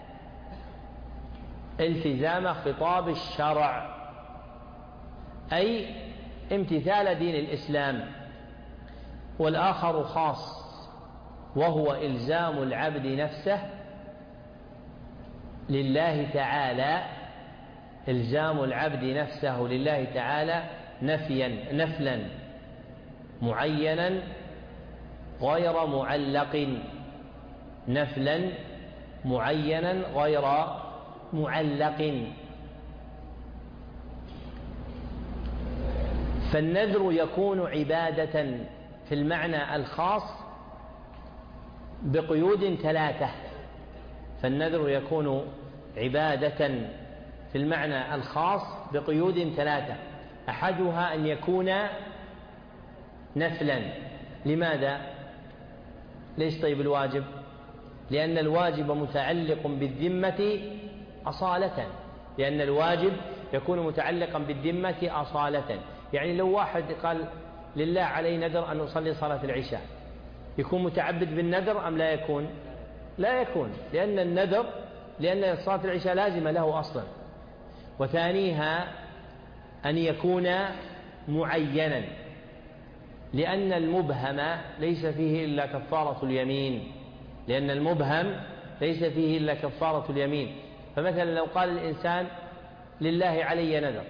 التزام خطاب الشرع، أي امتثال دين الإسلام. والآخر خاص وهو إلزام العبد نفسه لله تعالى، إلزام العبد نفسه لله تعالى نفيا نفلا معينا غير معلق، نفلا معينا غير معلق. فالنذر يكون عبادة في المعنى الخاص بقيود ثلاثة. فالنذر يكون عبادة في المعنى الخاص بقيود ثلاثة، أحدها أن يكون نفلا. لماذا؟ ليش طيب الواجب؟ لأن الواجب متعلق بالذمة أصالة، لأن الواجب يكون متعلقا بالذمة أصالة. يعني لو واحد قال لله علي نذر أن أصلي صلاة العشاء، يكون متعبد بالنذر أم لا يكون؟ لا يكون، لأن النذر لأن صلاة العشاء لازمة له أصلا. وثانيها أن يكون معينا، لأن المبهم ليس فيه إلا كفارة اليمين، لأن المبهم ليس فيه إلا كفارة اليمين. فمثلا لو قال الإنسان لله علي نذر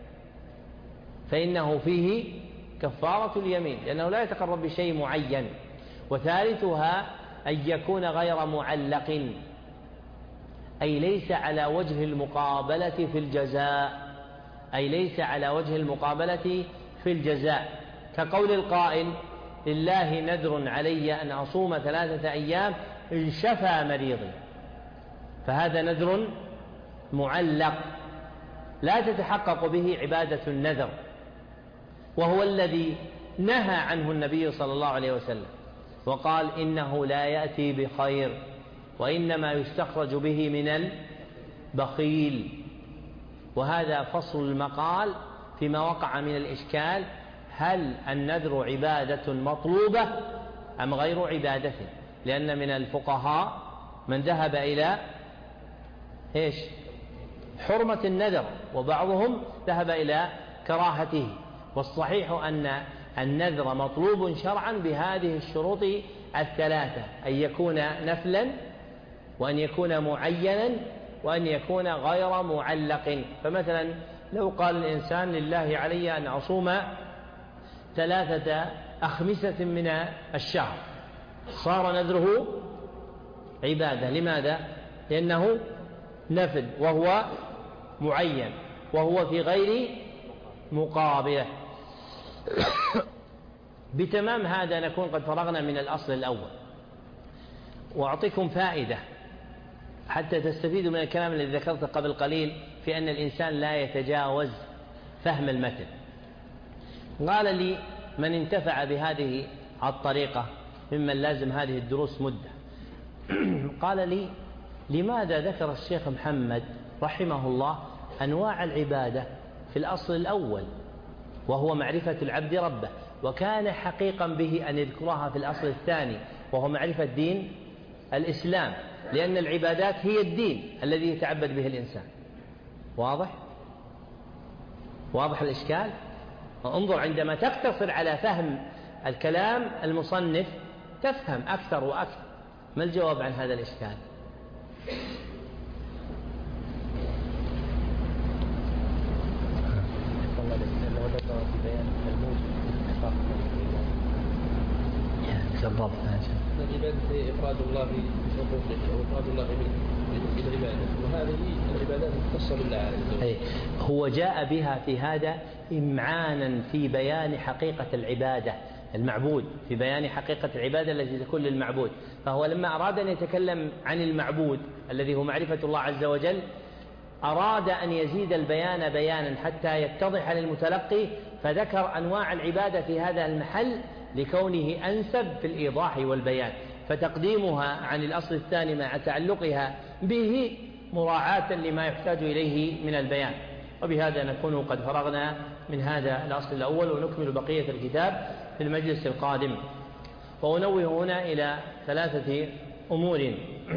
فإنه فيه كفارة اليمين، لأنه لا يتقرب بشيء معين. وثالثها أن يكون غير معلق، أي ليس على وجه المقابلة في الجزاء، أي ليس على وجه المقابلة في الجزاء، كقول القائل: لله نذر علي أن أصوم ثلاثة أيام إن شفى مريضي، فهذا نذر معلق لا تتحقق به عبادة النذر، وهو الذي نهى عنه النبي صلى الله عليه وسلم وقال: إنه لا يأتي بخير وإنما يستخرج به من البخيل. وهذا فصل المقال فيما وقع من الإشكال: هل النذر عبادة مطلوبة أم غير عبادة؟ لأن من الفقهاء من ذهب إلى إيش؟ حرمة النذر، وبعضهم ذهب إلى كراهته. والصحيح أن النذر مطلوب شرعا بهذه الشروط الثلاثة: أن يكون نفلا، وأن يكون معينا، وأن يكون غير معلق. فمثلا لو قال الإنسان: لله علي أن أصوم ثلاثة أخمسة من الشهر، صار نذره عبادة. لماذا؟ لأنه نفل وهو معين وهو في غير مقابلة. بتمام هذا نكون قد فرغنا من الأصل الأول. وأعطيكم فائدة حتى تستفيدوا من الكلام الذي ذكرته قبل قليل في أن الإنسان لا يتجاوز فهم المتن. قال لي من انتفع بهذه الطريقة ممن لازم هذه الدروس مدة، قال لي: لماذا ذكر الشيخ محمد رحمه الله أنواع العبادة في الأصل الأول وهو معرفة العبد ربه، وكان حقيقا به أن يذكرها في الأصل الثاني وهو معرفة دين الإسلام، لأن العبادات هي الدين الذي يتعبد به الإنسان. واضح؟ واضح الإشكال؟ انظر، عندما تقتصر على فهم الكلام المصنف تفهم أكثر وأكثر. ما الجواب عن هذا الإشكال؟ العبادة إفراد الله بحقوقه وإفراد الله بالعبادة، وهذه العبادات المختصة بالله عز وجل. هو جاء بها في هذا إمعانا في بيان حقيقة العبادة، المعبود، في بيان حقيقة العبادة التي تكون للمعبود. فهو لما أراد أن يتكلم عن المعبود الذي هو معرفة الله عز وجل أراد أن يزيد البيان بيانا حتى يتضح للمتلقي، فذكر أنواع العبادة في هذا المحل لكونه أنسب في الإيضاح والبيان، فتقديمها عن الأصل الثاني مع تعلقها به مراعاة لما يحتاج إليه من البيان. وبهذا نكون قد فرغنا من هذا الأصل الأول، ونكمل بقية الكتاب في المجلس القادم. وأنوه هنا إلى ثلاثة أمور.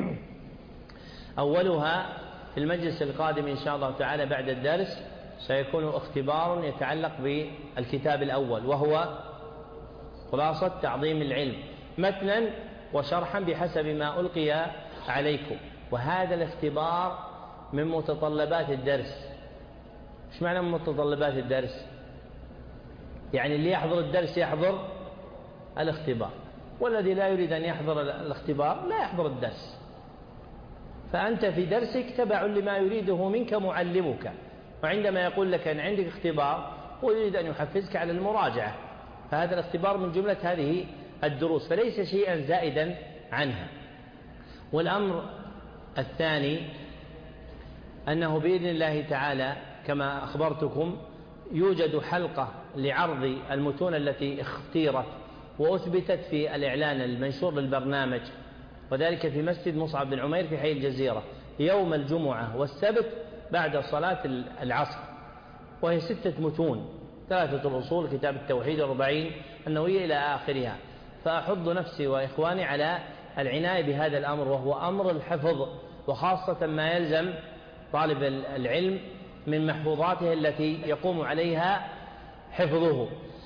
أولها في المجلس القادم إن شاء الله تعالى بعد الدرس سيكون اختبار يتعلق بالكتاب الأول، وهو خلاصة تعظيم العلم متنا وشرحا بحسب ما ألقي عليكم. وهذا الاختبار من متطلبات الدرس. إيش معنى من متطلبات الدرس؟ يعني اللي يحضر الدرس يحضر الاختبار، والذي لا يريد أن يحضر الاختبار لا يحضر الدرس. فأنت في درسك تبع لما يريده منك معلمك، وعندما يقول لك أن عندك اختبار ويريد أن يحفزك على المراجعة، فهذا الاختبار من جملة هذه الدروس، فليس شيئا زائدا عنها. والأمر الثاني أنه بإذن الله تعالى كما أخبرتكم يوجد حلقة لعرض المتون التي اختيرت وأثبتت في الإعلان المنشور للبرنامج، وذلك في مسجد مصعب بن عمير في حي الجزيرة يوم الجمعة والسبت بعد صلاة العصر، وهي ستة متون: ثلاثة الأصول، كتاب التوحيد، الأربعين النووية إلى آخرها. فأحض نفسي وإخواني على العناية بهذا الأمر، وهو أمر الحفظ، وخاصة ما يلزم طالب العلم من محفوظاته التي يقوم عليها حفظه.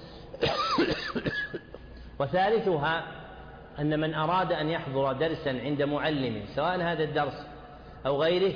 وثالثها أن من أراد أن يحضر درسا عند معلم سواء هذا الدرس أو غيره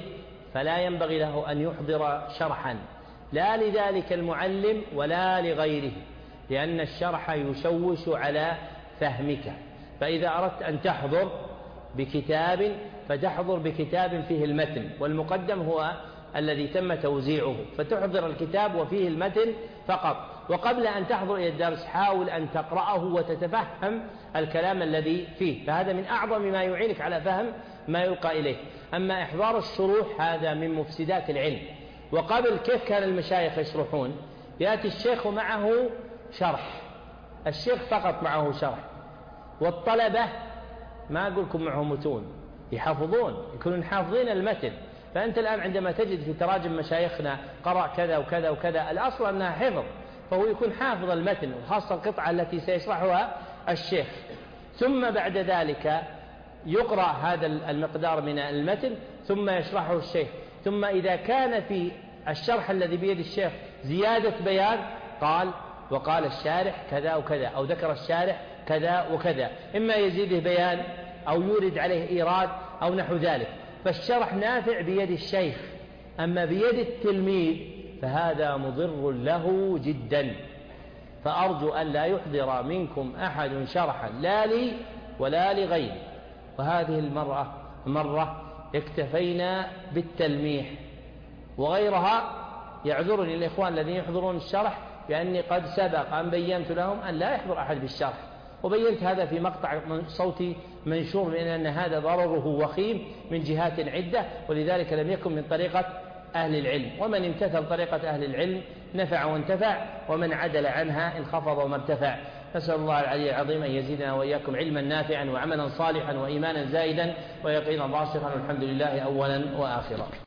فلا ينبغي له أن يحضر شرحا لا لذلك المعلم ولا لغيره، لأن الشرح يشوش على فهمك. فإذا أردت أن تحضر بكتاب فتحضر بكتاب فيه المتن، والمقدم هو الذي تم توزيعه، فتحضر الكتاب وفيه المتن فقط. وقبل أن تحضر إلى الدرس حاول أن تقرأه وتتفهم الكلام الذي فيه، فهذا من أعظم ما يعينك على فهم ما يلقى إليه. أما إحضار الشروح هذا من مفسدات العلم. وقبل كيف كان المشايخ يشرحون؟ يأتي الشيخ معه شرح، الشيخ فقط معه شرح، والطلبة ما أقول لكم معهم متون، يحفظون، يكونون حافظين المتن. فأنت الآن عندما تجد في تراجم مشايخنا قرأ كذا وكذا وكذا، الأصل أنها حفظ، فهو يكون حافظ المتن، وخاصة القطعة التي سيشرحها الشيخ. ثم بعد ذلك يقرأ هذا المقدار من المتن ثم يشرحه الشيخ. ثم إذا كان في الشرح الذي بيد الشيخ زيادة بيان قال وقال الشارح كذا وكذا، أو ذكر الشارح كذا وكذا، إما يزيده بيان أو يورد عليه إيراد أو نحو ذلك. فالشرح نافع بيد الشيخ، أما بيد التلميذ فهذا مضر له جدا. فأرجو أن لا يحضر منكم أحد شرحا لا لي ولا لغيري. وهذه المرة مرة اكتفينا بالتلميح، وغيرها يعذرني الإخوان الذين يحضرون الشرح بأني قد سبق أن بينت لهم أن لا يحضر أحد بالشرح، وبينت هذا في مقطع صوتي منشور، لأن هذا ضرره وخيم من جهات عدة، ولذلك لم يكن من طريقة أهل العلم. ومن امتثل طريقة أهل العلم نفع وانتفع، ومن عدل عنها انخفض وما ارتفع. نسأل الله العلي العظيم أن يزيدنا وإياكم علما نافعا وعملا صالحا وإيمانا زائدا ويقينا راسخا، والحمد لله أولا وآخرا.